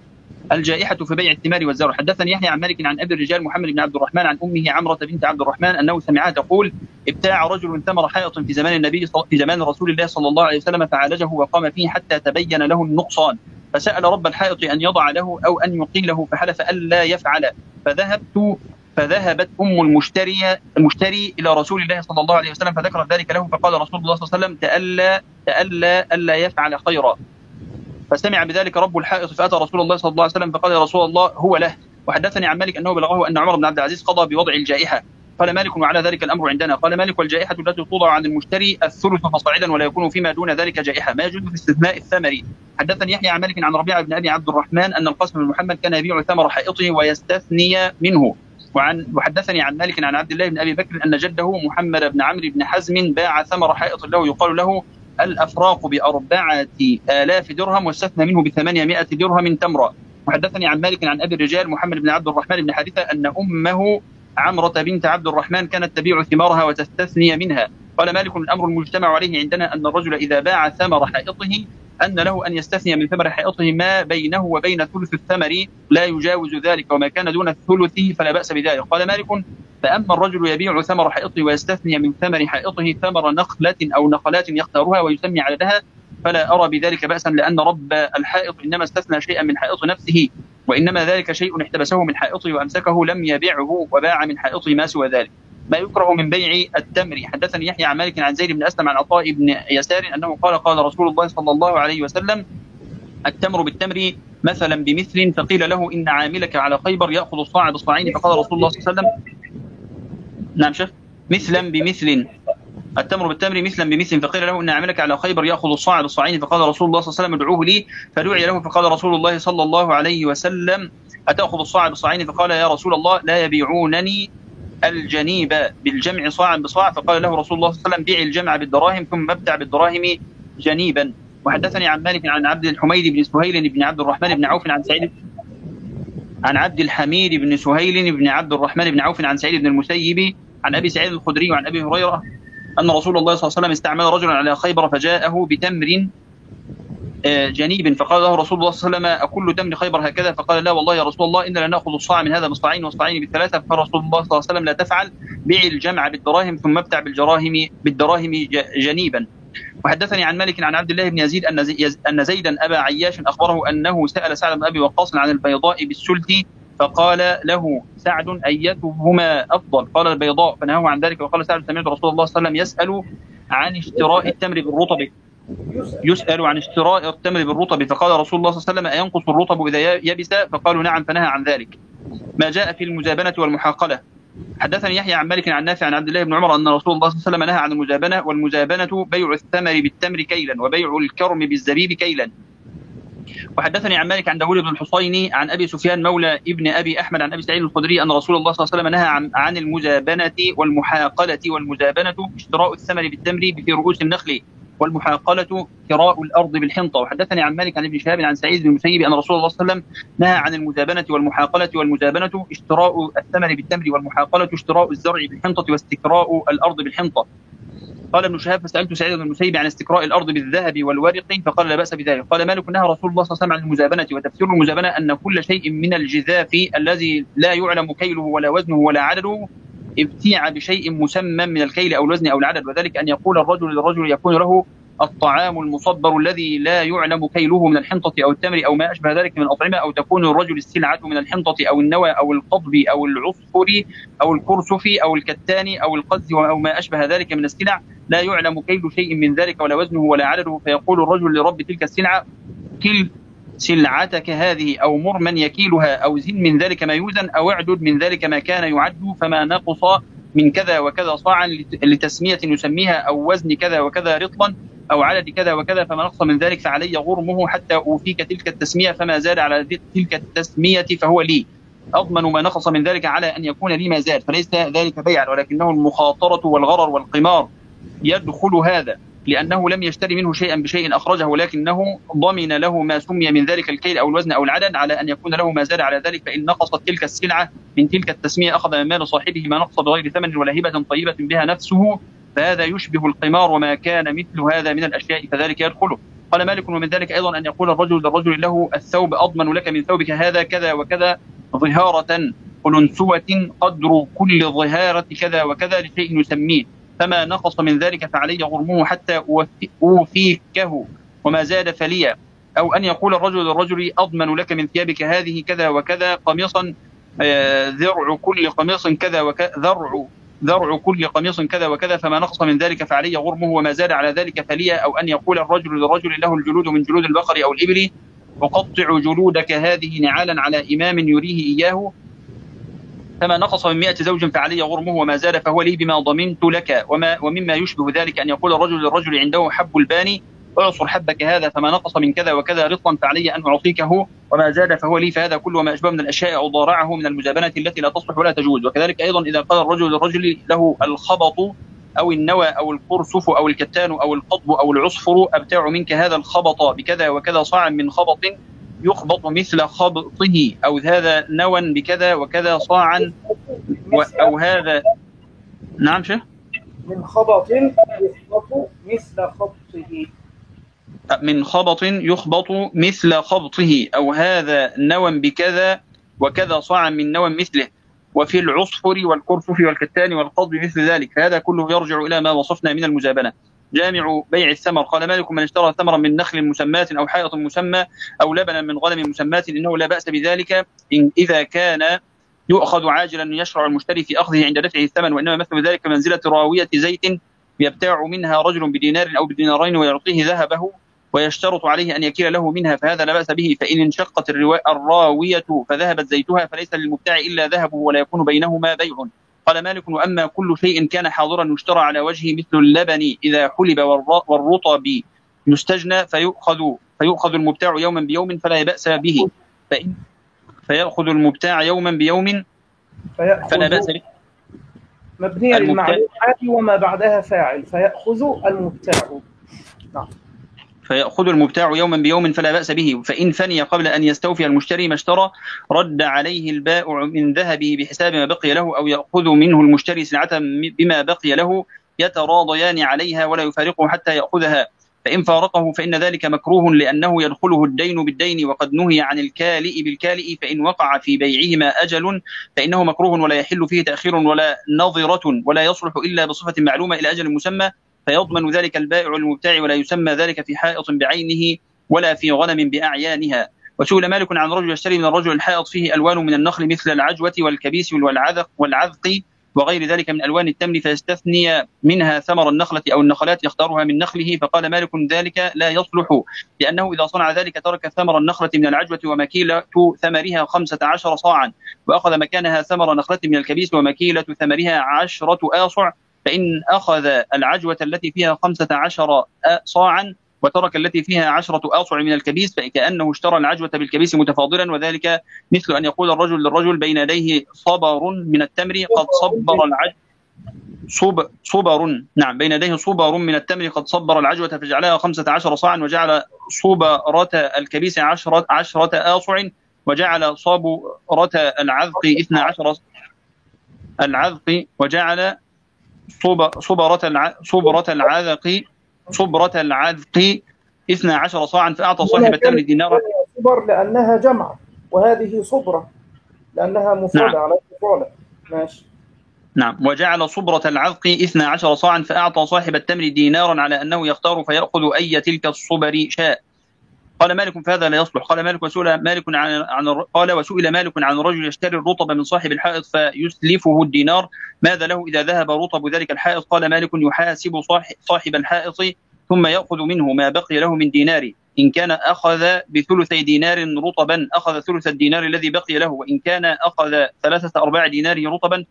الجائحة في بيع الثمار والزرع. حدثني يحيى عن مالك عن أبي الرجال محمد بن عبد الرحمن عن أمه عمرة بنت عبد الرحمن أنه سمعها تقول: ابتاع رجل ثمر حائط في زمان النبي في زمان رسول الله صلى الله عليه وسلم فعالجه وقام فيه حتى تبين له النقصان، فسأل رب الحائط أن يضع له أو أن يقيله فحلف ألا يفعل، فذهبت فذهبت أم المشتري المشتري إلى رسول الله صلى الله عليه وسلم فذكر ذلك له، فقال رسول الله صلى الله عليه وسلم: تألى تألى ألا يفعل خيرا. فسمع بذلك رب الحائط فأتى رسول الله صلى الله عليه وسلم فقال: يا رسول الله هو له. وحدثني عن مالك أنه بلغه أن عمر بن عبد العزيز قضى بوضع الجائحة. قال مالك: وعلى ذلك الأمر عندنا. قال مالك: والجائحة التي توضع عن المشتري الثلث فصاعدا ولا يكون فيما دون ذلك جائحة، ما يجوز في استثناء الثمر. حدثني يحيى عن مالك عن ربيعة بن أبي عبد الرحمن أن القاسم بن محمد كان يبيع ثمر حائطه ويستثني منه. وعن وحدثني عن مالك عن عبد الله بن أبي بكر أن جده محمد بن عمرو بن حزم باع ثمر حائط له يقال له الأفراق بأربعة آلاف درهم واستثنى منه بثمانمائة درهم تمرة. وحدثني عن مالك عن أبي الرجال محمد بن عبد الرحمن بن حارثة أن أمه عمرة بنت عبد الرحمن كانت تبيع ثمارها وتستثني منها. قال مالك: الأمر المجتمع عليه عندنا أن الرجل إذا باع ثمر حائطه أن له أن يستثني من ثمر حائطه ما بينه وبين ثلث الثمر لا يجاوز ذلك، وما كان دون الثلث فلا بأس بذلك. قال مالك: فأما الرجل يبيع ثمر حائطه ويستثني من ثمر حائطه ثمر نخلة أو نخلات يختارها ويسمي عددها فلا أرى بذلك بأسا، لأن رب الحائط إنما استثنى شيئا من حائط نفسه، وإنما ذلك شيء احتبسه من حائطه وأمسكه لم يبيعه وباع من حائطه ما سوى ذلك. ما يكره من بيع التمر. حدثني يحيى عن مالك عن زيد بن أسلم عن عطاء بن يسار أنه قال: قال رسول الله صلى الله عليه وسلم: التمر بالتمر مثلا بمثل، فقيل له: إن عاملك على خيبر يأخذ الصاع بالصاعين، فقال رسول الله صلى الله عليه وسلم: نعم شيخ، مثلا بمثل، التمر بالتمر مثلا بمثل، فقيل له: إن عاملك على خيبر يأخذ الصاع بالصاعين، فقال رسول الله صلى الله عليه وسلم: ادعوه لي، فدعي له فقال رسول الله صلى الله عليه وسلم: أتأخذ الصاع بالصاعين؟ فقال: يا رسول الله لا يبيعونني الجنيب بالجمع صاعا بصاع. فقال له رسول الله صلى الله عليه وسلم: بيع الجمع بالدراهم ثم ابتع بالدراهم جنيبا. وحدثني عن مالك عن عبد الحميد بن سهيل بن عبد الرحمن بن عوف عن سعيد عن عبد الحميد بن سهيل بن عبد الرحمن بن عوف عن سعيد بن المسيب عن أبي سعيد الخدري وعن أبي هريرة أن رسول الله صلى الله عليه وسلم استعمل رجلا على خيبر فجاءه بتمر جنيب، فقال له رسول الله صلى الله عليه وسلم: أكل تمر خيبر هكذا؟ فقال: لا والله يا رسول الله، إننا نأخذ الصاع من هذا بالصاعين والصاعين بالثلاثة. فقال رسول الله صلى الله عليه وسلم: لا تفعل، بيع الجمع بالدراهم ثم ابتع بالدراهم بالدراهم جنيبا. وحدثني عن مالك عن عبد الله بن يزيد أن زيدا أبا عياش أخبره أنه سأل سعد بن أبي وقاص عن البيضاء بالسلت، فقال له سعد: أيتهما أفضل؟ قال: البيضاء، فنهاه عن ذلك. وقال سعد: سمعت رسول الله صلى الله عليه وسلم يسأل عن اشتراء التمر بالرطب يسأل عن اشتراء التمر بالرطب، فقال رسول الله صلى الله عليه وسلم: أينقص الرطب إذا يبس؟ فقالوا: نعم، فنهى عن ذلك. ما جاء في المزابنة والمحاقلة. حدثني يحيى عن مالك عن نافع عن عبد الله بن عمر أن رسول الله صلى الله عليه وسلم نهى عن المزابنة، والمزابنة بيع الثمر بالتمر كيلا وبيع الكرم بالزبيب كيلا. وحدثني عن مالك عن داوود بن الحصين عن أبي سفيان مولى ابن أبي أحمد عن أبي سعيد الخدري أن رسول الله صلى الله عليه وسلم نهى عن, عن المزابنة والمحاقلة. والمزابنة اشتراء الثمر بالتمر في رؤوس النخل، والمحاقلة كراء الأرض بالحنطة. وحدثني عن مالك عن ابن شهاب عن سعيد بن المسيب أن رسول الله صلى الله عليه وسلم نهى عن المزابنة والمحاقلة. والمزابنة اشتراء الثمر بالتمر، والمحاقلة اشتراء الزرع بالحنطة واستكراء الأرض بالحنطة. قال ابن شهاب: فسألت سعيد بن المسيب عن استكراء الأرض بالذهب والورق، فقال: لا بأس بذلك. قال مالك: نهى رسول الله صلى الله عليه وسلم عن المزابنة. وتفسير المزابنة أن كل شيء من الجذاف الذي لا يعلم كيله ولا وزنه ولا عدده ابتيع بشيء مسمى من الكيل أو الوزن أو العدد، وذلك أن يقول الرجل للرجل يكون له الطعام المصبر الذي لا يعلم كيله من الحنطة أو التمر أو ما أشبه ذلك من الأطعمة، أو تكون الرجل السلعة من الحنطة أو النوى أو القضب أو العصفر أو الكرسف أو الكتان أو القز أو ما أشبه ذلك من السلع لا يعلم كيل شيء من ذلك ولا وزنه ولا عدده، فيقول الرجل لرب تلك السلعة: كل سلعتك هذه، أو مر من يكيلها، أو زن من ذلك ما يوزن، أو اعدد من ذلك ما كان يعد، فما نقص من كذا وكذا صاعا لتسمية يسميها، أو وزن كذا وكذا رطلا، أو عدد كذا وكذا، فما نقص من ذلك فعلي غرمه حتى أوفيك تلك التسمية، فما زاد على تلك التسمية فهو لي، أضمن ما نقص من ذلك على أن يكون لي ما زاد، فليس ذلك بيعا ولكنه المخاطرة والغرر والقمار يدخل هذا، لأنه لم يشتري منه شيئا بشيء أخرجه، ولكنه ضمن له ما سمي من ذلك الكيل أو الوزن أو العدد على أن يكون له ما زاد على ذلك، فإن نقصت تلك السلعة من تلك التسمية أخذ من مال صاحبه ما نقص بغير ثمن ولا هبة طيبة بها نفسه، فهذا يشبه القمار، وما كان مثل هذا من الأشياء فذلك يدخله. قال مالك ومن ذلك أيضا أن يقول الرجل للرجل له الثوب أضمن لك من ثوبك هذا كذا وكذا ظهارة وننسوة قدر كل ظهارة كذا وكذا لشيء يسميه، فما نقص من ذلك فعلي غرمه حتى أوفيكه وما زاد فليا. أو أن يقول الرجل للرجل أضمن لك من ثيابك هذه كذا وكذا قميصا ذرع كل قميص كذا وكذا ذرع ذرع كل قميص كذا وكذا فما نقص من ذلك فعلي غرمه وما زاد على ذلك فليا. أو أن يقول الرجل للرجل له الجلود من جلود البقر أو الإبل أقطع جلودك هذه نعالا على إمام يريه إياه فما نقص من مئة زوج فعلي غرمه وما زاد فهو لي بما ضمنت لك. وما ومما يشبه ذلك أن يقول الرجل للرجل عنده حب الباني اعصر حبك هذا فما نقص من كذا وكذا رطلا فعلي أن أعطيكه وما زاد فهو لي. فهذا كل وما أشبه من الأشياء أو ضارعه من المزابنة التي لا تصلح ولا تجوز. وكذلك أيضا إذا قال الرجل للرجل له الخبط أو النوى أو القرصف أو الكتان أو القطب أو العصفر أبتاع منك هذا الخبط بكذا وكذا صاعا من خبط يخبط مثل خبطه أو هذا نوى بكذا وكذا صاعا أو هذا نعم شيخ من خبط يخبط مثل خبطه من خبط يخبط مثل خبطه أو هذا نوى بكذا وكذا صاعا من نوى مثله. وفي العصفر والقرصف والكتان والقضب مثل ذلك. فهذا كله يرجع إلى ما وصفنا من المزابنة. جامع بيع الثمر قال مالك من اشترى ثمرا من نخل مسماة أو حائط مسمى أو لبنا من غنم مسماة إنه لا بأس بذلك إن إذا كان يؤخذ عاجلا يشرع المشتري في أخذه عند دفعه الثمن. وإنما مثل ذلك منزلة راوية زيت يبتاع منها رجل بدينار أو بدينارين ويعطيه ذهبه ويشترط عليه أن يكيل له منها فهذا لا بأس به. فإن انشقت الراوية فذهبت زيتها فليس للمبتاع إلا ذهبه ولا يكون بينهما بيع. قال مالك وأما كل شيء كان حاضرا يشترى على وجهه مثل اللبن إذا حلب والرطب يستجنى فيؤخذ فيؤخذ المبتاع يوما بيوم فلا بأس به. فإن فيأخذ المبتاع يوما بيوم فلا بأس به. مبنية للمعلوم عادي وما بعدها فاعل فيأخذ المبتاع. نعم. فيأخذ المبتاع يوما بيوم فلا بأس به. فإن فني قبل أن يستوفي المشتري ما اشترى رد عليه البائع من ذهبه بحساب ما بقي له أو يأخذ منه المشتري سلعة بما بقي له يتراضيان عليها ولا يفارقه حتى يأخذها. فإن فارقه فإن ذلك مكروه لأنه يدخله الدين بالدين وقد نهي عن الكالئ بالكالئ. فإن وقع في بيعهما أجل فإنه مكروه ولا يحل فيه تأخير ولا نظرة ولا يصلح إلا بصفة معلومة إلى أجل مسمى فيضمن ذلك البائع للمبتاع ولا يسمى ذلك في حائط بعينه ولا في غنم بأعيانها. وسئل مالك عن رجل يشتري من الرجل الحائط فيه ألوان من النخل مثل العجوة والكبيس والعذق والعذق وغير ذلك من ألوان التمر فيستثني منها ثمر النخلة أو النخلات يختارها من نخله. فقال مالك ذلك لا يصلح لأنه إذا صنع ذلك ترك ثمر النخلة من العجوة ومكيلة ثمرها خمسة عشر صاعا وأخذ مكانها ثمر نخلة من الكبيس ومكيلة ثمرها عشرة آصع. فإن أخذ العجوة التي فيها خمسة عشر صاعا وترك التي فيها عشرة آصع من الكبيس فكأنه اشترى العجوة بالكبيس متفاضلا. وذلك مثل أن يقول الرجل للرجل بين يديه صبر من التمر قد صبر العجوة صب صبر نعم بين يديه صبر من التمر قد صبر العجوة فجعلها خمسة عشر صاعا وجعل صبرة الكبيس عشرة عشرة آصع وجعل صبرة العذق اثنا عشر العذق وجعل صبرة الع... صبرة العذق صبرة العذق اثنا عشر صاعا فأعطى صاحب التمر دينارا. صبر لأنها جمع وهذه صبرة لأنها مفردة نعم. على مفعولة ماشي نعم. وجعل صبرة العذق اثنا عشر صاعا فأعطى صاحب التمر دينارا على أنه يختار فيأخذ أي تلك الصبر شاء. قال مالك فهذا لا يصلح. قال مالك وسئل مالك عن عن قال وسئل مالك عن رجل يشتري الرطب من صاحب الحائط فيسلفه الدينار ماذا له إذا ذهب رطب ذلك الحائط؟ قال مالك يحاسب صاحب الحائط ثم يأخذ منه ما بقي له من دينار. إن كان أخذ بثلثي دينار رطبا أخذ ثلث الدينار الذي بقي له وإن كان أخذ ثلاثة أرباع دينار رطبا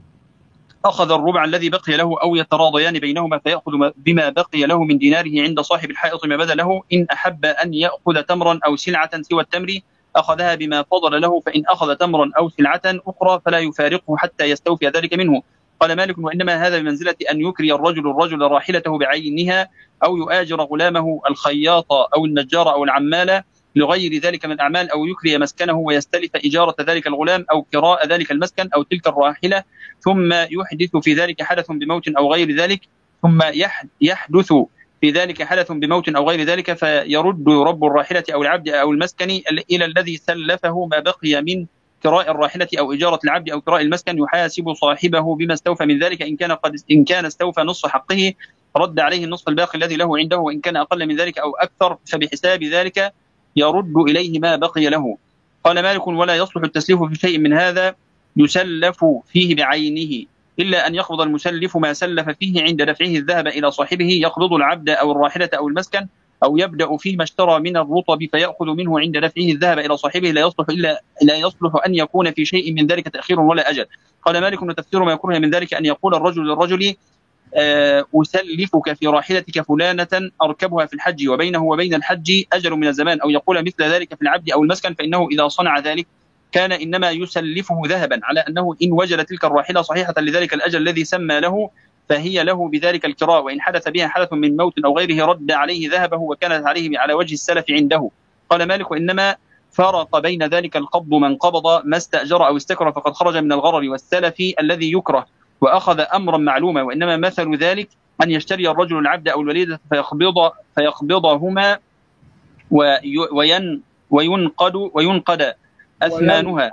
أخذ الربع الذي بقي له أو يتراضيان بينهما فيأخذ بما بقي له من ديناره عند صاحب الحائط ما بدا له. إن أحب أن يأخذ تمرا أو سلعة سوى التمر أخذها بما فضل له فإن أخذ تمرا أو سلعة أخرى فلا يفارقه حتى يستوفي ذلك منه. قال مالك وإنما هذا بمنزلة أن يكري الرجل الرجل راحلته بعينها أو يؤاجر غلامه الخياط أو النجار أو العمال لغير ذلك من الأعمال أو يكري مسكنه ويستلف إجارة ذلك الغلام أو كراء ذلك المسكن أو تلك الراحلة ثم يحدث في ذلك حدث بموت أو غير ذلك ثم يحدث في ذلك حدث بموت أو غير ذلك فيرد رب الراحلة أو العبد أو المسكن إلى الذي سلفه ما بقي من كراء الراحلة أو إجارة العبد أو كراء المسكن، يحاسب صاحبه بما استوفى من ذلك. إن كان قد إن كان استوفى نصف حقه رد عليه النصف الباقي الذي له عنده، وإن كان أقل من ذلك أو أكثر فبحساب ذلك يرد إليه ما بقي له. قال مالك: ولا يصلح التسليف في شيء من هذا يسلف فيه بعينه، إلا أن يقبض المسلف ما سلف فيه عند دفعه الذهب إلى صاحبه، يقبض العبد أو الراحلة أو المسكن، أو يبدأ فيه ما اشترى من الرطب فيأخذ منه عند دفعه الذهب إلى صاحبه، لا يصلح إلا لا يصلح أن يكون في شيء من ذلك تأخير ولا أجل. قال مالك: وتفسير ما يكره من ذلك أن يقول الرجل للرجل: أسلفك في راحلتك فلانة أركبها في الحج وبينه وبين الحج أجل من الزمان، أو يقول مثل ذلك في العبد أو المسكن، فإنه إذا صنع ذلك كان إنما يسلفه ذهبا، على أنه إن وجد تلك الراحلة صحيحة لذلك الأجل الذي سمى له فهي له بذلك الكراء، وإن حدث بها حدث من موت أو غيره رد عليه ذهبه وكانت عليه على وجه السلف عنده. قال مالك: وإنما فرق بين ذلك القبض من قبض ما استأجر أو استكر فقد خرج من الغرر والسلف الذي يكره وأخذ أمرا معلوما، وإنما مثل ذلك أن يشتري الرجل العبد أو الوليدة فيقبض فيقبضهما وين وينقد وينقد أثمانها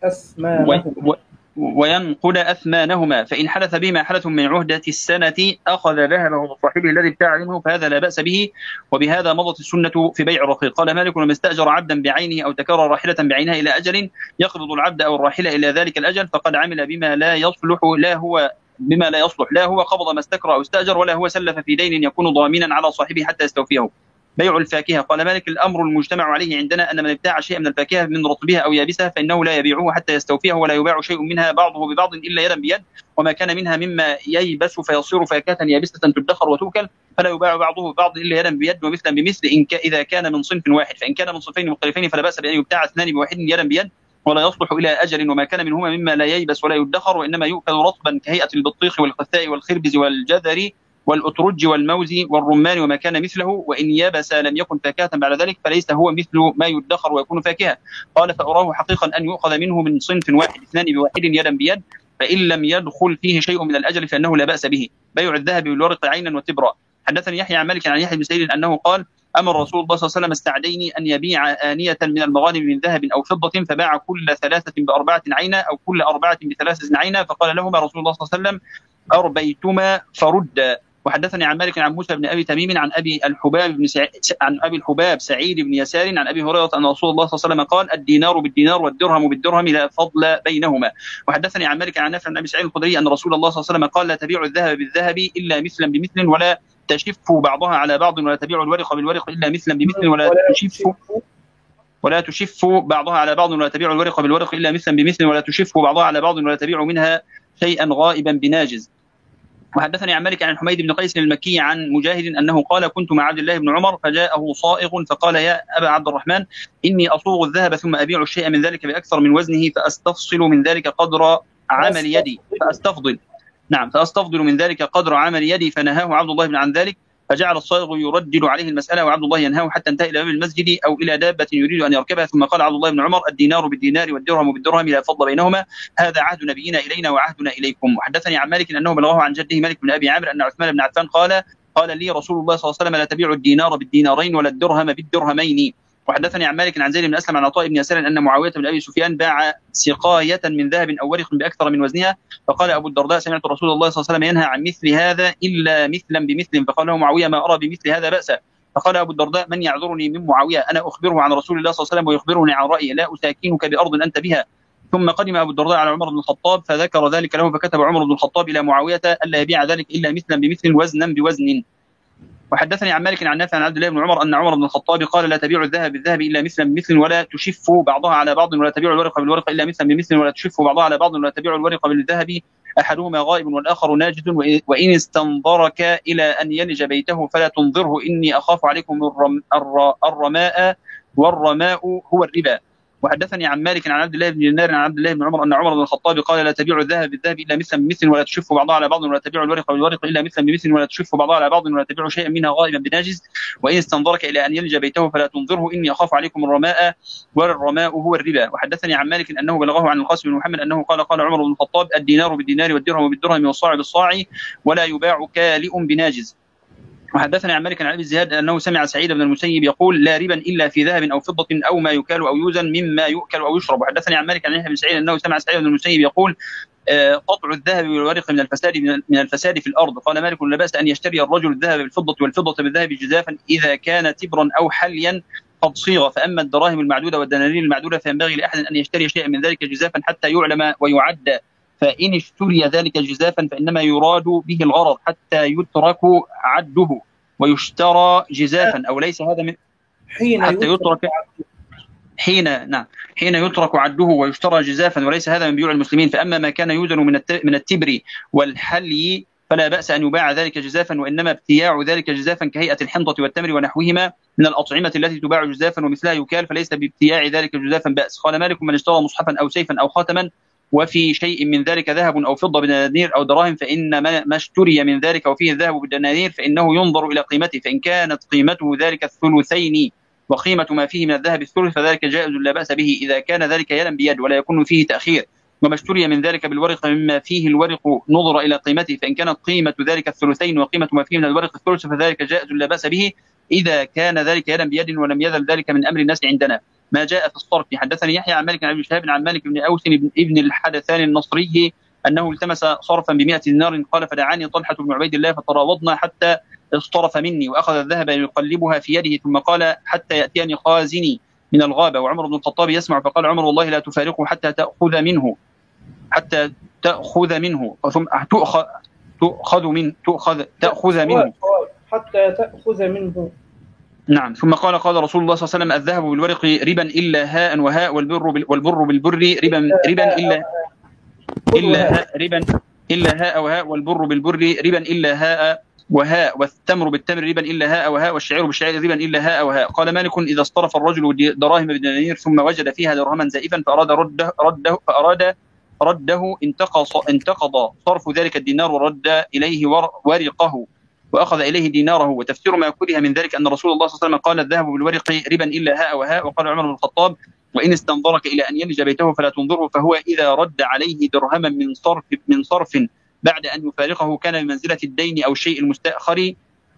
وينقد أثمانهما، فإن حدث بهما حدث من عهدة السنة أخذ ذهبه من صاحبه الذي ابتاع منه، فهذا لا بأس به، وبهذا مضت السنة في بيع الرقيق. قال مالك: لما استأجر عبدا بعينه أو تكرر راحلة بعينها إلى أجل يقبض العبد أو الراحلة إلى ذلك الأجل فقد عمل بما لا يصلح لا هو بما لا يصلح لا هو قبض ما استكر أو استأجر، ولا هو سلف في دين يكون ضامنا على صاحبه حتى يستوفيه. بيع الفاكهة. قال مالك: الأمر المجتمع عليه عندنا أن من ابتاع شيئا من الفاكهة من رطبها أو يابسها فإنه لا يبيعه حتى يستوفيه، ولا يباع شيء منها بعضه ببعض إلا يدا بيد، وما كان منها مما ييبس فيصير فاكهة يابسة تدخر وتوكل فلا يباع بعضه ببعض إلا يدا بيد ومثلا بمثل إن إذا كان من صنف واحد، فإن كان من صنفين مختلفين فلا بأس بأن يبتاع اثنان بواحد يدا بيد ولا يصلح إلى أجل، وما كان منهما مما لا ييبس ولا يدخر وإنما يؤكل رطبا كهيئة البطيخ والقثاء والخربز والجذر والأترج والموز والرمان وما كان مثله، وإن يبس لم يكن فاكهة بعد ذلك فليس هو مثل ما يدخر ويكون فاكهة. قال: فأراه حقيقا أن يؤخذ منه من صنف واحد اثنان بواحد يدا بيد، فإن لم يدخل فيه شيء من الأجل فإنه لا بأس به. بيع الذهب بالورق عينا وتبرا. حدثني يحيى عن مالك عن يحيى بن سعيد أنه قال: أمر رسول الله صلى الله عليه وسلم السعدين أن يبيع آنية من المغانم من ذهب أو فضة، فباع كل ثلاثة بأربعة عينا أو كل أربعة بثلاثة عينا، فقال لهما رسول الله صلى الله عليه وسلم: أربيتما فرد. وحدثني عن مالك عن موسى بن أبي تميم عن أبي الحباب بن سعيد عن أبي الحباب سعيد بن يسار عن أبي هريرة أن رسول الله صلى الله عليه وسلم قال: الدينار بالدينار والدرهم بالدرهم لا فضل بينهما. وحدثني عن مالك عن نافع عن أبي سعيد الخدري أن رسول الله صلى الله عليه وسلم قال: لا تبيع الذهب بالذهب إلا مثلا بمثل ولا تشف بعضها على بعض، ولا تبيع الورق بالورق إلا مثلا بمثل ولا تشف ولا تشف بعضها على بعض، ولا تبيع الورق بالورق إلا مثلا بمثل ولا تشف بعضها على بعض، ولا تبيع منها شيئا غائبا بناجز. وحدثني عن مالك عن حميد بن قيس المكي عن مجاهد أنه قال: كنت مع عبد الله بن عمر فجاءه صائغ فقال: يا أبا عبد الرحمن، إني أصوغ الذهب ثم أبيع الشيء من ذلك بأكثر من وزنه فأستفصل من ذلك قدر عمل يدي فأستفضل نعم فأستفضل من ذلك قدر عمل يدي، فنهاه عبد الله بن عن ذلك، فجعل الصائغ يردد عليه المسألة وعبد الله ينهاه حتى انتهى إلى باب المسجد أو إلى دابة يريد أن يركبها، ثم قال عبد الله بن عمر: الدينار بالدينار والدرهم بالدرهم لا فضل بينهما، هذا عهد نبينا إلينا وعهدنا إليكم. وحدثني عن مالك أنه بلغه عن جده مالك بن أبي عامر أن عثمان بن عفان قال: قال لي رسول الله صلى الله عليه وسلم: لا تبيع الدينار بالدينارين ولا الدرهم بالدرهمين. وحدثني عن مالك عن زيد بن أسلم عن عطاء بن يسار أن معاوية بن أبي سفيان باع سقاية من ذهب أو ورق بأكثر من وزنها، فقال أبو الدرداء: سمعت رسول الله صلى الله عليه وسلم ينهى عن مثل هذا إلا مثلا بمثل، فقال له معاوية: ما أرى بمثل هذا بأسا. فقال أبو الدرداء: من يعذرني من معاوية؟ أنا أخبره عن رسول الله صلى الله عليه وسلم ويخبرني عن رأيي، لا أساكنك بأرض أنت بها. ثم قدم أبو الدرداء على عمر بن الخطاب فذكر ذلك له، فكتب عمر بن الخطاب إلى معاوية ألا يبيع ذلك إلا مثلا بمثل وزنا بوزن. وحدثني عن مالك عن نافع عن عبد الله بن عمر أن عمر بن الخطاب قال: لا تبيع الذهب بالذهب إلا مثلا بمثل ولا تشف بعضها على بعض، ولا تبيع الورق بالورق إلا مثلا بمثل ولا تشف بعضها على بعض، ولا تبيع الورق بالذهب أحدهما غائب والآخر ناجد، وإن استنظرك إلى أن يلج بيته فلا تنظره إني أخاف عليكم الرم الرماء والرماء هو الربا. وحدثني عن مالك عن عبد الله بن دينار عن عبد الله بن عمر أن عمر بن الخطاب قال: لا تبيع الذهب بالذهب إلا مثلا بمثل ولا تشف بعضها على بعض، ولا تبيع الورق بالورق إلا مثلا بمثل ولا تشف بعضها على بعض، ولا تبيع شيئا منها غائبا بناجز، وإن استنظرك إلى أن يلج بيته فلا تنظره إني أخاف عليكم الرماء والرماء هو الربا. وحدثني عن مالك أنه بلغه عن القاسم بن محمد أنه قال: قال عمر بن الخطاب: الدينار بالدينار والدرهم بالدرهم والصاع بالصاع ولا يباع كالئ بناجز. وحدثني عن مالك عن ابي الزهاد انه سمع سعيد بن المسيب يقول لا ربا الا في ذهب او فضه او ما يكال او يوزن مما يؤكل او يشرب. وحدثني عن مالك عن يحيى بن سعيد انه سمع سعيد بن المسيب يقول قطع الذهب والورق من الفساد من الفساد في الارض. قال مالك لا باس ان يشتري الرجل الذهب بالفضه والفضه بالذهب جزافا اذا كان تبرا او حليا قد صيغ، فاما الدراهم المعدوده والدنانير المعدوده فينبغي لاحد ان يشتري شيئا من ذلك جزافا حتى يعلم ويعد، فان اشتري ذلك جزافا فانما يراد به الغرض حتى يترك عده ويشترى جزافا، او ليس هذا من حين حتى يترك حين نعم حين يترك عده ويشترى جزافا، وليس هذا من بيوع المسلمين. فاما ما كان يوزن من من التبر والحلي فلا باس ان يباع ذلك جزافا، وانما ابتياع ذلك جزافا كهيئه الحنطه والتمر ونحوهما من الاطعمه التي تباع جزافا ومثلها يكال، فليس بابتياع ذلك جزافا باس. قال مالك من اشترى مصحفا او سيفا او خاتما وفي شيء من ذلك ذهب او فضه بدنانير او دراهم فان ما اشتري من ذلك وفيه الذهب بالدنانير فانه ينظر الى قيمته، فان كانت قيمته ذلك الثلثين وقيمة ما فيه من الذهب الثلث فذلك جائز لا بأس به إذا كان ذلك يدا بيد ولا يكون فيه تأخير. وما اشتري من ذلك بالورق مما فيه الورق نظر إلى قيمته، فإن كانت قيمة ذلك الثلثين وقيمة ما فيه من الورق الثلث فذلك جائز لا بأس به إذا كان ذلك يدا بيد ولم يزل ذلك من أمر الناس عندنا. ما جاء في الصرف. حدثني يحيى عن مالك عن ابن شهاب عن مالك بن أوس ابن الحدثان النصري أنه التمس صرفا بمئة دينار. قال فدعاني طلحة بن عبيد الله فتراوضنا حتى اصطرف مني وأخذ الذهب يقلبها في يده ثم قال حتى يأتيني خازني من الغابة وعمر بن الخطاب يسمع، فقال عمر والله لا تفارقه حتى تأخذ منه حتى تأخذ منه ثم تؤخذ تؤخذ من تؤخذ تأخذ منه حتى تأخذ منه. نعم. ثم قال قال رسول الله صلى الله عليه وسلم الذهب بالورق ربا إلا هاء وهاء والبر والبر بالبر ربا ربا إلا إلا هاء ربا إلا هاء وهاء والبر بالبر ربا إلا هاء وهاء والتمر بالتمر ربا إلا هاء وهاء والشعير بالشعير ربا إلا هاء وهاء. قال مالك إذا اصطرف الرجل دراهم بدنانير ثم وجد فيها درهما زائفا فأراد رده رده فأراد رده انتقص انتقض صرف ذلك الدينار ورد إليه ورقه وأخذ إليه ديناره. وتفسير ما كره من ذلك أن رسول الله صلى الله عليه وسلم قال الذهب بالورق ربا إلا هاء وهاء. وقال عمر بن الخطاب وإن استنظرك إلى أن يلج بيته فلا تنظره، فهو إذا رد عليه درهما من صرف من صرف بعد أن يفارقه كان بمنزلة الدين أو الشيء المستأخر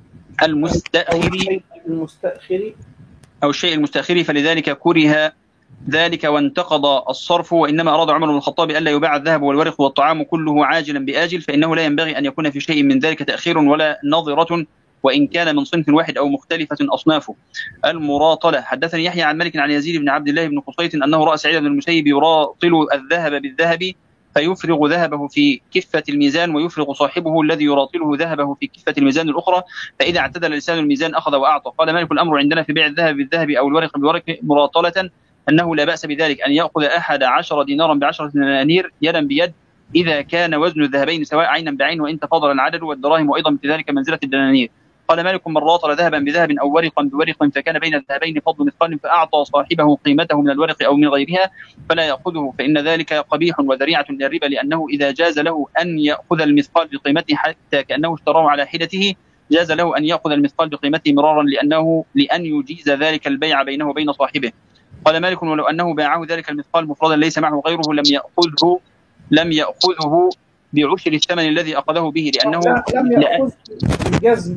المستأخر المستأخر أو الشيء المستأخر، فلذلك كره ذلك وانتقض الصرف. وإنما أراد عمر بن الخطاب ألا يباع الذهب والورق والطعام كله عاجلا بآجل، فإنه لا ينبغي أن يكون في شيء من ذلك تأخير ولا نظرة وإن كان من صنف واحد أو مختلفة أصنافه. المراطلة. حدثني يحيى عن مالك عن يزيد بن عبد الله بن قصيط أنه رأى سعيد بن المسيب يراطل الذهب بالذهب فيفرغ ذهبه في كفة الميزان ويفرغ صاحبه الذي يراطله ذهبه في كفة الميزان الأخرى، فإذا اعتدل لسان الميزان أخذ وأعطى. قال مالك الأمر عندنا في بيع الذهب بالذهب أو الورق بالورق مراطلة أنه لا بأس بذلك أن يأخذ أحد عشر دينارا بعشرة دنانير يدا بيد إذا كان وزن الذهبين سواء عينا بعين وإن تفاضل العدد، والدراهم وأيضا مثل ذلك منزلة الدنانير. قال مالك من راطل ذهبا بذهب أو ورقا بورق فكان بين الذهبين فضل مثقال فأعطى صاحبه قيمته من الورق أو من غيرها فلا يأخذه، فإن ذلك قبيح وذريعة للربا، لأنه إذا جاز له أن يأخذ المثقال بقيمته حتى كأنه اشتراه على حدته جاز له أن يأخذ المثقال بقيمته مرارا لأنه لأن يجيز ذلك البيع بينه وبين صاحبه. قال مالك ولو أنه باعه ذلك المثقال مفردا ليس معه غيره لم يأخذه لم يأخذه بعشر الثمن الذي أخذه به، لأنه لم يأخذ الجزم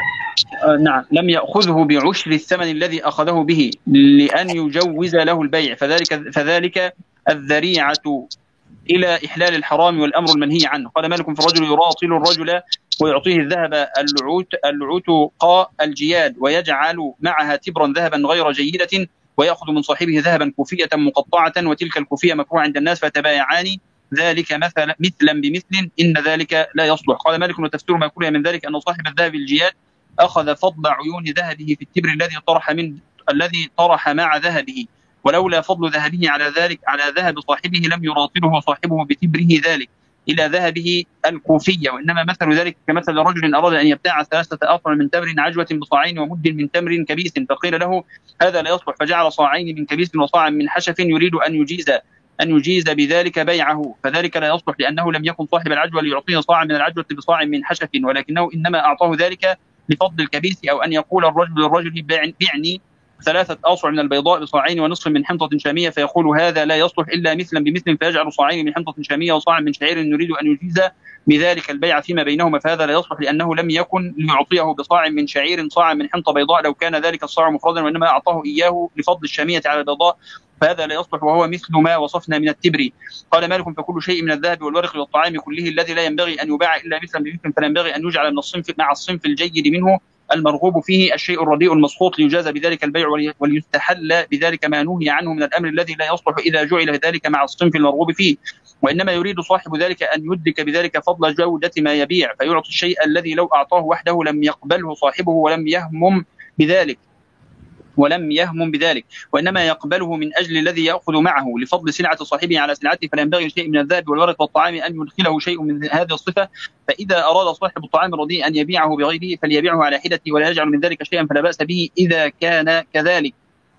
نعم لم يأخذه بعشر الثمن الذي أخذه به لأن يجوز له البيع، فذلك فذلك الذريعة إلى إحلال الحرام والأمر المنهي عنه. قال مالك في الرجل يراطل الرجل ويعطيه الذهب اللعوت اللعوت قاء الجياد ويجعل معها تبرا ذهبا غير جيدة ويأخذ من صاحبه ذهبا كوفية مقطعة وتلك الكوفية مكروه عند الناس فتبايعان ذلك مثلا مثلا بمثل إن ذلك لا يصلح. قال مالك وتفسير ما كره من ذلك أن صاحب الذهب الجياد أخذ فضل عيون ذهبه في التبر الذي طرح من الذي طرح مع ذهبه، ولولا فضل ذهبه على ذلك على ذهب صاحبه لم يراطله صاحبه بتبره ذلك إلى ذهبه الكوفية، وإنما مثل ذلك كمثل رجل أراد أن يبتاع ثلاثة أطر من تمر عجوة بصاعين ومد من تمر كبيس فقيل له هذا لا يصلح فجعل صاعين من كبيس وصاع من حشف يريد أن يجيز أن يجيز بذلك بيعه، فذلك لا يصلح لأنه لم يكن صاحب العجوة ليعطيه صاع من العجوة بصاع من حشف، ولكنه إنما أعطاه ذلك لفضل الكبيس، أو أن يقول الرجل للرجل بعني ثلاثة أصع من البيضاء بصاعين ونصف من حنطة شامية، فيقول هذا لا يصلح إلا مثلا بمثل، فيجعل صاعين من حنطة شامية وصاع من شعير نريد أن يجيز بذلك البيع فيما بينهما، فهذا لا يصلح لأنه لم يكن ليعطيه بصاع من شعير صاع من حنطة بيضاء لو كان ذلك الصاع مفردا، وإنما أعطاه إياه لفضل الشامية على البيضاء، فهذا لا يصلح وهو مثل ما وصفنا من التبر. قال مالك فكل شيء من الذهب والورق والطعام كله الذي لا ينبغي أن يباع إلا مثلا بمثل فلا ينبغي أن يجعل من الصنف مع الصنف الجيد منه المرغوب فيه الشيء الرديء المسخوط ليجاز بذلك البيع وليستحل بذلك ما نهي عنه من الأمر الذي لا يصلح إذا جعل ذلك مع الصنف المرغوب فيه، وإنما يريد صاحب ذلك أن يدرك بذلك فضل جودة ما يبيع، فيعطي الشيء الذي لو أعطاه وحده لم يقبله صاحبه ولم يهمم بذلك ولم يهمم بذلك وإنما يقبله من أجل الذي يأخذ معه لفضل سلعة صاحبه على سلعته، فلا ينبغي شيء من الذهب والورق والطعام أن يدخله شيء من هذه الصفة، فإذا أراد صاحب الطعام الرديء أن يبيعه بغيره فليبيعه على حدته ولا يجعل من ذلك شيئا فلا بأس به إذا كان كذلك.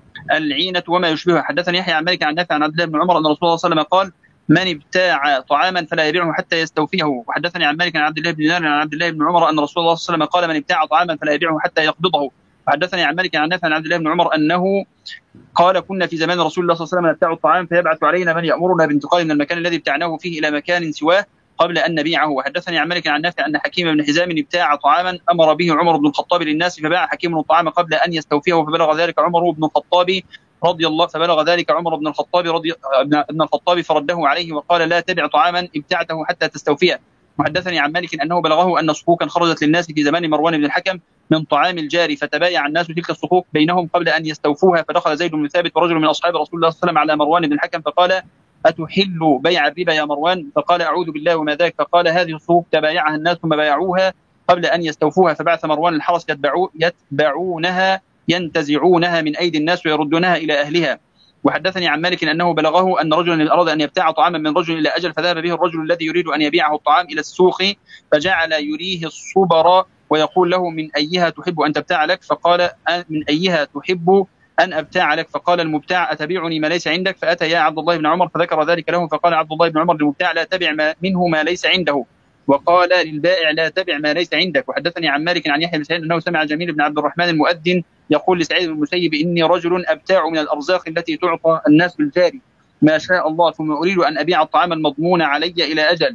العينة وما يشبهها. حدثني يحيى عن مالك عن نافع عن عبد الله بن عمر أن رسول الله صلى الله عليه وسلم قال من ابتاع طعاما فلا يبيعه حتى يستوفيه. وحدثني عن مالك عن عبد الله بن دينار عن عبد الله بن عمر أن رسول الله صلى الله عليه وسلم قال من ابتاع طعاما فلا يبيعه حتى يقبضه. وحدثني عن مالك عن نافع عن عبد الله بن عمر أنه قال كنا في زمان رسول الله صلى الله عليه وسلم نبتاع الطعام فيبعث علينا من يأمرنا بانتقال من المكان الذي ابتعناه فيه إلى مكان سواه قبل أن نبيعه. وحدثني عن مالك عن نافع أن حكيم بن حزام ابتاع طعاما أمر به عمر بن الخطاب للناس فباع حكيم الطعام قبل أن يستوفيه، فبلغ ذلك عمر بن الخطاب رضي الله فبلغ ذلك عمر بن الخطاب رضي ابن الخطاب فرده عليه وقال لا تبع طعاما ابتعته حتى تستوفيه. وحدثني عن مالك أنه بلغه أن صكوكا خرجت للناس في زمان مروان بن الحكم من طعام الجار فتبايع الناس تلك الصكوك بينهم قبل أن يستوفوها، فدخل زيد بن ثابت ورجل من أصحاب رسول الله صلى الله عليه وسلم على مروان بن الحكم فقال أتحل بيع الربا يا مروان؟ فقال أعوذ بالله وما ذاك. فقال هذه الصكوك تبايعها الناس ثم بايعوها قبل أن يستوفوها، فبعث مروان الحرس يتبعو يتبعونها ينتزعونها من أيدي الناس ويردونها إلى أهلها. وحدثني عن مالك أنه بلغه أن رجلا أراد أن يبتاع طعاما من رجل إلى أجل فذهب به الرجل الذي يريد أن يبيعه الطعام إلى السوق فجعل يريه الصبر ويقول له من أيها تحب أن تبتاع لك؟ فقال من أيها تحب أن أبتاع لك؟ فقال المبتاع أتبيعني ما ليس عندك؟ فأتى يا عبد الله بن عمر فذكر ذلك له، فقال عبد الله بن عمر للمبتاع لا تبع ما منه ما ليس عنده، وقال للبائع لا تبع ما ليس عندك. وحدثني عن مالك عن يحيى بن سعيد أنه سمع جميل بن عبد الرحمن المؤذن يقول لسعيد بن المسيب إني رجل أبتاع من الأرزاق التي تعطى الناس بالجاري ما شاء الله ثم أريد أن أبيع الطعام المضمون علي إلى أجل.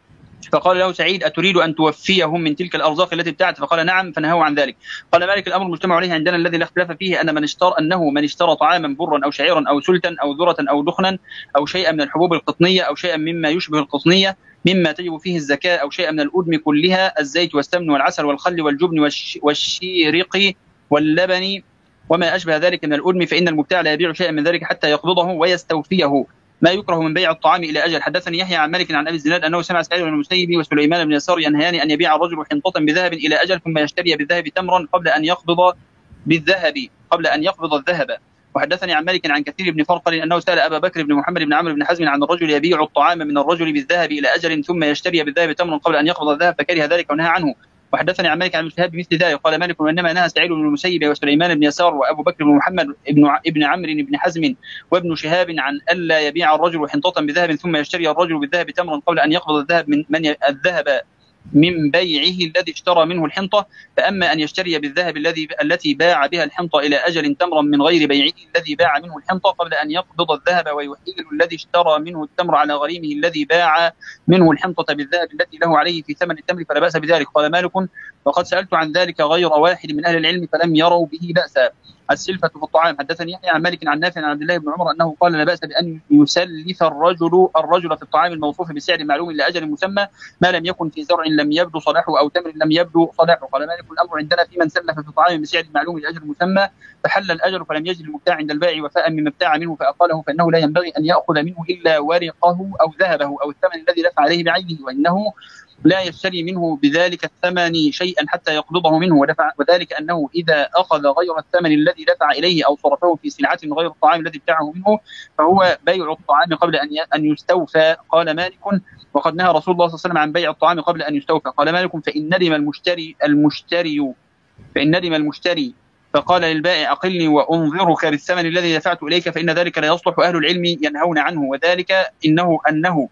فقال له سعيد أتريد أن توفيهم من تلك الأرزاق التي ابتعت؟ فقال نعم، فنهوا عن ذلك. قال مالك الأمر المجتمع عليه عندنا الذي لا اختلاف فيه أن من اشترى أنه من اشترى طعاما برا أو شعيرا أو سلتا أو ذرة أو دخنا أو شيئا من الحبوب القطنية أو شيئا مما يشبه القطنية مما تجب فيه الزكاة أو شيئا من الأدم كلها الزيت والسمن والعسل والخل والجبن والش والشيرق واللبن وما أشبه ذلك من الأدم، فإن المبتاع لا يبيع شيئا من ذلك حتى يقبضه ويستوفيه ما يكره من بيع الطعام إلى أجل. حدثني يحيى عن مالك عن أبي الزناد أنه سمع سعيد بن المسيب وسليمان بن يسار ينهيان أن يبيع الرجل حنطة بذهب إلى أجل ثم يشتري بالذهب تمرا قبل أن يقبض بالذهب قبل أن يقبض الذهب. وحدثني عن مالك عن كثير بن فرقل أنه سأل أبا بكر بن محمد بن عمرو بن حزم عن الرجل يبيع الطعام من الرجل بالذهب إلى أجل ثم يشتري بالذهب تمرا قبل أن يقبض الذهب فكره ذلك ونهى عنه. وحدثني عن مالك عن الشهاب بمثل ذلك. قال مالك وإنما نهى سعيد بن المسيب وسليمان بن يسار وأبو بكر بن محمد ابن ابن عمرو بن حزم وابن شهاب عن ألا يبيع الرجل حنطة بذهب ثم يشتري الرجل بالذهب تمرا قبل أن يقبض الذهب من من الذهب من بيعه الذي اشترى منه الحنطة، فأما أن يشتري بالذهب الذي التي باع بها الحنطة إلى أجل تمرا من غير بيعه الذي باع منه الحنطة قبل أن يقبض الذهب ويحيل الذي اشترى منه التمر على غريمه الذي باع منه الحنطة بالذهب التي له عليه في ثمن التمر فلا بأس بذلك. قال مالك وقد سألت عن ذلك غير واحد من أهل العلم فلم يروا به بأسا. السلفة في الطعام. حدثني يحيى عن مالك عن نافع عن عبد الله بن عمر أنه قال لا بأس بأن يسلف الرجل الرجل في الطعام الموصوف بسعر معلوم لأجل مسمى ما لم يكن في زرع لم يبدو صلاحه أو تمر لم يبدو صلاحه. قال مالك الأمر عندنا في من سلف في الطعام بسعر معلوم لأجل مسمى فحل الأجل فلم يجد المبتاع عند البائع وفاء مما ابتاع منه فأقاله فإنه لا ينبغي أن يأخذ منه إلا ورقه أو ذهبه أو الثمن الذي دفع عليه بعينه، وإنه لا يشتري منه بذلك الثمن شيئا حتى يقبضه منه ودفع وذلك أنه إذا أخذ غير الثمن الذي دفع إليه أو صرفه في سلعة غير الطعام الذي ابتاعه منه فهو بيع الطعام قبل أن أن يستوفى. قال مالك وقد نهى رسول الله صلى الله عليه وسلم عن بيع الطعام قبل أن يستوفى. قال مالك فإن ندم المشتري المشتري فإن ندم المشتري فقال للبائع أقلني وأنظرك بالثمن الذي دفعت إليك فإن ذلك لا يصلح أهل العلم ينهون عنه، وذلك إنه أنه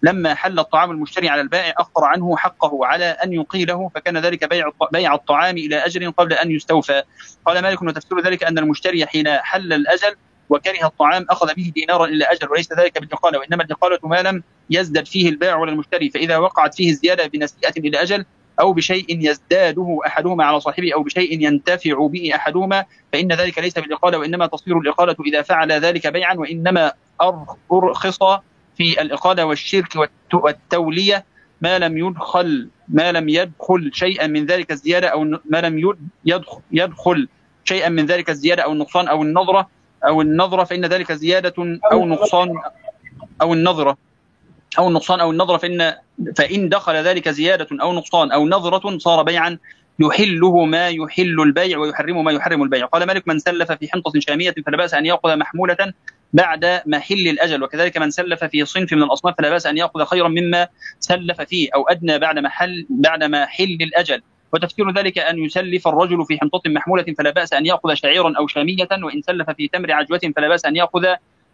لما حل الطعام المشتري على البائع أخر عنه حقه على أن يقيله، فكان ذلك بيع بيع الطعام إلى أجل قبل أن يستوفى. قال مالك: وتفسير ذلك أن المشتري حين حل الأجل وكره الطعام أخذ به دينارا إلى أجل، وليس ذلك بالإقالة، وإنما الإقالة ما لم يزدد فيه البائع ولا المشتري، فإذا وقعت فيه الزيادة بنسيئة إلى أجل أو بشيء يزداده أحدهما على صاحبه أو بشيء ينتفع به أحدهما فإن ذلك ليس بالإقالة، وإنما تصير الإقالة إذا فعل ذلك بيعا، وإنما أرخص في الإقالة والشرك والتولية ما لم يدخل ما لم يدخل شيئا من ذلك الزيادة أو ما لم يدخل, يدخل شيئا من ذلك الزيادة أو النقصان أو النظرة أو النظرة فإن ذلك زيادة أو نقصان أو النظرة أو النقصان أو النظرة فإن فإن دخل ذلك زيادة أو نقصان أو نظرة صار بيعا يحله ما يحل البيع ويحرم ما يحرم البيع. قال مالك: من سلف في حنطة شامية فلا بأس أن يأخذ محمولة بعد محل الأجل، وكذلك من سلف في صنف من الأصناف فلا بأس أن يأخذ خيرا مما سلف فيه أو أدنى بعد محل بعد محل الأجل. وتفسير ذلك أن يسلف الرجل في حنطة محمولة فلا بأس أن يأخذ شعيرا أو شامية، وإن سلف في تمر عجوة فلا بأس أن يأخذ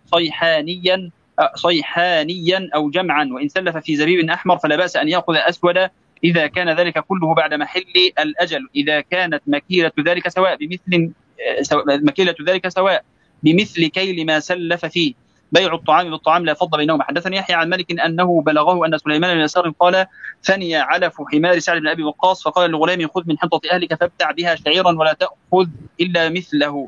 صيحانيا صيحانيا أو جمعا، وإن سلف في زبيب أحمر فلا بأس أن يأخذ أسود إذا كان ذلك كله بعد محل الأجل، إذا كانت مكيلة ذلك سواء بمثل مكيلة ذلك سواء بمثل كيل ما سلف فيه. بيع الطعام بالطعام لا فضل بينهما. حدثني يحيى عن مالك أنه بلغه أن سليمان بن يسار قال: ثني علف حمار سعد بن أبي وقاص فقال لغلام: خذ من حنطة أهلك فابتع بها شعيرا ولا تأخذ إلا مثله.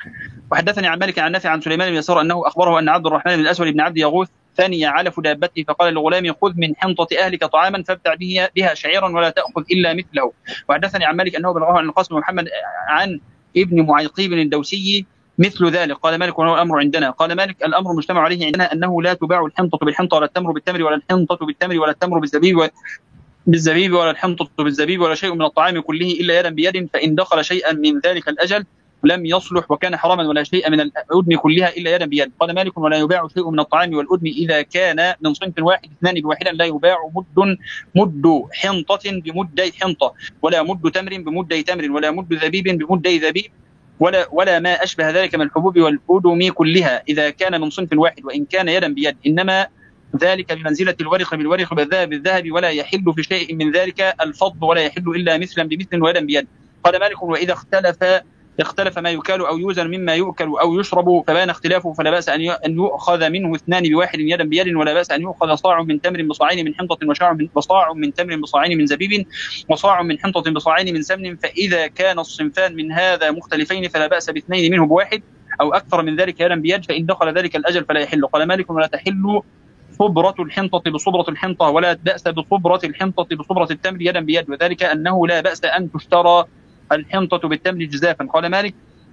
وحدثني عن مالك عن نافع عن سليمان بن يسار أنه أخبره أن عبد الرحمن بن الأسود بن عبد يغوث ثني علف دابته فقال لغلام: خذ من حنطة أهلك طعاما فابتع بها شعيرا ولا تأخذ إلا مثله. وحدثني عن مالك أنه بلغه عن القاسم محمد عن ابن معيقيب الدوسي مثل ذلك. قال مالك: وهو الأمر عندنا. قال مالك: الأمر المجتمع عليه عندنا أنه لا تباع الحنطة بالحنطة ولا التمر بالتمر ولا الحنطة بالتمر ولا التمر بالزبيب و... بالزبيب ولا الحنطة بالزبيب ولا شيء من الطعام كله إلا يدا بيد، فإن دخل شيئا من ذلك الأجل لم يصلح وكان حراما، ولا شيء من الأدم كلها إلا يدا بيد. قال مالك: ولا يباع شيء من الطعام والأدم إذا كان من صنف واحد اثنان بواحدا لا يباع مد مد حنطة بمدي حنطة ولا مد تمر بمدي تمر ولا مد زبيب بمدي زبيب ولا ولا ما أشبه ذلك من الحبوب والأدم كلها إذا كان من صنف واحد وإن كان يدا بيد، إنما ذلك بمنزلة الورق بالورق بالذهب بالذهب ولا يحل في شيء من ذلك الفضل ولا يحل إلا مثلا بمثل ويدا بيد. قال مالك: وإذا اختلف اختلف ما يكال أو يوزن مما يؤكل أو يشرب فبان اختلافه فلا بأس أن يؤخذ منه اثنان بواحد يدا بيد، ولا بأس أن يؤخذ صاع من تمر بصاعين من حنطة وصاع من تمر بصاعين من زبيب وصاع من حنطة بصاعين من سمن، فإذا كان الصنفان من هذا مختلفين فلا بأس باثنين منه بواحد أو أكثر من ذلك يدا بيد، فإن دخل ذلك الأجل فلا يحل. قال مالك: ولا تحل صبرة الحنطة بصبرة الحنطة ولا بأس بصبرة الحنطة بصبرة التمر يدا بيد، وذلك أنه لا بأس أن تشترى الحنطة بالتمر جزافا. قال مالك: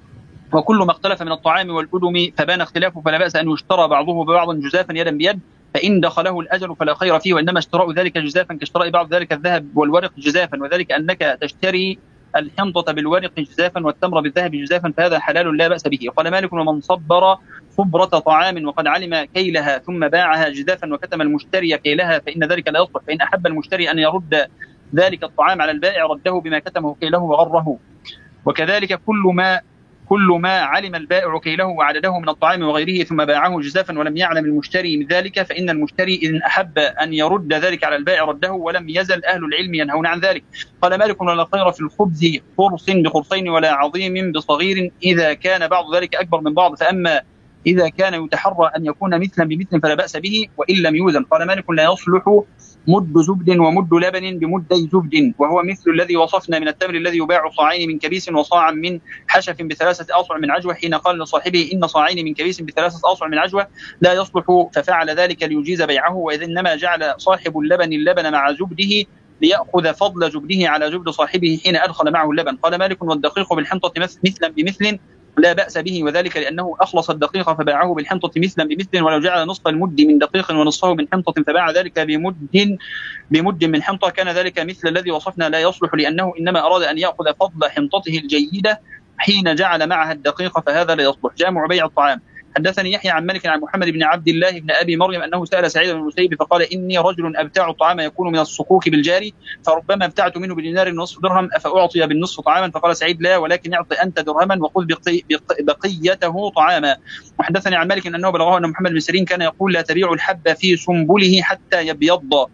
وكل ما اختلف من الطعام والأدم فبان اختلافه فلا بأس أن يشترى بعضه ببعض جزافا يدا بيد، فإن دخله الأجل فلا خير فيه، وإنما اشتراء ذلك جزافا كاشتراء بعض ذلك الذهب والورق جزافا، وذلك أنك تشتري الحنطة بالورق جزافا والتمر بالذهب جزافا فهذا حلال لا بأس به. قال مالك: ومن صبر صبرة طعام وقد علم كيلها ثم باعها جزافا وكتم المشتري كيلها فإن ذلك لا يصلح، فإن أحب المشتري أن يرد ذلك الطعام على البائع رده بما كتمه كيله وغره. وكذلك كل ما كل ما علم البائع كيله وعدده من الطعام وغيره ثم باعه جزافا ولم يعلم المشتري من ذلك فإن المشتري إن أحب أن يرد ذلك على البائع رده، ولم يزل أهل العلم ينهون عن ذلك. قال مالك: ولا خير في الخبز قرص بقرصين ولا عظيم بصغير إذا كان بعض ذلك أكبر من بعض، فأما إذا كان يتحرى أن يكون مثلا بمثل فلا بأس به وإن لم يوزن. قال مالك: لا يصلح مد زبد ومد لبن بمدي زبد، وهو مثل الذي وصفنا من التمر الذي يباع صاعين من كبيس وصاعا من حشف بثلاثة أصع من عجوة، حين قال لصاحبه: إن صاعين من كبيس بثلاثة أصع من عجوة لا يصلح، ففعل ذلك ليجيز بيعه، وإذ إنما جعل صاحب اللبن اللبن مع زبده ليأخذ فضل زبده على زبد صاحبه حين أدخل معه اللبن. قال مالك: والدقيق بالحنطة مثلا بمثل لا بأس به، وذلك لأنه أخلص الدقيق فباعه بالحنطة مثلا بمثل، ولو جعل نصف المد من دقيق ونصفه من حنطة فباع ذلك بمد بمد من حنطة كان ذلك مثل الذي وصفنا لا يصلح، لأنه إنما أراد أن يأخذ فضل حنطته الجيدة حين جعل معها الدقيق فهذا لا يصلح. جامع بيع الطعام: حدثني يحيى عن مالك عن محمد بن عبد الله بن ابي مريم انه سال سعيد بن المسيب فقال اني رجل ابتاع الطعام يكون من الصكوك بالجاري فربما ابتعت منه بدينار ونصف درهم افاعطي بالنصف طعاما؟ فقال سعيد لا، ولكن اعط انت درهما وخذ بقي بقيته طعاما. وحدثني عن مالك انه بلغه ان محمد بن سيرين كان يقول لا تبيع الحب في سنبله حتى يبيض.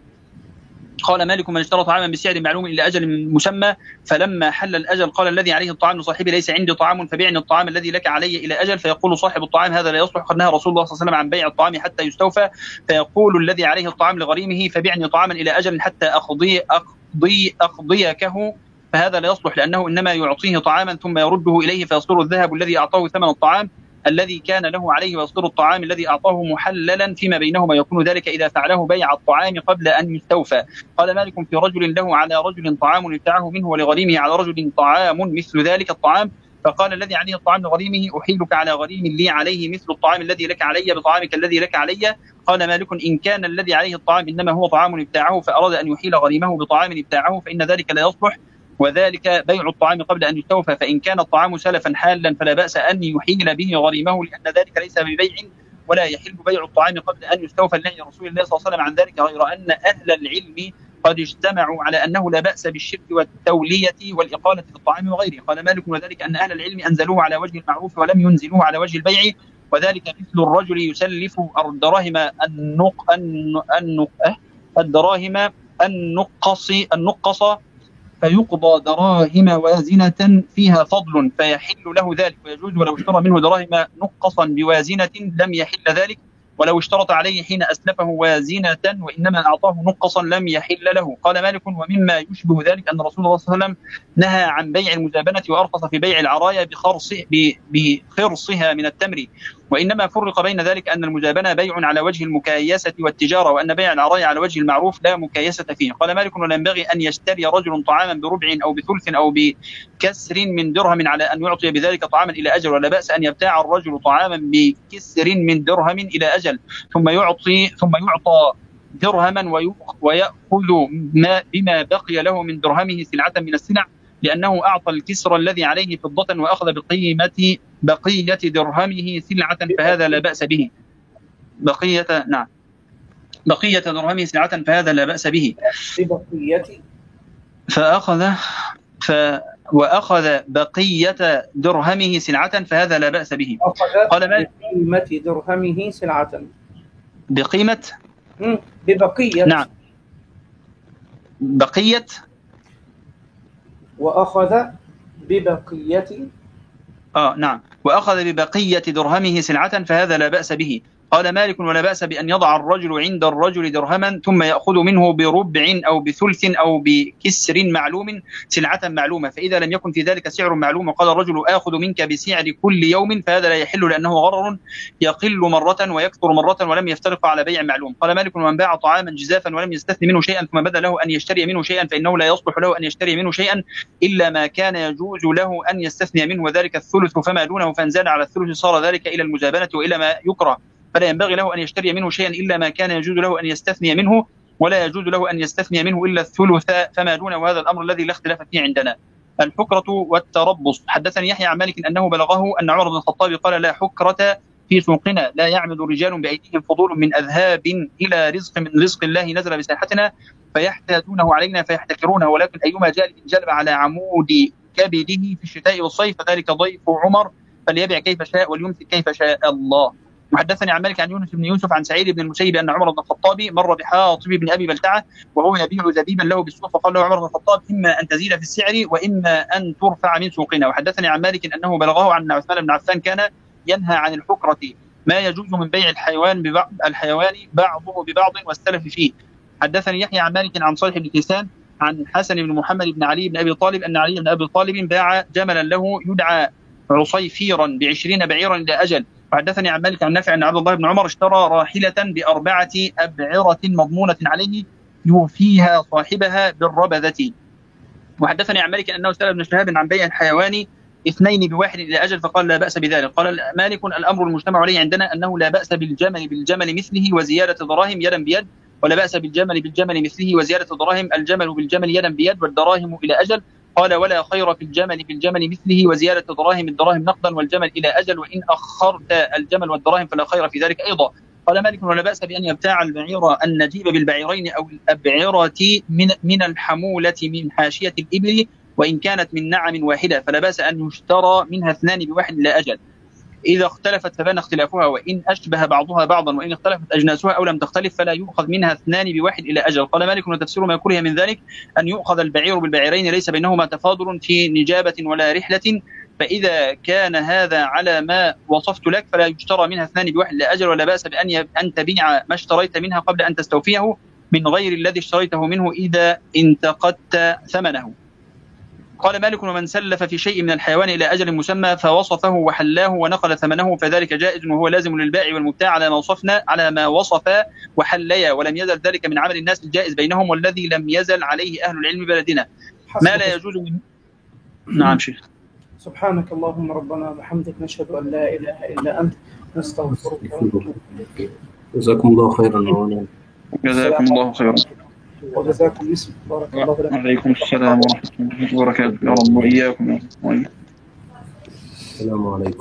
قال مالك من اشترى طعاما بسعر معلوم الى اجل مسمى فلما حل الاجل قال الذي عليه الطعام لصاحبه ليس عندي طعام فبعني الطعام الذي لك علي الى اجل، فيقول صاحب الطعام هذا لا يصلح، قد نهى رسول الله صلى الله عليه وسلم عن بيع الطعام حتى يستوفى، فيقول الذي عليه الطعام لغريمه فبعني طعاما الى اجل حتى اقضي اقضي اقضيكه، فهذا لا يصلح لانه انما يعطيه طعاما ثم يرده اليه فيصير الذهب الذي اعطاه ثمن الطعام الذي كان له عليه ويصير الطعام الذي أعطاه محللا فيما بينهما، يكون ذلك إذا فعله بيع الطعام قبل أن يستوفى. قال مالك في رجل له على رجل طعام ابتاعه منه ولغريمه على رجل طعام مثل ذلك الطعام، فقال الذي عليه الطعام لغريمه أحيلك على غريم لي عليه مثل الطعام الذي لك علي بطعامك الذي لك علي. قال مالك إن كان الذي عليه الطعام إنما هو طعام ابتاعه فأراد أن يحيل غريمه بطعام ابتاعه فإن ذلك لا يصلح، وذلك بيع الطعام قبل أن يستوفى، فإن كان الطعام سلفا حالا فلا بأس أن يحيل به غريمه لأن ذلك ليس ببيع ولا يحل بيع الطعام قبل أن يستوفى لنهي رسول الله صلى الله عليه وسلم عن ذلك، غير أن أهل العلم قد اجتمعوا على أنه لا بأس بالشرك والتولية والإقالة في الطعام وغيره. قال مالك وذلك أن أهل العلم أنزلوه على وجه المعروف ولم ينزلوه على وجه البيع، وذلك مثل الرجل يسلف الدراهم النق النق الدراهم النقص النقص فيقضى دراهم وازنة فيها فضل فيحل له ذلك، ويجوز ولو اشترى منه دراهم نقصا بوازنة لم يحل ذلك، ولو اشترط عليه حين أسلفه وازنة وإنما أعطاه نقصا لم يحل له. قال مالك ومما يشبه ذلك أن رسول الله صلى الله عليه وسلم نهى عن بيع المزابنة وأرخص في بيع العرايا بخرص بخرصها من التمر، وإنما فرق بين ذلك أن المزابنة بيع على وجه المكايسة والتجارة، وأن بيع العرايا على وجه المعروف لا مكايسة فيه. قال مالك ولا ينبغي أن يشتري رجل طعاما بربع أو بثلث أو بكسر من درهم على أن يعطي بذلك طعاما إلى أجل، ولا بأس أن يبتاع الرجل طعاما بكسر من درهم إلى أجل ثم يعطي ثم يعطى درهما ويأخذ ما بما بقي له من درهمه سلعة من السلع، لأنه أعطى الكسر الذي عليه فضة وأخذ بقيمة بقية درهمه سلعة فهذا لا بأس به. بقية نعم بقية درهمه سلعة فهذا لا بأس به. ببقية فأخذ ف وأخذ بقية درهمه سلعة فهذا لا بأس به. قال ما بقيمة درهمه سلعة بقيمة ببقية نعم بقية وأخذ ببقية آه نعم وأخذ ببقية درهمه سلعة فهذا لا بأس به. قال مالك ولا بأس بأن يضع الرجل عند الرجل درهما ثم يأخذ منه بربع أو بثلث أو بكسر معلوم سلعة معلومة، فإذا لم يكن في ذلك سعر معلوم وقال الرجل آخذ منك بسعر كل يوم فهذا لا يحل لأنه غرر يقل مرة ويكثر مرة ولم يفترق على بيع معلوم. قال مالك ومن باع طعاما جزافا ولم يستثني منه شيئا ثم بدا له أن يشتري منه شيئا فإنه لا يصلح له أن يشتري منه شيئا إلا ما كان يجوز له أن يستثني منه وذلك الثلث فما دونه، فانزال على الثلث صار ذلك إلى المزابنة وإلى ما يكره، فلا ينبغي له أن يشتري منه شيئا إلا ما كان يجوز له أن يستثني منه ولا يجوز له أن يستثني منه إلا الثلث فما دونه، وهذا الأمر الذي لا اختلاف فيه عندنا. الحكرة والتربص. حدثني يحيى عن مالك أنه بلغه أن عمر بن الخطاب قال لا حكرة في سوقنا لا يعمد رجال بأيديهم فضول من أذهاب إلى رزق من رزق الله نزل بساحتنا فيحتاجونه علينا فيحتكرونه، ولكن أيما جالب جلب على عمود كبده في الشتاء والصيف فذلك ضيف عمر فليبيع كيف شاء وليمسك كيف شاء الله. وحدثني عن مالك عن يونس بن يوسف عن سعيد بن المسيب أن عمر بن الخطاب مر بحاطب بن أبي بلتعة وهو يبيع زبيبا له بالسوق فقال له عمر بن الخطاب إما أن تزيد في السعر وإما أن ترفع من سوقنا. وحدثني عن مالك أنه بلغه عن عثمان بن عفان كان ينهى عن الحكرة ما يجوز من بيع الحيوان ببعض الحيوان بعضه ببعض والسلف فيه. حدثني يحيى عن مالك عن صالح بن كيسان عن حسن بن محمد بن علي بن أبي طالب أن علي بن أبي طالب باع جملا له يدعى عصيفيرا بعشرين بعيرا إلى أجل. وحدثني عن مالك عن نافع أن عبد الله بن عمر اشترى راحلة بأربعة أبعرة مضمونة عليه يوفيها صاحبها بالربذة. وحدثني عن مالك أنه سأل ابن شهاب عن بيع الحيوان اثنين بواحد إلى أجل فقال لا بأس بذلك. قال مالك الأمر المجتمع عليه عندنا أنه لا بأس بالجمل بالجمل مثله وزيادة دراهم يدا بيد، ولا بأس بالجمل بالجمل مثله وزيادة دراهم الجمل بالجمل يدا بيد والدراهم إلى أجل. قال ولا خير في الجمل في الجمل مثله وزيادة دراهم الدراهم نقدا والجمل إلى أجل وإن أخرت الجمل والدراهم فلا خير في ذلك أيضا. قال مالك ولا بأس بأن يبتاع البعير النجيب بالبعيرين أو الأبعرة من من الحمولة من حاشية الإبل وإن كانت من نعم واحدة فلا بأس أن يشترى منها اثنان بواحد إلى أجل. إذا اختلفت فبان اختلافها وإن أشبه بعضها بعضا وإن اختلفت أجناسها أو لم تختلف فلا يؤخذ منها اثنان بواحد إلى أجل. قال مالك وتفسير ما كره من ذلك أن يؤخذ البعير بالبعيرين ليس بينهما تفاضل في نجابة ولا رحلة فإذا كان هذا على ما وصفت لك فلا يشترى منها اثنان بواحد إلى أجل ولا بأس بأن أن تبيع ما اشتريت منها قبل أن تستوفيه من غير الذي اشتريته منه إذا انتقدت ثمنه. قال مالك ومن سلف في شيء من الحيوان إلى أجل مسمى فوصفه وحلاه ونقل ثمنه فذلك جائز وهو لازم للبائع والمبتاع على ما وصفنا على ما وصف وحليا ولم يزل ذلك من عمل الناس الجائز بينهم والذي لم يزل عليه أهل العلم بلدنا ما لا يجوز من... نعم شيخ. سبحانك اللهم ربنا وبحمدك نشهد أن لا إله إلا أنت نستغفرك ونتوب إليك. جزاكم الله خيرا. جزاكم الله خيرا. وجزاكم مثل بارك الله لك. وعليكم السلام ورحمة الله وبركاته. يا رب وإياكم. السلام عليكم.